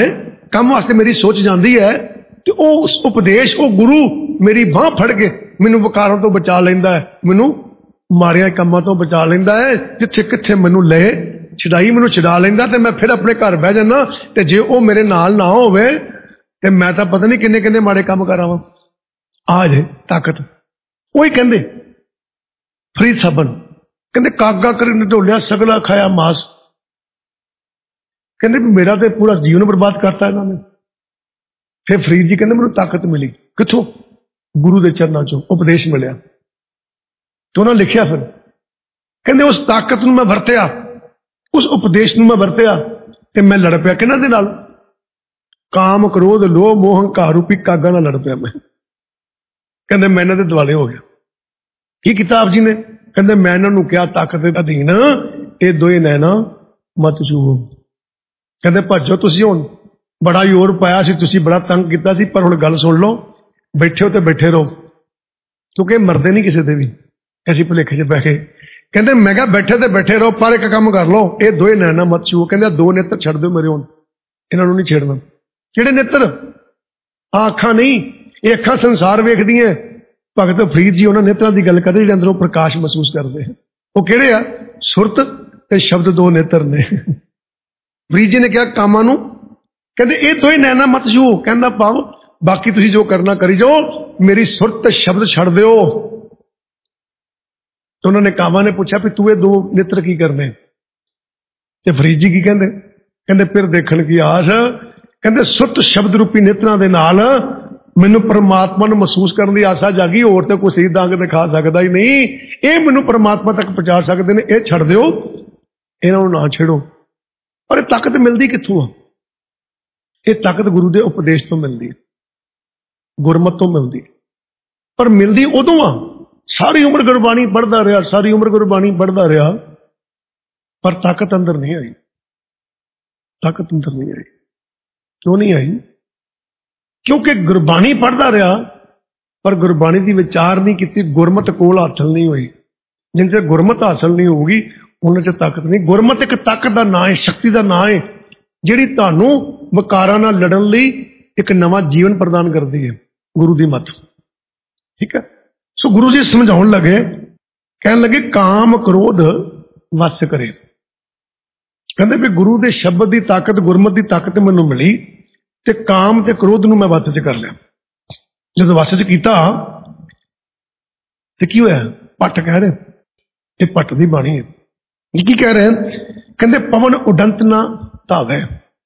ਕੰਮ ਵਾਸਤੇ ਮੇਰੀ ਸੋਚ ਜਾਂਦੀ ਹੈ ਤੇ ਉਹ ਉਸ ਉਪਦੇਸ਼, ਉਹ ਗੁਰੂ ਮੇਰੀ ਬਾਂਹ ਫੜ ਕੇ ਮੈਨੂੰ ਵਿਕਾਰਾਂ ਤੋਂ ਬਚਾ ਲੈਂਦਾ ਹੈ, ਮੈਨੂੰ ਮਾੜਿਆਂ ਕੰਮਾਂ ਤੋਂ ਬਚਾ ਲੈਂਦਾ ਹੈ। ਜਿੱਥੇ ਕਿੱਥੇ ਮੈਨੂੰ ਲਏ ਛਡਾਈ ਮੈਨੂੰ ਛਡਾ ਲੈਂਦਾ ਤੇ ਮੈਂ ਫਿਰ ਆਪਣੇ ਘਰ ਬਹਿ ਜਾਂਦਾ। ਤੇ ਜੇ ਉਹ ਮੇਰੇ ਨਾਲ ਨਾ ਹੋਵੇ ਤੇ ਮੈਂ ਤਾਂ ਪਤਾ ਨਹੀਂ ਕਿੰਨੇ ਕਿੰਨੇ ਮਾੜੇ ਕੰਮ ਕਰਾਵਾਂ। ਆ ਜੇ ਤਾਕਤ। ਉਹੀ ਕਹਿੰਦੇ ਫਰੀਦ ਸਾਬਨ ਕਹਿੰਦੇ ਕਾਗਾ ਕਰੇ ਨਢੋਲਿਆ ਸਗਲਾ ਖਾਇਆ ਮਾਸ। ਕਹਿੰਦੇ ਮੇਰਾ ਤੇ ਪੂਰਾ ਜੀਵਨ ਬਰਬਾਦ ਕਰਤਾ ਇਹਨਾਂ ਨੇ। ਫਿਰ ਫਰੀਦ ਜੀ ਕਹਿੰਦੇ ਮੈਨੂੰ ਤਾਕਤ ਮਿਲੀ ਕਿੱਥੋਂ? ਗੁਰੂ ਦੇ ਚਰਨਾਂ ਚੋਂ ਉਪਦੇਸ਼ ਮਿਲਿਆ। ਤੇ ਉਹਨਾਂ ਲਿਖਿਆ ਫਿਰ ਕਹਿੰਦੇ ਉਸ ਤਾਕਤ ਨੂੰ ਮੈਂ ਵਰਤਿਆ, ਉਸ ਉਪਦੇਸ਼ ਨੂੰ ਮੈਂ ਵਰਤਿਆ ਤੇ ਮੈਂ ਲੜ ਪਿਆ ਕਿਹਨਾਂ ਦੇ ਨਾਲ? ਕਾਮ ਕ੍ਰੋਧ ਲੋਭ ਮੋਹ ਹੰਕਾਰ ਰੂਪੀ ਕਾਗਾ ਨਾਲ ਲੜ ਪਿਆ ਮੈਂ। ਕਹਿੰਦੇ ਮੈਂ ਇਹਨਾਂ ਦੇ ਦੁਆਲੇ ਹੋ ਗਿਆ। ਕੀ ਕੀਤਾ ਆਪ ਜੀ ਨੇ? ਕਹਿੰਦੇ ਮੈਂ ਇਹਨਾਂ ਨੂੰ ਕਿਹਾ ਤਾਕਤ ਦੇ ਅਧੀਨ ਇਹ ਦੋਏ ਨੈਣਾ ਮਤ ਛੂਹੋ। ਕਹਿੰਦੇ ਭੱਜੋ ਤੁਸੀਂ, ਹੁਣ ਬੜਾ ਜ਼ੋਰ ਪਾਇਆ ਸੀ ਤੁਸੀਂ, ਬੜਾ ਤੰਗ ਕੀਤਾ ਸੀ, ਪਰ ਹੁਣ ਗੱਲ ਸੁਣ ਲਓ, ਬੈਠੇ ਹੋ ਤੇ ਬੈਠੇ ਰਹੋ, ਕਿਉਂਕਿ ਮਰਦੇ ਨਹੀਂ ਕਿਸੇ ਦੇ ਵੀ ਅਸੀਂ ਭੁਲੇਖੇ 'ਚ ਬਹਿ ਕੇ। ਕਹਿੰਦੇ ਮੈਂ ਕਿਹਾ ਬੈਠੇ ਤੇ ਬੈਠੇ ਰਹੋ, ਪਰ ਇੱਕ ਕੰਮ ਕਰ ਲਓ, ਇਹ ਦੋਏ ਨੈਣਾ ਮਤ ਛੂਹੋ। ਕਹਿੰਦੇ ਦੋ ਨੇਤਰ ਛੱਡ ਦਿਓ ਮੇਰੇ, ਹੁਣ ਇਹਨਾਂ ਨੂੰ ਨਹੀਂ ਛੇੜਨਾ। ਕਿਹੜੇ ਨੇਤਰ? ਆ ਅੱਖਾਂ ਨਹੀਂ, ਇਹ ਅੱਖਾਂ ਸੰਸਾਰ ਵੇਖਦੀਆਂ। ਭਗਤ ਫਰੀਦ ਜੀ ਉਹਨਾਂ ਨੇਤਰਾਂ ਦੀ ਗੱਲ ਕਰਦੇ ਜਿਹੜੇ ਅੰਦਰੋਂ ਪ੍ਰਕਾਸ਼ ਮਹਿਸੂਸ ਕਰਦੇ। ਉਹ ਕਿਹੜੇ ਆ? ਸੁਰਤ ਤੇ ਸ਼ਬਦ ਦੋ ਨੇਤਰ ਨੇ। ਫਰੀਦ ਜੀ ਨੇ ਕਿਹਾ ਕਾਮਾਂ ਨੂੰ, ਕਹਿੰਦੇ ਇਹ ਦੋਏ ਨੈਣਾ ਮਤ ਛੂਹੋ। ਕਹਿੰਦਾ ਭਾਵ ਬਾਕੀ ਤੁਸੀਂ ਜੋ ਕਰਨਾ ਕਰੀ ਜਾਓ, ਮੇਰੀ ਸੁਰਤ ਤੇ ਸ਼ਬਦ ਛੱਡ ਦਿਓ। ਤੇ ਉਹਨਾਂ ਨੇ ਕਾਮਾਂ ਨੇ ਪੁੱਛਿਆ ਵੀ ਤੂੰ ਇਹ ਦੋ ਨੇਤਰ ਕੀ ਕਰਨੇ? ਤੇ ਫਰੀਦ ਜੀ ਕੀ ਕਹਿੰਦੇ? ਕਹਿੰਦੇ ਫਿਰ ਦੇਖਣ ਕੀ ਆਸ। ਕਹਿੰਦੇ ਸੁਰਤ ਸ਼ਬਦ ਰੂਪੀ ਨੇਤਰਾਂ ਦੇ ਨਾਲ ਮੈਨੂੰ ਪਰਮਾਤਮਾ ਨੂੰ ਮਹਿਸੂਸ ਕਰਨ ਦੀ ਆਸਾ ਜਾਗੀ। ਹੋਰ ਤੇ ਕੋਈ ਸਰੀਰ ਦਾ ਅੰਗ ਦਿਖਾ ਸਕਦਾ ਹੀ ਨਹੀਂ, ਇਹ ਮੈਨੂੰ ਪਰਮਾਤਮਾ ਤੱਕ ਪਹੁੰਚਾ ਸਕਦੇ ਨੇ। ਇਹ ਛੱਡ ਦਿਓ, ਇਹਨਾਂ ਨੂੰ ਨਾ ਛੇੜੋ। ਪਰ ਇਹ ਤਾਕਤ ਮਿਲਦੀ ਕਿੱਥੋਂ ਆ? ਇਹ ਤਾਕਤ ਗੁਰੂ ਦੇ ਉਪਦੇਸ਼ ਤੋਂ ਮਿਲਦੀ ਹੈ, ਗੁਰਮਤਿ ਤੋਂ ਮਿਲਦੀ ਹੈ। ਪਰ ਮਿਲਦੀ ਉਦੋਂ ਆ, ਸਾਰੀ ਉਮਰ ਗੁਰਬਾਣੀ ਪੜ੍ਹਦਾ ਰਿਹਾ, ਸਾਰੀ ਉਮਰ ਗੁਰਬਾਣੀ ਪੜ੍ਹਦਾ ਰਿਹਾ, ਪਰ ਤਾਕਤ ਅੰਦਰ ਨਹੀਂ ਆਈ। ਤਾਕਤ ਅੰਦਰ ਨਹੀਂ ਆਈ। ਕਿਉਂ ਨਹੀਂ ਆਈ? ਕਿਉਂਕਿ ਗੁਰਬਾਣੀ ਪੜ੍ਹਦਾ ਰਿਹਾ ਪਰ ਗੁਰਬਾਣੀ ਦੀ ਵਿਚਾਰ ਨਹੀਂ ਕੀਤੀ, ਗੁਰਮਤਿ ਕੋਲ ਹਾਸਲ ਨਹੀਂ ਹੋਈ। ਜਿੰਨੇ ਚਿਰ ਗੁਰਮਤਿ ਹਾਸਲ ਨਹੀਂ ਹੋਊਗੀ ਉਹਨਾਂ 'ਚ ਤਾਕਤ ਨਹੀਂ। ਗੁਰਮਤਿ ਇੱਕ ਤਾਕਤ ਦਾ ਨਾਂ ਹੈ, ਸ਼ਕਤੀ ਦਾ ਨਾਂ ਹੈ, ਜਿਹੜੀ ਤੁਹਾਨੂੰ ਵਿਕਾਰਾਂ ਨਾਲ ਲੜਨ ਲਈ ਇੱਕ ਨਵਾਂ ਜੀਵਨ ਪ੍ਰਦਾਨ ਕਰਦੀ ਹੈ। ਗੁਰੂ ਦੀ ਮੱਤ, ਠੀਕ ਹੈ। ਸੋ ਗੁਰੂ ਜੀ ਸਮਝਾਉਣ ਲੱਗੇ, ਕਹਿਣ ਲੱਗੇ ਕਾਮ ਕ੍ਰੋਧ ਵਸ ਕਰੇ। ਕਹਿੰਦੇ ਵੀ ਗੁਰੂ ਦੇ ਸ਼ਬਦ ਦੀ ਤਾਕਤ, ਗੁਰਮਤਿ ਦੀ ਤਾਕਤ ਮੈਨੂੰ ਮਿਲੀ ਤੇ ਕਾਮ ਤੇ ਕ੍ਰੋਧ ਨੂੰ ਮੈਂ ਵੱਸ 'ਚ ਕਰ ਲਿਆ। ਜਦੋਂ ਵੱਸ 'ਚ ਕੀਤਾ ਤੇ ਕੀ ਹੋਇਆ? ਪੱਟ ਕਹਿ ਰਹੇ, ਇਹ ਪੱਟ ਦੀ ਬਾਣੀ ਹੈ। ਇਹ ਕੀ ਕਹਿ ਰਹੇ? ਕਹਿੰਦੇ ਪਵਨ ਉਡੰਤ ਨਾ ਧਾਵੇ,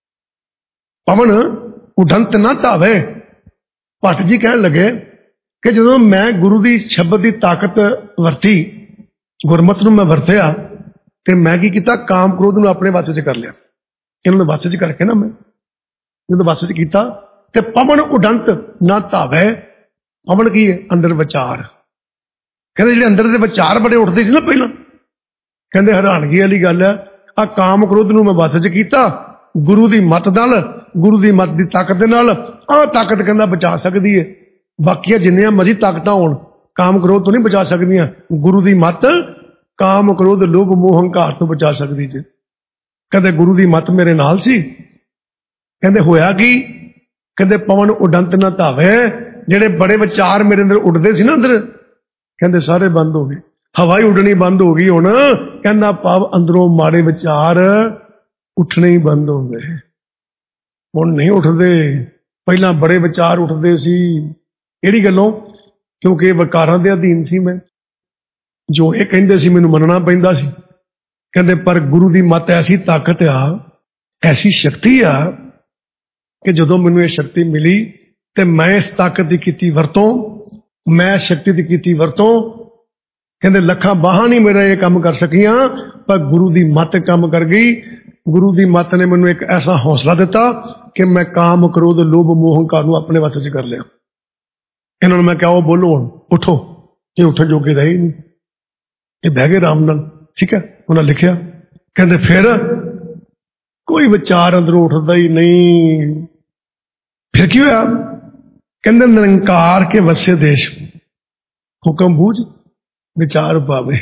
ਪਵਨ ਉਡੰਤ ਨਾ ਧਾਵੇ। ਭੱਟ ਜੀ ਕਹਿਣ ਲੱਗੇ ਕਿ ਜਦੋਂ ਮੈਂ ਗੁਰੂ ਦੀ ਸ਼ਬਦ ਦੀ ਤਾਕਤ ਵਰਤੀ, ਗੁਰਮਤਿ ਨੂੰ ਮੈਂ ਵਰਤਿਆ ਤੇ ਮੈਂ ਕੀ ਕੀਤਾ? ਕਾਮ ਕ੍ਰੋਧ ਨੂੰ ਆਪਣੇ ਵੱਸ 'ਚ ਕਰ ਲਿਆ। ਇਹਨਾਂ ਨੂੰ ਵੱਸ 'ਚ ਕਰਕੇ ਨਾ, ਮੈਂ ਜਦੋਂ ਵੱਸ 'ਚ ਕੀਤਾ ਤੇ ਪਵਨ ਉਡੰਤ ਨਾ ਧਾਵੇ। ਪਵਨ ਕੀ ਹੈ? ਅੰਦਰ ਵਿਚਾਰ। ਕਹਿੰਦੇ ਜਿਹੜੇ ਅੰਦਰ ਦੇ ਵਿਚਾਰ ਬੜੇ ਉੱਠਦੇ ਸੀ ਨਾ ਪਹਿਲਾਂ, ਕਹਿੰਦੇ ਹੈਰਾਨਗੀ ਵਾਲੀ ਗੱਲ ਹੈ, ਆ ਕਾਮ ਕ੍ਰੋਧ ਨੂੰ ਮੈਂ ਵੱਸ 'ਚ ਕੀਤਾ ਗੁਰੂ ਦੀ ਮੱਤ ਨਾਲ, ਗੁਰੂ ਦੀ ਮੱਤ ਦੀ ਤਾਕਤ ਦੇ ਨਾਲ। ਆਹ ਤਾਕਤ ਕਹਿੰਦਾ ਬਚਾ ਸਕਦੀ ਹੈ, ਬਾਕੀਆਂ ਜਿੰਨੀਆਂ ਮਰਜ਼ੀ ਤਾਕਤਾਂ ਹੋਣ ਕਾਮ ਕ੍ਰੋਧ ਤੋਂ ਨਹੀਂ ਬਚਾ ਸਕਦੀਆਂ। ਗੁਰੂ ਦੀ ਮੱਤ ਕਾਮ ਕ੍ਰੋਧ ਲੋਭ ਮੋਹ ਹੰਕਾਰ ਤੋਂ ਬਚਾ ਸਕਦੀ ਜੀ। ਕਹਿੰਦੇ ਗੁਰੂ ਦੀ ਮੱਤ ਮੇਰੇ ਨਾਲ ਸੀ। ਕਹਿੰਦੇ ਹੋਇਆ ਕੀ? ਕਹਿੰਦੇ ਪਵਨ ਉਡੰਤ ਨਾ ਧਾਵੇ। ਜਿਹੜੇ ਬੜੇ ਵਿਚਾਰ ਮੇਰੇ ਅੰਦਰ ਉੱਡਦੇ ਸੀ ਨਾ ਅੰਦਰ, ਕਹਿੰਦੇ ਸਾਰੇ ਬੰਦ ਹੋ ਗਏ, ਹਵਾ ਹੀ ਉੱਡਣੀ ਬੰਦ ਹੋ ਗਈ। ਹੁਣ ਕਹਿੰਦਾ ਭਾਵ ਅੰਦਰੋਂ ਮਾੜੇ ਵਿਚਾਰ ਉੱਠਣੇ ਹੀ ਬੰਦ ਹੋ ਗਏ, ਹੁਣ ਨਹੀਂ ਉੱਠਦੇ। ਪਹਿਲਾਂ ਬੜੇ ਵਿਚਾਰ ਉੱਠਦੇ ਸੀ। ਕਿਹੜੀ ਗੱਲੋਂ? ਕਿਉਂਕਿ ਵਿਕਾਰਾਂ ਦੇ ਅਧੀਨ ਸੀ ਮੈਂ, ਜੋ ਇਹ ਕਹਿੰਦੇ ਸੀ ਮੈਨੂੰ ਮੰਨਣਾ ਪੈਂਦਾ ਸੀ। ਕਹਿੰਦੇ ਪਰ ਗੁਰੂ ਦੀ ਮੱਤ ਐਸੀ ਤਾਕਤ ਆ, ਐਸੀ ਸ਼ਕਤੀ ਆ ਕਿ ਜਦੋਂ ਮੈਨੂੰ ਇਹ ਸ਼ਕਤੀ ਮਿਲੀ ਤੇ ਮੈਂ ਇਸ ਤਾਕਤ ਦੀ ਕੀਤੀ ਵਰਤੋਂ, ਮੈਂ ਸ਼ਕਤੀ ਦੀ ਕੀਤੀ ਵਰਤੋਂ। ਕਹਿੰਦੇ ਲੱਖਾਂ ਬਾਹਾਂ ਨਹੀਂ ਮੇਰਾ ਇਹ ਕੰਮ ਕਰ ਸਕੀਆਂ, ਪਰ ਗੁਰੂ ਦੀ ਮੱਤ ਕੰਮ ਕਰ ਗਈ। ਗੁਰੂ ਦੀ ਮੱਤ ਨੇ ਮੈਨੂੰ ਇੱਕ ਐਸਾ ਹੌਸਲਾ ਦਿੱਤਾ ਕਿ ਮੈਂ ਕਾਮ ਕ੍ਰੋਧ ਲੋਭ ਮੋਹ ਹੰਕਾਰ ਨੂੰ ਆਪਣੇ ਵੱਸ 'ਚ ਕਰ ਲਿਆ। ਇਹਨਾਂ ਨੂੰ ਮੈਂ ਕਿਹਾ ਉਹ ਬੋਲੋ ਹੁਣ, ਉੱਠੋ। ਇਹ ਉੱਠਣ ਜੋਗੇ ਰਹੇ ਨਹੀਂ, ਇਹ ਬਹਿ ਗਏ ਆਰਾਮ ਨਾਲ, ਠੀਕ ਹੈ। ਉਹਨਾਂ ਲਿਖਿਆ, ਕਹਿੰਦੇ ਫਿਰ ਕੋਈ ਵਿਚਾਰ ਅੰਦਰੋਂ ਉੱਠਦਾ ਹੀ ਨਹੀਂ। ਫਿਰ ਕੀ ਹੋਇਆ? ਕਹਿੰਦੇ ਨਿਰੰਕਾਰ ਕੇ ਵਸੇ ਦੇਸ਼ ਹੁਕਮ ਬੂਝ ਵਿਚਾਰ ਪਾਵੇ।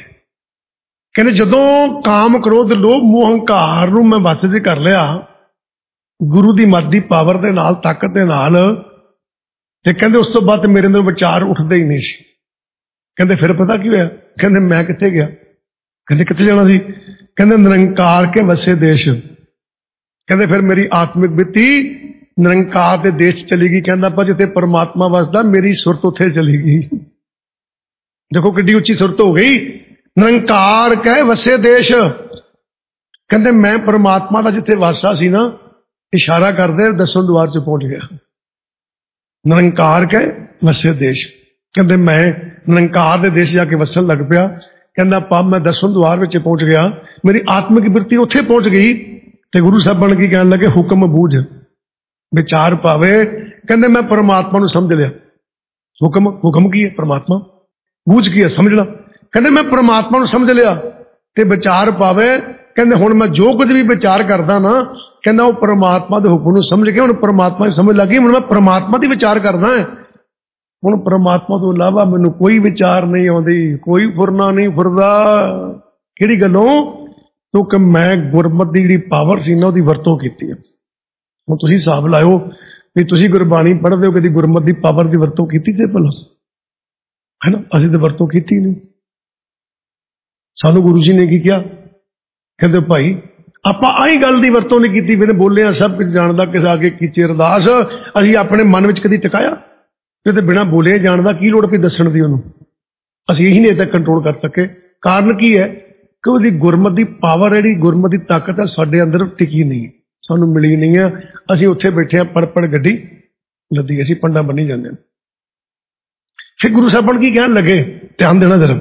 ਕਹਿੰਦੇ ਜਦੋਂ ਕਾਮ ਕ੍ਰੋਧ ਲੋਭ ਮੋਹ ਹੰਕਾਰ ਨੂੰ ਮੈਂ ਵੱਸ 'ਚ ਕਰ ਲਿਆ ਗੁਰੂ ਦੀ ਮੱਤ ਦੀ ਪਾਵਰ ਦੇ ਨਾਲ, ਤਾਕਤ ਦੇ ਨਾਲ। ਤੇ ਕਹਿੰਦੇ ਉਸ ਤੋਂ ਬਾਅਦ ਮੇਰੇ ਅੰਦਰ ਵਿਚਾਰ ਉੱਠਦੇ ਹੀ ਨਹੀਂ ਸੀ। ਕਹਿੰਦੇ ਫਿਰ ਪਤਾ ਕੀ ਹੋਇਆ? ਕਹਿੰਦੇ ਮੈਂ ਕਿੱਥੇ ਗਿਆ? ਕਹਿੰਦੇ ਕਿੱਥੇ ਜਾਣਾ ਸੀ? ਕਹਿੰਦੇ ਨਿਰੰਕਾਰ ਕੇ ਵਸੇ ਦੇਸ਼। ਕਹਿੰਦੇ ਫਿਰ ਮੇਰੀ ਆਤਮਿਕ ਬਿੱਤੀ ਨਿਰੰਕਾਰ ਦੇ ਦੇਸ਼ ਚਲੀ ਗਈ। ਕਹਿੰਦਾ ਆਪਾਂ ਜਿੱਥੇ ਪਰਮਾਤਮਾ ਵਸਦਾ, ਮੇਰੀ ਸੁਰਤ ਉੱਥੇ ਚਲੀ ਗਈ। ਦੇਖੋ ਕਿੱਡੀ ਉੱਚੀ ਸੁਰਤ ਹੋ ਗਈ। ਨਿਰੰਕਾਰ ਕਹਿ ਵਸੇ ਦੇਸ਼। ਕਹਿੰਦੇ ਮੈਂ ਪਰਮਾਤਮਾ ਦਾ ਜਿੱਥੇ ਵਾਸਾ ਸੀ ਨਾ, ਇਸ਼ਾਰਾ ਕਰਦੇ ਦਸਵੇਂ ਦੁਆਰ 'ਚ ਪਹੁੰਚ ਗਿਆ। ਨਿਰੰਕਾਰ ਕਹਿ ਵਸੇ ਦੇਸ਼। ਕਹਿੰਦੇ ਮੈਂ ਨਿਰੰਕਾਰ ਦੇ ਦੇਸ਼ ਜਾ ਕੇ ਵਸਣ ਲੱਗ ਪਿਆ। ਕਹਿੰਦਾ ਪਾ ਮੈਂ ਦਸਵੇਂ ਦੁਆਰ ਵਿੱਚ ਪਹੁੰਚ ਗਿਆ, ਮੇਰੀ ਆਤਮਿਕ ਬਿਰਤੀ ਉੱਥੇ ਪਹੁੰਚ ਗਈ। ਤੇ ਗੁਰੂ ਸਾਹਿਬਾਨ ਕੀ ਕਹਿਣ ਲੱਗੇ? ਹੁਕਮ ਬੂਝ ਵਿਚਾਰ ਪਾਵੇ। ਕਹਿੰਦੇ ਮੈਂ ਪਰਮਾਤਮਾ ਨੂੰ ਸਮਝ ਲਿਆ। ਹੁਕਮ ਹੁਕਮ ਕੀ ਹੈ? ਪਰਮਾਤਮਾ। ਬੂਝ ਕੀ ਹੈ? ਸਮਝਣਾ। ਕਹਿੰਦੇ ਮੈਂ ਪਰਮਾਤਮਾ ਨੂੰ ਸਮਝ ਲਿਆ ਤੇ ਵਿਚਾਰ ਪਾਵੇ। ਕਹਿੰਦੇ ਹੁਣ ਮੈਂ ਜੋ ਕੁਝ ਵੀ ਵਿਚਾਰ ਕਰਦਾ ਨਾ, ਕਹਿੰਦਾ ਉਹ ਪਰਮਾਤਮਾ ਦੇ ਹੁਕਮ ਨੂੰ ਸਮਝ ਕੇ ਹੁਣ ਪਰਮਾਤਮਾ ਦੀ ਸਮਝ ਲੱਗੀ। ਹੁਣ ਮੈਂ ਪਰਮਾਤਮਾ ਦੀ ਵਿਚਾਰ ਕਰਦਾ ਹੈ। ਹੁਣ ਪਰਮਾਤਮਾ ਤੋਂ ਇਲਾਵਾ ਮੈਨੂੰ ਕੋਈ ਵਿਚਾਰ ਨਹੀਂ ਆਉਂਦੀ, ਕੋਈ ਫੁਰਨਾ ਨਹੀਂ ਫੁਰਦਾ। ਕਿਹੜੀ ਗੱਲੋਂ? ਕਿਉਂਕਿ ਮੈਂ ਗੁਰਮਤਿ ਦੀ ਜਿਹੜੀ ਪਾਵਰ ਸੀ ਨਾ, ਉਹਦੀ ਵਰਤੋਂ ਕੀਤੀ ਹੈ। ਹੁਣ ਤੁਸੀਂ ਹਿਸਾਬ ਲਾਇਓ ਵੀ ਤੁਸੀਂ ਗੁਰਬਾਣੀ ਪੜ੍ਹਦੇ ਹੋ, ਕਦੀ ਗੁਰਮਤਿ ਦੀ ਪਾਵਰ ਦੀ ਵਰਤੋਂ ਕੀਤੀ ਤੇ ਭਲਾ? ਹੈ ਨਾ, ਅਸੀਂ ਤਾਂ ਵਰਤੋਂ ਕੀਤੀ ਨਹੀਂ। ਸਾਨੂੰ ਗੁਰੂ ਜੀ ਨੇ ਕੀ ਕਿਹਾ? ਕਹਿੰਦੇ ਭਾਈ ਆਪਾਂ ਆਹੀ ਗੱਲ ਦੀ ਵਰਤੋਂ ਨਹੀਂ ਕੀਤੀ। ਮੈਨੇ ਬੋਲਿਆ ਸਭ ਕੁਝ ਜਾਣਦਾ, ਕਿਸੇ ਅੱਗੇ ਕੀਤੀ ਅਰਦਾਸ। ਅਸੀਂ ਆਪਣੇ ਮਨ ਵਿੱਚ ਕਦੀ ਟਿਕਾਇਆ? ਕਿਤੇ ਬਿਨਾਂ ਬੋਲੇ ਜਾਣਦਾ ਕੀ ਲੋੜ ਪਈ ਦੱਸਣ ਦੀ ਉਹਨੂੰ? ਅਸੀਂ ਇਹੀ ਨਹੀਂ ਅਜੇ ਤੱਕ ਕੰਟਰੋਲ ਕਰ ਸਕੇ। ਕਾਰਨ ਕੀ ਹੈ? ਕਿ ਉਹਦੀ ਗੁਰਮਤਿ ਦੀ ਪਾਵਰ, ਜਿਹੜੀ ਗੁਰਮਤਿ ਦੀ ਤਾਕਤ ਹੈ, ਸਾਡੇ ਅੰਦਰ ਟਿਕੀ ਨਹੀਂ ਹੈ, ਸਾਨੂੰ ਮਿਲੀ ਨਹੀਂ ਹੈ। ਅਸੀਂ ਉੱਥੇ ਬੈਠੇ ਹਾਂ, ਪੜ ਪੜ ਗੱਡੀ ਲੱਦੀ, ਅਸੀਂ ਪੰਡਾ ਬੰਨੀ ਜਾਂਦੇ ਹਾਂ। ਫਿਰ ਗੁਰੂ ਸਾਹਿਬਾਨ ਕੀ ਕਹਿਣ ਲੱਗੇ? ਧਿਆਨ ਦੇਣਾ ਜ਼ਰਾ।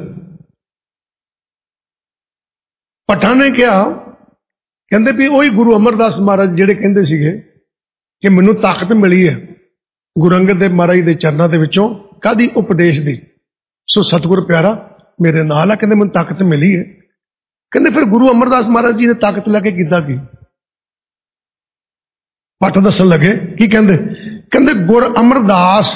ਭੱਟਾਂ ਨੇ ਕਿਹਾ, ਕਹਿੰਦੇ ਵੀ ਉਹੀ ਗੁਰੂ ਅਮਰਦਾਸ ਮਹਾਰਾਜ ਜਿਹੜੇ ਕਹਿੰਦੇ ਸੀਗੇ ਕਿ ਮੈਨੂੰ ਤਾਕਤ ਮਿਲੀ ਹੈ ਗੁਰੂ ਅੰਗਦ ਦੇਵ ਮਹਾਰਾਜ ਦੇ ਚਰਨਾਂ ਦੇ ਵਿੱਚੋਂ। ਕਾਹਦੀ? ਉਪਦੇਸ਼ ਦੀ। ਸੋ ਸਤਿਗੁਰ ਪਿਆਰਾ ਮੇਰੇ ਨਾਲ ਆ, ਕਹਿੰਦੇ ਮੈਨੂੰ ਤਾਕਤ ਮਿਲੀ ਹੈ। ਕਹਿੰਦੇ ਫਿਰ ਗੁਰੂ ਅਮਰਦਾਸ ਮਹਾਰਾਜ ਜੀ ਨੇ ਤਾਕਤ ਲੈ ਕੇ ਕੀਤਾ ਕੀ? ਭੱਟ ਦੱਸਣ ਲੱਗੇ ਕੀ ਕਹਿੰਦੇ? ਕਹਿੰਦੇ ਗੁਰ ਅਮਰਦਾਸ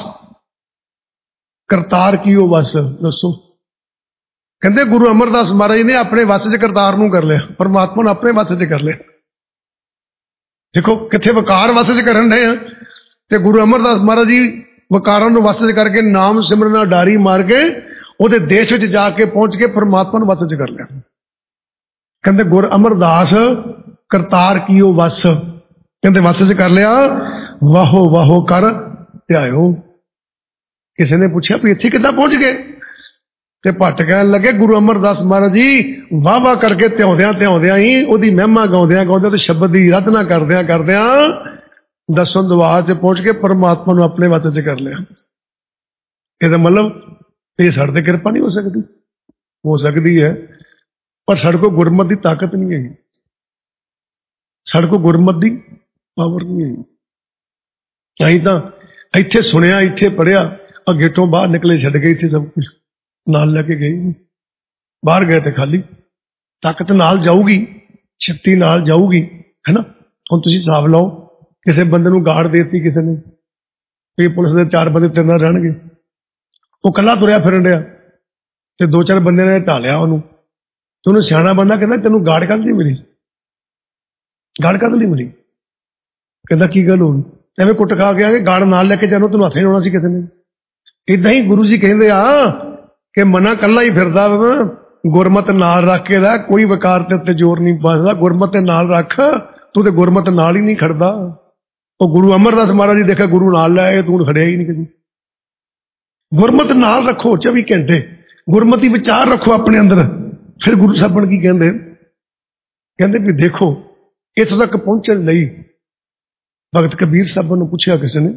ਕਰਤਾਰ ਕੀਓ ਵਸ। ਦੱਸੋ। ਕਹਿੰਦੇ ਗੁਰੂ ਅਮਰਦਾਸ ਮਹਾਰਾਜ ਨੇ ਆਪਣੇ ਵਸ 'ਚ ਕਰਤਾਰ ਨੂੰ ਕਰ ਲਿਆ, ਪਰਮਾਤਮਾ ਨੂੰ ਆਪਣੇ ਵਸ 'ਚ ਕਰ ਲਿਆ। ਦੇਖੋ ਕਿੱਥੇ ਵਿਕਾਰ ਵਸ 'ਚ ਕਰਨ ਡਏ ਆ, ਤੇ ਗੁਰੂ ਅਮਰਦਾਸ ਮਹਾਰਾਜ ਜੀ ਵਿਕਾਰਾਂ ਨੂੰ ਵਸ 'ਚ ਕਰਕੇ ਨਾਮ ਸਿਮਰਨ ਨਾਲ ਡਾਰੀ ਮਾਰ ਕੇ ਉਹਦੇ ਦੇਸ਼ ਵਿੱਚ ਜਾ ਕੇ ਪਹੁੰਚ ਕੇ ਪਰਮਾਤਮਾ ਨੂੰ ਵਸ 'ਚ ਕਰ ਲਿਆ। ਕਹਿੰਦੇ ਗੁਰ ਅਮਰਦਾਸ ਕਰਤਾਰ ਕੀਓ ਵਸ। ਕਹਿੰਦੇ ਵਸ 'ਚ ਕਰ ਲਿਆ। ਵਾਹੋ ਵਾਹੋ ਕਰ ਧਿਆਇਓ। ਕਿਸੇ ਨੇ ਪੁੱਛਿਆ ਵੀ ਇੱਥੇ ਕਿੱਦਾਂ ਪਹੁੰਚ ਗਏ? ਤੇ ਭੱਟ ਕਹਿਣ ਲੱਗੇ ਗੁਰੂ ਅਮਰਦਾਸ ਮਹਾਰਾਜ ਜੀ ਵਾਹ ਵਾਹ ਕਰਕੇ ਧਿਆਉਂਦਿਆਂ ਧਿਆਉਂਦਿਆਂ ਹੀ, ਉਹਦੀ ਮਹਿਮਾ ਗਾਉਂਦਿਆਂ ਗਾਉਂਦਿਆਂ ਤੇ ਸ਼ਬਦ ਦੀ ਰਚਨਾ ਕਰਦਿਆਂ ਕਰਦਿਆਂ ਦਸਵੇਂ ਦੁਆਰ 'ਚ ਪਹੁੰਚ ਕੇ ਪਰਮਾਤਮਾ ਨੂੰ ਆਪਣੇ ਵਸ 'ਚ ਕਰ ਲਿਆ। ਇਹਦਾ ਮਤਲਬ ਇਹ ਸਾਡੇ ਤੇ ਕਿਰਪਾ ਨਹੀਂ ਹੋ ਸਕਦੀ? ਹੋ ਸਕਦੀ ਹੈ, ਪਰ ਸਾਡੇ ਕੋਲ ਗੁਰਮਤਿ ਦੀ ਤਾਕਤ ਨਹੀਂ ਹੈਗੀ, ਸਾਡੇ ਕੋਲ ਗੁਰਮਤਿ ਦੀ ਪਾਵਰ ਨਹੀਂ ਹੈਗੀ। ਅਸੀਂ ਤਾਂ ਇੱਥੇ ਸੁਣਿਆ, ਇੱਥੇ ਪੜ੍ਹਿਆ, ਅੱਗੇ ਤੋਂ ਬਾਹਰ ਨਿਕਲੇ ਛੱਡ ਗਏ, ਇੱਥੇ ਸਭ ਕੁਝ ਨਾਲ ਲੈ ਕੇ ਗਏ। ਬਾਹਰ ਗਏ ਤੇ ਖਾਲੀ। ਤਾਕਤ ਨਾਲ ਜਾਊਗੀ, ਸ਼ਕਤੀ ਨਾਲ ਜਾਊਗੀ, ਹੈ ਨਾ। ਹੁਣ ਤੁਸੀਂ ਹਿਸਾਬ ਲਾਓ, ਕਿਸੇ ਬੰਦੇ ਨੂੰ ਗਾਰਡ ਦੇ ਦਿੱਤੀ ਕਿਸੇ ਨੇ, ਇਹ ਪੁਲਿਸ ਦੇ ਚਾਰ ਬੰਦੇ ਤੇਰੇ ਨਾਲ ਰਹਿਣਗੇ, ਉਹ ਇਕੱਲਾ ਤੁਰਿਆ ਫਿਰਨ ਡਿਆ ਤੇ ਦੋ ਚਾਰ ਬੰਦੇ ਨੇ ਢਾਲਿਆ ਉਹਨੂੰ, ਤੇ ਉਹਨੂੰ ਸਿਆਣਾ ਬੰਦਾ ਕਹਿੰਦਾ ਤੈਨੂੰ ਗਾਰਡ ਕਾਹਦੇ ਲਈ ਮਿਲੀ? ਗਾਰਡ ਕਾਹਦੇ ਲਈ ਮਿਲੀ? ਕਹਿੰਦਾ ਕੀ ਗੱਲ ਹੋਣੀ? ਐਵੇਂ ਕੁੱਟ ਖਾ ਕੇ ਆ ਕੇ ਗਾਰਡ ਨਾਲ ਲੈ ਕੇ ਜਾਣੋ, ਤੈਨੂੰ ਹੱਥ ਨਹੀਂ ਲਾਉਣਾ ਸੀ ਕਿਸੇ ਨੇ। ਏਦਾਂ ਹੀ ਗੁਰੂ ਜੀ ਕਹਿੰਦੇ ਆ ਕਿ ਮਨਾ ਇਕੱਲਾ ਹੀ ਫਿਰਦਾ, ਗੁਰਮਤਿ ਨਾਲ ਰੱਖ ਕੇ ਰਹਿ, ਕੋਈ ਵਿਕਾਰ ਤੇ ਉੱਤੇ ਜ਼ੋਰ ਨਹੀਂ ਪਾਉਂਦਾ। ਗੁਰਮਤਿ ਨਾਲ ਰੱਖ, ਤੂੰ ਤੇ ਗੁਰਮਤਿ ਨਾਲ ਹੀ ਨਹੀਂ ਖੜਦਾ। ਉਹ ਗੁਰੂ ਅਮਰਦਾਸ ਮਹਾਰਾਜ ਜੀ ਦੇਖਿਆ ਗੁਰੂ ਨਾਲ ਲੈ ਆਏ, ਤੂੰ ਖੜਿਆ ਹੀ ਨਹੀਂ ਕਦੀ। ਗੁਰਮਤਿ ਨਾਲ ਰੱਖੋ ਚੌਵੀ ਘੰਟੇ, ਗੁਰਮਤਿ ਵਿਚਾਰ ਰੱਖੋ ਆਪਣੇ ਅੰਦਰ। ਫਿਰ ਗੁਰੂ ਸਾਹਿਬਾਨ ਕੀ ਕਹਿੰਦੇ? ਕਹਿੰਦੇ ਵੀ ਦੇਖੋ ਇੱਥੋਂ ਤੱਕ ਪਹੁੰਚਣ ਲਈ ਭਗਤ ਕਬੀਰ ਸਾਹਿਬ ਨੂੰ ਪੁੱਛਿਆ ਕਿਸੇ ਨੇ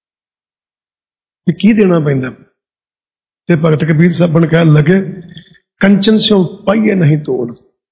ਵੀ ਕੀ ਦੇਣਾ ਪੈਂਦਾ, ਤੇ ਭਗਤ ਕਬੀਰ ਸਾਹਿਬ ਨੇ ਕਹਿਣ ਲੱਗੇ ਕੰਚਨ ਸਿਓ ਪਾਈਏ ਨਹੀਂ ਤੋੜ।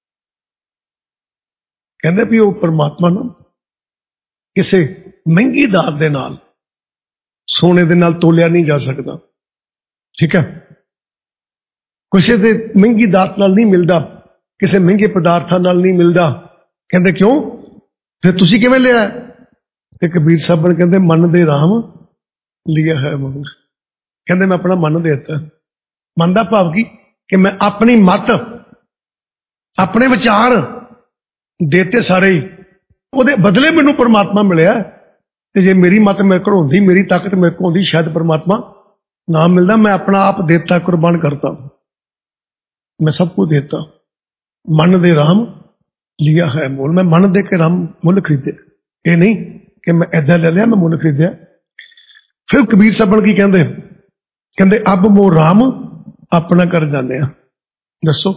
ਕਹਿੰਦੇ ਵੀ ਉਹ ਪਰਮਾਤਮਾ ਨੂੰ ਕਿਸੇ ਮਹਿੰਗੀ ਦਾਤ ਦੇ ਨਾਲ, ਸੋਨੇ ਦੇ ਨਾਲ ਤੋਲਿਆ ਨਹੀਂ ਜਾ ਸਕਦਾ, ਠੀਕ ਹੈ। ਕਿਸੇ ਦੇ ਮਹਿੰਗੀ ਦਾਤ ਨਾਲ ਨਹੀਂ ਮਿਲਦਾ, ਕਿਸੇ ਮਹਿੰਗੇ ਪਦਾਰਥਾਂ ਨਾਲ ਨਹੀਂ ਮਿਲਦਾ। ਕਹਿੰਦੇ ਕਿਉਂ? ਫਿਰ ਤੁਸੀਂ ਕਿਵੇਂ ਲਿਆ? ਤੇ ਕਬੀਰ ਸਾਹਿਬ ਨੇ ਕਹਿੰਦੇ ਮਨ ਦੇ ਰਾਮ ਲਿਆ ਹੈ ਮਨ। ਕਹਿੰਦੇ ਮੈਂ ਆਪਣਾ ਮਨ ਦੇ ਦਿੱਤਾ। ਮਨ ਦਾ ਭਾਵ ਕੀ? ਕਿ ਮੈਂ ਆਪਣੀ ਮੱਤ, ਆਪਣੇ ਵਿਚਾਰ ਦੇਤੇ ਸਾਰੇ ਹੀ, ਉਹਦੇ ਬਦਲੇ ਮੈਨੂੰ ਪਰਮਾਤਮਾ ਮਿਲਿਆ। ਤੇ ਜੇ ਮੇਰੀ ਮਤ ਮੇਰੇ ਕੋਲ ਹੁੰਦੀ, ਮੇਰੀ ਤਾਕਤ ਮੇਰੇ ਕੋਲ ਹੁੰਦੀ, ਸ਼ਾਇਦ ਪਰਮਾਤਮਾ ਨਾ ਮਿਲਦਾ। ਮੈਂ ਆਪਣਾ ਆਪ ਦੇਤਾ, ਕੁਰਬਾਨ ਕਰਤਾ, ਮੈਂ ਸਭ ਕੁਝ ਦੇਤਾ। ਮਨ ਦੇ ਰਾਮ ਲਿਆ ਹੈ ਮੁੱਲ। ਮੈਂ ਮਨ ਦੇ ਕੇ ਰਾਮ ਮੁੱਲ ਖਰੀਦਿਆ। ਇਹ ਨਹੀਂ ਕਿ ਮੈਂ ਏਦਾਂ ਲੈ ਲਿਆ, ਮੈਂ ਮੁੱਲ ਖਰੀਦਿਆ। ਫਿਰ ਕਬੀਰ ਸਾਹਿਬ ਕੀ ਕਹਿੰਦੇ? ਕਹਿੰਦੇ ਅਬ ਮੋ ਰਾਮ ਆਪਣਾ ਕਰ ਜਾਂਦੇ ਆ। ਦੱਸੋ,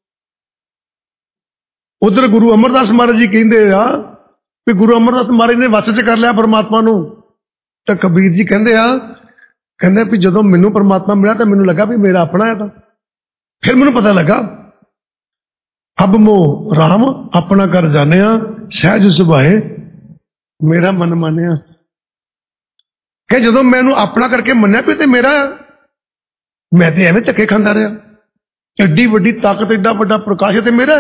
ਉਧਰ ਗੁਰੂ ਅਮਰਦਾਸ ਮਹਾਰਾਜ ਜੀ ਕਹਿੰਦੇ ਆ ਵੀ ਗੁਰੂ ਅਮਰਦਾਸ ਮਹਾਰਾਜ ਨੇ ਵਸ ਚ ਕਰ ਲਿਆ ਪਰਮਾਤਮਾ ਨੂੰ। ਤਾਂ ਕਬੀਰ ਜੀ ਕਹਿੰਦੇ ਆ, ਕਹਿੰਦੇ ਵੀ ਜਦੋਂ ਮੈਨੂੰ ਪਰਮਾਤਮਾ ਮਿਲਿਆ ਤਾਂ ਮੈਨੂੰ ਲੱਗਾ ਵੀ ਮੇਰਾ ਆਪਣਾ ਹੈ। ਤਾਂ ਫਿਰ ਮੈਨੂੰ ਪਤਾ ਲੱਗਾ ਅਬ ਮੋ ਰਾਮ ਆਪਣਾ ਕਰ ਜਾਂਦੇ ਆ, ਸਹਿਜ ਸੁਭਾਏ ਮੇਰਾ ਮਨ ਮੰਨਿਆ। ਕਿ ਜਦੋਂ ਮੈਨੂੰ ਆਪਣਾ ਕਰਕੇ ਮੰਨਿਆ ਵੀ ਤੇ ਮੇਰਾ, ਮੈਂ ਤੇ ਐਵੇਂ ਧੱਕੇ ਖਾਂਦਾ ਰਿਹਾ। ਐਡੀ ਵੱਡੀ ਤਾਕਤ, ਐਡਾ ਵੱਡਾ ਪ੍ਰਕਾਸ਼ ਤੇ ਮੇਰਾ।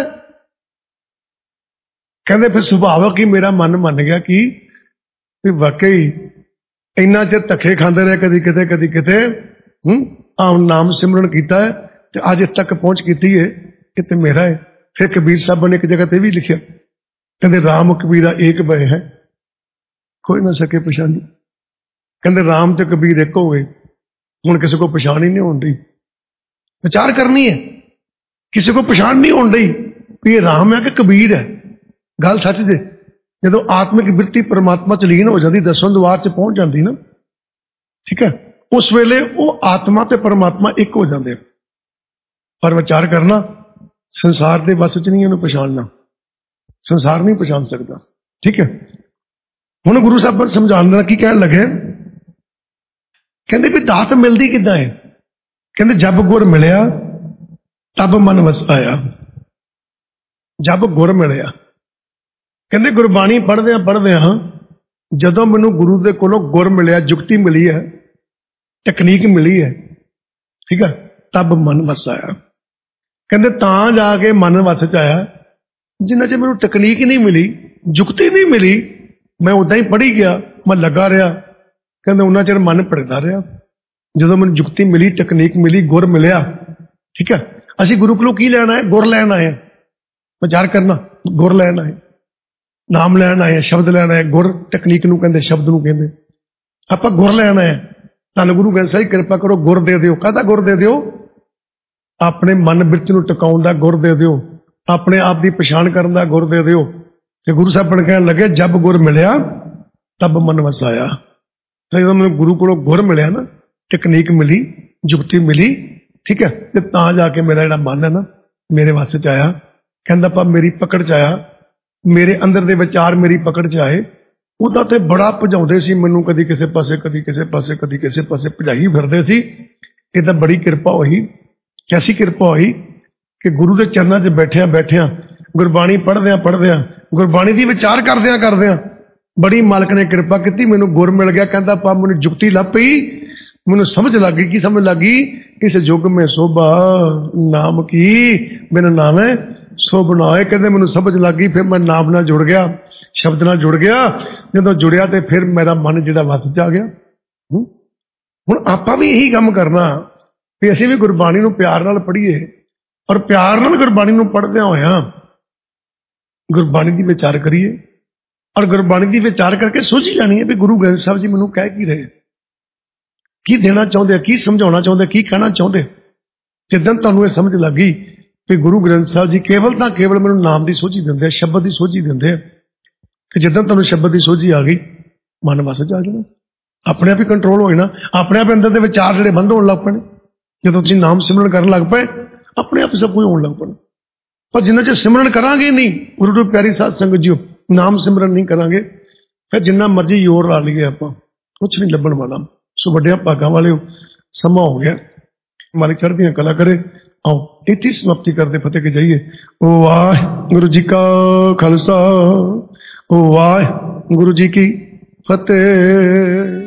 ਕਹਿੰਦੇ ਫਿਰ ਸੁਭਾਵਕ ਹੀ ਮੇਰਾ ਮਨ ਮੰਨ ਗਿਆ ਕਿ ਵੀ ਵਾਕਈ ਇੰਨਾ ਚਿਰ ਧੱਕੇ ਖਾਂਦੇ ਰਹੇ, ਕਦੀ ਕਿਤੇ ਕਦੀ ਕਿਤੇ ਹੂੰ ਆਮ ਨਾਮ ਸਿਮਰਨ ਕੀਤਾ ਹੈ ਤੇ ਅੱਜ ਤੱਕ ਪਹੁੰਚ ਕੀਤੀ ਹੈ ਕਿ ਤੇ ਮੇਰਾ ਹੈ। ਫਿਰ ਕਬੀਰ ਸਾਹਿਬ ਨੇ ਇੱਕ ਜਗ੍ਹਾ ਤੇ ਵੀ ਲਿਖਿਆ, ਕਹਿੰਦੇ ਰਾਮ ਕਬੀਰਾ ਏਕ ਭਏ ਹੈ, ਕੋਈ ਨਾ ਸਕੇ ਪਛਾਣੀ। ਕਹਿੰਦੇ ਰਾਮ ਤੇ ਕਬੀਰ ਇੱਕ ਹੋ ਗਏ, ਹੁਣ ਕਿਸੇ ਕੋ ਪਛਾਣ ਹੀ ਨਹੀਂ ਹੋਣ ਡਈ। ਵਿਚਾਰ ਕਰਨੀ ਹੈ, ਕਿਸੇ ਕੋ ਪਛਾਣ ਨਹੀਂ ਹੋਣ ਡਈ ਵੀ ਇਹ ਰਾਮ ਹੈ ਕਿ ਕਬੀਰ ਹੈ। ਗੱਲ ਸੱਚ ਜੇ ਜਦੋਂ ਆਤਮਿਕ ਬਿਰਤੀ ਪਰਮਾਤਮਾ ਚ ਲੀਨ ਹੋ ਜਾਂਦੀ, ਦਸਵੇਂ ਦੁਆਰ ਚ ਪਹੁੰਚ ਜਾਂਦੀ ਨਾ, ਠੀਕ ਹੈ, ਉਸ ਵੇਲੇ ਉਹ ਆਤਮਾ ਤੇ ਪਰਮਾਤਮਾ ਇੱਕ ਹੋ ਜਾਂਦੇ। ਪਰ ਵਿਚਾਰ ਕਰਨਾ, ਸੰਸਾਰ ਦੇ ਵਸ ਚ ਨਹੀਂ ਉਹਨੂੰ ਪਛਾਣਨਾ, ਸੰਸਾਰ ਨਹੀਂ ਪਛਾਣ ਸਕਦਾ। ਠੀਕ ਹੈ, ਹੁਣ ਗੁਰੂ ਸਾਹਿਬ ਸਮਝਾਉਣ ਦਾ ਕੀ ਕਹਿਣ ਲੱਗੇ? ਕਹਿੰਦੇ ਵੀ ਦਾਤ ਮਿਲਦੀ ਕਿੱਦਾਂ ਹੈ? ਕਹਿੰਦੇ ਜਬ ਗੁਰ ਮਿਲਿਆ ਤਬ ਮਨ ਵਸਾਇਆ। ਜਬ ਗੁਰ ਮਿਲਿਆ, ਕਹਿੰਦੇ ਗੁਰਬਾਣੀ ਪੜ੍ਹਦਿਆਂ ਪੜ੍ਹਦਿਆਂ ਜਦੋਂ ਮੈਨੂੰ ਗੁਰੂ ਦੇ ਕੋਲੋਂ ਗੁਰ ਮਿਲਿਆ, ਜੁਗਤੀ ਮਿਲੀ ਹੈ, ਤਕਨੀਕ ਮਿਲੀ ਹੈ, ਠੀਕ ਹੈ, ਤਬ ਮਨ ਵਸਾਇਆ। ਕਹਿੰਦੇ ਤਾਂ ਜਾ ਕੇ ਮਨ ਵਸ ਚ ਆਇਆ। ਜਿੰਨਾ ਚਿਰ ਮੈਨੂੰ ਤਕਨੀਕ ਨਹੀਂ ਮਿਲੀ, ਜੁਗਤੀ ਨਹੀਂ ਮਿਲੀ, ਮੈਂ ਉਦਾਂ ਹੀ ਪੜ੍ਹੀ ਗਿਆ, ਮੈਂ ਲੱਗਾ ਰਿਹਾ। ਕਹਿੰਦੇ ਉਹਨਾਂ ਚਿਰ ਮਨ ਭਟਕਦਾ ਰਿਹਾ। ਜਦੋਂ ਮੈਨੂੰ ਜੁਗਤੀ ਮਿਲੀ, ਤਕਨੀਕ ਮਿਲੀ, ਗੁਰ ਮਿਲਿਆ, ਠੀਕ ਹੈ, ਅਸੀਂ ਗੁਰੂ ਕੋਲੋਂ ਕੀ ਲੈਣਾ ਹੈ? ਗੁਰ ਲੈਣ ਆਏ। ਵਿਚਾਰ ਕਰਨਾ, ਗੁਰ ਲੈਣ ਆਏ, ਨਾਮ ਲੈਣ ਆਏ, ਸ਼ਬਦ ਲੈਣ ਆਏ। ਗੁਰ ਤਕਨੀਕ ਨੂੰ ਕਹਿੰਦੇ, ਸ਼ਬਦ ਨੂੰ ਕਹਿੰਦੇ। ਆਪਾਂ ਗੁਰ ਲੈਣ ਆਏ। ਧੰਨ ਗੁਰੂ ਗ੍ਰੰਥ ਸਾਹਿਬ ਕਿਰਪਾ ਕਰੋ, ਗੁਰ ਦੇ ਦਿਓ। ਕਾਹਦਾ ਗੁਰ ਦੇ ਦਿਓ? ਆਪਣੇ ਮਨ ਬਿਰਤ ਨੂੰ ਟਿਕਾਉਣ ਦਾ ਗੁਰ ਦੇ ਦਿਓ, ਆਪਣੇ ਆਪ ਦੀ ਪਛਾਣ ਕਰਨ ਦਾ ਗੁਰ ਦੇ ਦਿਓ। ਤੇ ਗੁਰੂ ਸਾਹਿਬ ਕਹਿਣ ਲੱਗੇ ਜਬ ਗੁਰ ਮਿਲਿਆ ਤਬ ਮਨ ਵਸਾਇਆ। ਜਦੋਂ ਮੈਨੂੰ ਗੁਰੂ ਕੋਲੋਂ ਗੁਰ ਮਿਲਿਆ ਨਾ, ਤਕਨੀਕ ਮਿਲੀ, ਜੁਗਤੀ ਮਿਲੀ, ਠੀਕ ਹੈ, ਤੇ ਤਾਂ ਜਾ ਕੇ ਮੇਰਾ ਜਿਹੜਾ ਮਨ ਹੈ ਨਾ ਮੇਰੇ ਵਾਸਤੇ ਚ ਆਇਆ। ਕਹਿੰਦਾ ਪਾ ਮੇਰੀ ਪਕੜ ਚ ਆਇਆ, ਮੇਰੇ ਅੰਦਰ ਦੇ ਵਿਚਾਰ ਮੇਰੀ ਪਕੜ ਚ ਆਏ। ਉਹਦਾ ਤੇ ਬੜਾ ਭਜਾਉਂਦੇ ਸੀ ਮੈਨੂੰ, ਕਦੀ ਕਿਸੇ ਪਾਸੇ, ਕਦੀ ਕਿਸੇ ਪਾਸੇ, ਕਦੀ ਕਿਸੇ ਪਾਸੇ ਭਜਾਈ ਫਿਰਦੇ ਸੀ। ਇਹ ਤਾਂ ਬੜੀ ਕਿਰਪਾ ਹੋਈ। ਕੈਸੀ ਕਿਰਪਾ ਹੋਈ ਕਿ ਗੁਰੂ ਦੇ ਚਰਨਾਂ 'ਚ ਬੈਠਿਆਂ ਬੈਠਿਆਂ, ਗੁਰਬਾਣੀ ਪੜ੍ਹਦਿਆਂ ਪੜ੍ਹਦਿਆਂ, ਗੁਰਬਾਣੀ ਦੀ ਵਿਚਾਰ ਕਰਦਿਆਂ ਕਰਦਿਆਂ ਬੜੀ ਮਾਲਕ ਨੇ ਕਿਰਪਾ ਕੀਤੀ, ਮੈਨੂੰ ਗੁਰ ਮਿਲ ਗਿਆ। ਕਹਿੰਦਾ ਪਾ ਮੈਨੂੰ ਜੁਗਤੀ ਲੱਭ ਪਈ, ਮੈਨੂੰ ਸਮਝ ਲੱਗ ਗਈ। ਕੀ ਸਮਝ ਲੱਗ ਗਈ? ਇਸ ਯੁੱਗ ਮੇ ਸੋਭਾ ਨਾਮ ਕੀ, ਬਿਨ ਨਾਮੇ ਸੋਭ ਨਾ ਹੋਏ। ਕਹਿੰਦੇ ਮੈਨੂੰ ਸਮਝ ਲੱਗ ਗਈ। ਫਿਰ ਮੈਂ ਨਾਮ ਨਾਲ ਜੁੜ ਗਿਆ, ਸ਼ਬਦ ਨਾਲ ਜੁੜ ਗਿਆ। ਜਦੋਂ ਜੁੜਿਆ ਤੇ ਫਿਰ ਮੇਰਾ ਮਨ ਜਿਹੜਾ ਵਸ ਚ ਆ ਗਿਆ। ਹੁਣ ਆਪਾਂ ਵੀ ਇਹੀ ਕੰਮ ਕਰਨਾ ਵੀ ਅਸੀਂ ਵੀ ਗੁਰਬਾਣੀ ਨੂੰ ਪਿਆਰ ਨਾਲ ਪੜ੍ਹੀਏ, ਔਰ ਪਿਆਰ ਨਾਲ ਗੁਰਬਾਣੀ ਨੂੰ ਪੜ੍ਹਦਿਆਂ ਹੋਇਆਂ ਗੁਰਬਾਣੀ ਦੀ ਵਿਚਾਰ ਕਰੀਏ, ਔਰ ਗੁਰਬਾਣੀ ਦੀ ਵਿਚਾਰ ਕਰਕੇ ਸੋਝੀ ਲੈਣੀ ਹੈ ਵੀ ਗੁਰੂ ਗ੍ਰੰਥ ਸਾਹਿਬ ਜੀ ਮੈਨੂੰ ਕਹਿ ਕੀ ਰਹੇ, ਕੀ ਦੇਣਾ ਚਾਹੁੰਦੇ, ਕੀ ਸਮਝਾਉਣਾ ਚਾਹੁੰਦੇ, ਕੀ ਕਹਿਣਾ ਚਾਹੁੰਦੇ। ਜਿੱਦਾਂ ਤੁਹਾਨੂੰ ਇਹ ਸਮਝ ਲੱਗ ਗਈ ਵੀ ਗੁਰੂ ਗ੍ਰੰਥ ਸਾਹਿਬ ਜੀ ਕੇਵਲ ਤਾਂ ਕੇਵਲ ਮੈਨੂੰ ਨਾਮ ਦੀ ਸੋਝੀ ਦਿੰਦੇ ਆ, ਸ਼ਬਦ ਦੀ ਸੋਝੀ ਦਿੰਦੇ ਆ, ਕਿ ਜਿੱਦਾਂ ਤੁਹਾਨੂੰ ਸ਼ਬਦ ਦੀ ਸੋਝੀ ਆ ਗਈ, ਮਨ ਵਸ ਚ ਆ ਜਾਣਾ, ਆਪਣੇ ਆਪ ਹੀ ਕੰਟਰੋਲ ਹੋ ਜਾਣਾ। ਆਪਣੇ ਆਪ ਅੰਦਰ ਦੇ ਵਿਚਾਰ ਜਿਹੜੇ ਬੰਦ ਹੋਣ ਲੱਗ ਪੈਣੇ। ਜਦੋਂ ਤੁਸੀਂ ਨਾਮ ਸਿਮਰਨ ਕਰਨ ਲੱਗ ਪਏ, ਆਪਣੇ ਆਪ ਸਭ ਕੁਝ ਹੋਣ ਲੱਗ ਪੈਣਾ। ਪਰ ਜਿੰਨਾ ਚਿਰ ਸਿਮਰਨ ਕਰਾਂਗੇ ਨਹੀਂ, ਗੁਰੂ ਦੀ ਪਿਆਰੀ ਸਾਧ ਸੰਗਤ ਜੀਓ, ਨਾਮ ਸਿਮਰਨ ਨਹੀਂ ਕਰਾਂਗੇ, ਫਿਰ ਜਿੰਨਾ ਮਰਜ਼ੀ ਜ਼ੋਰ ਲਾ ਲਈਏ ਆਪਾਂ, ਕੁਛ ਨਹੀਂ ਲੱਭਣ ਵਾਲਾ। ਸੋ ਵੱਡਿਆਂ ਭਾਗਾਂ ਵਾਲਿਓ, ਸਮਾਂ ਹੋ ਗਿਆ, ਮਾਲਿਕ ਚੜ੍ਹਦੀਆਂ ਕਲਾ ਕਰੇ। ਆਓ ਇੱਥੇ ਸਮਾਪਤੀ ਕਰਦੇ ਫਤਿਹ ਕੇ ਜਾਈਏ। ਵਾਹਿਗੁਰੂ ਜੀ ਕਾ ਖਾਲਸਾ, ਵਾਹਿਗੁਰੂ ਜੀ ਕੀ ਫਤਿਹ।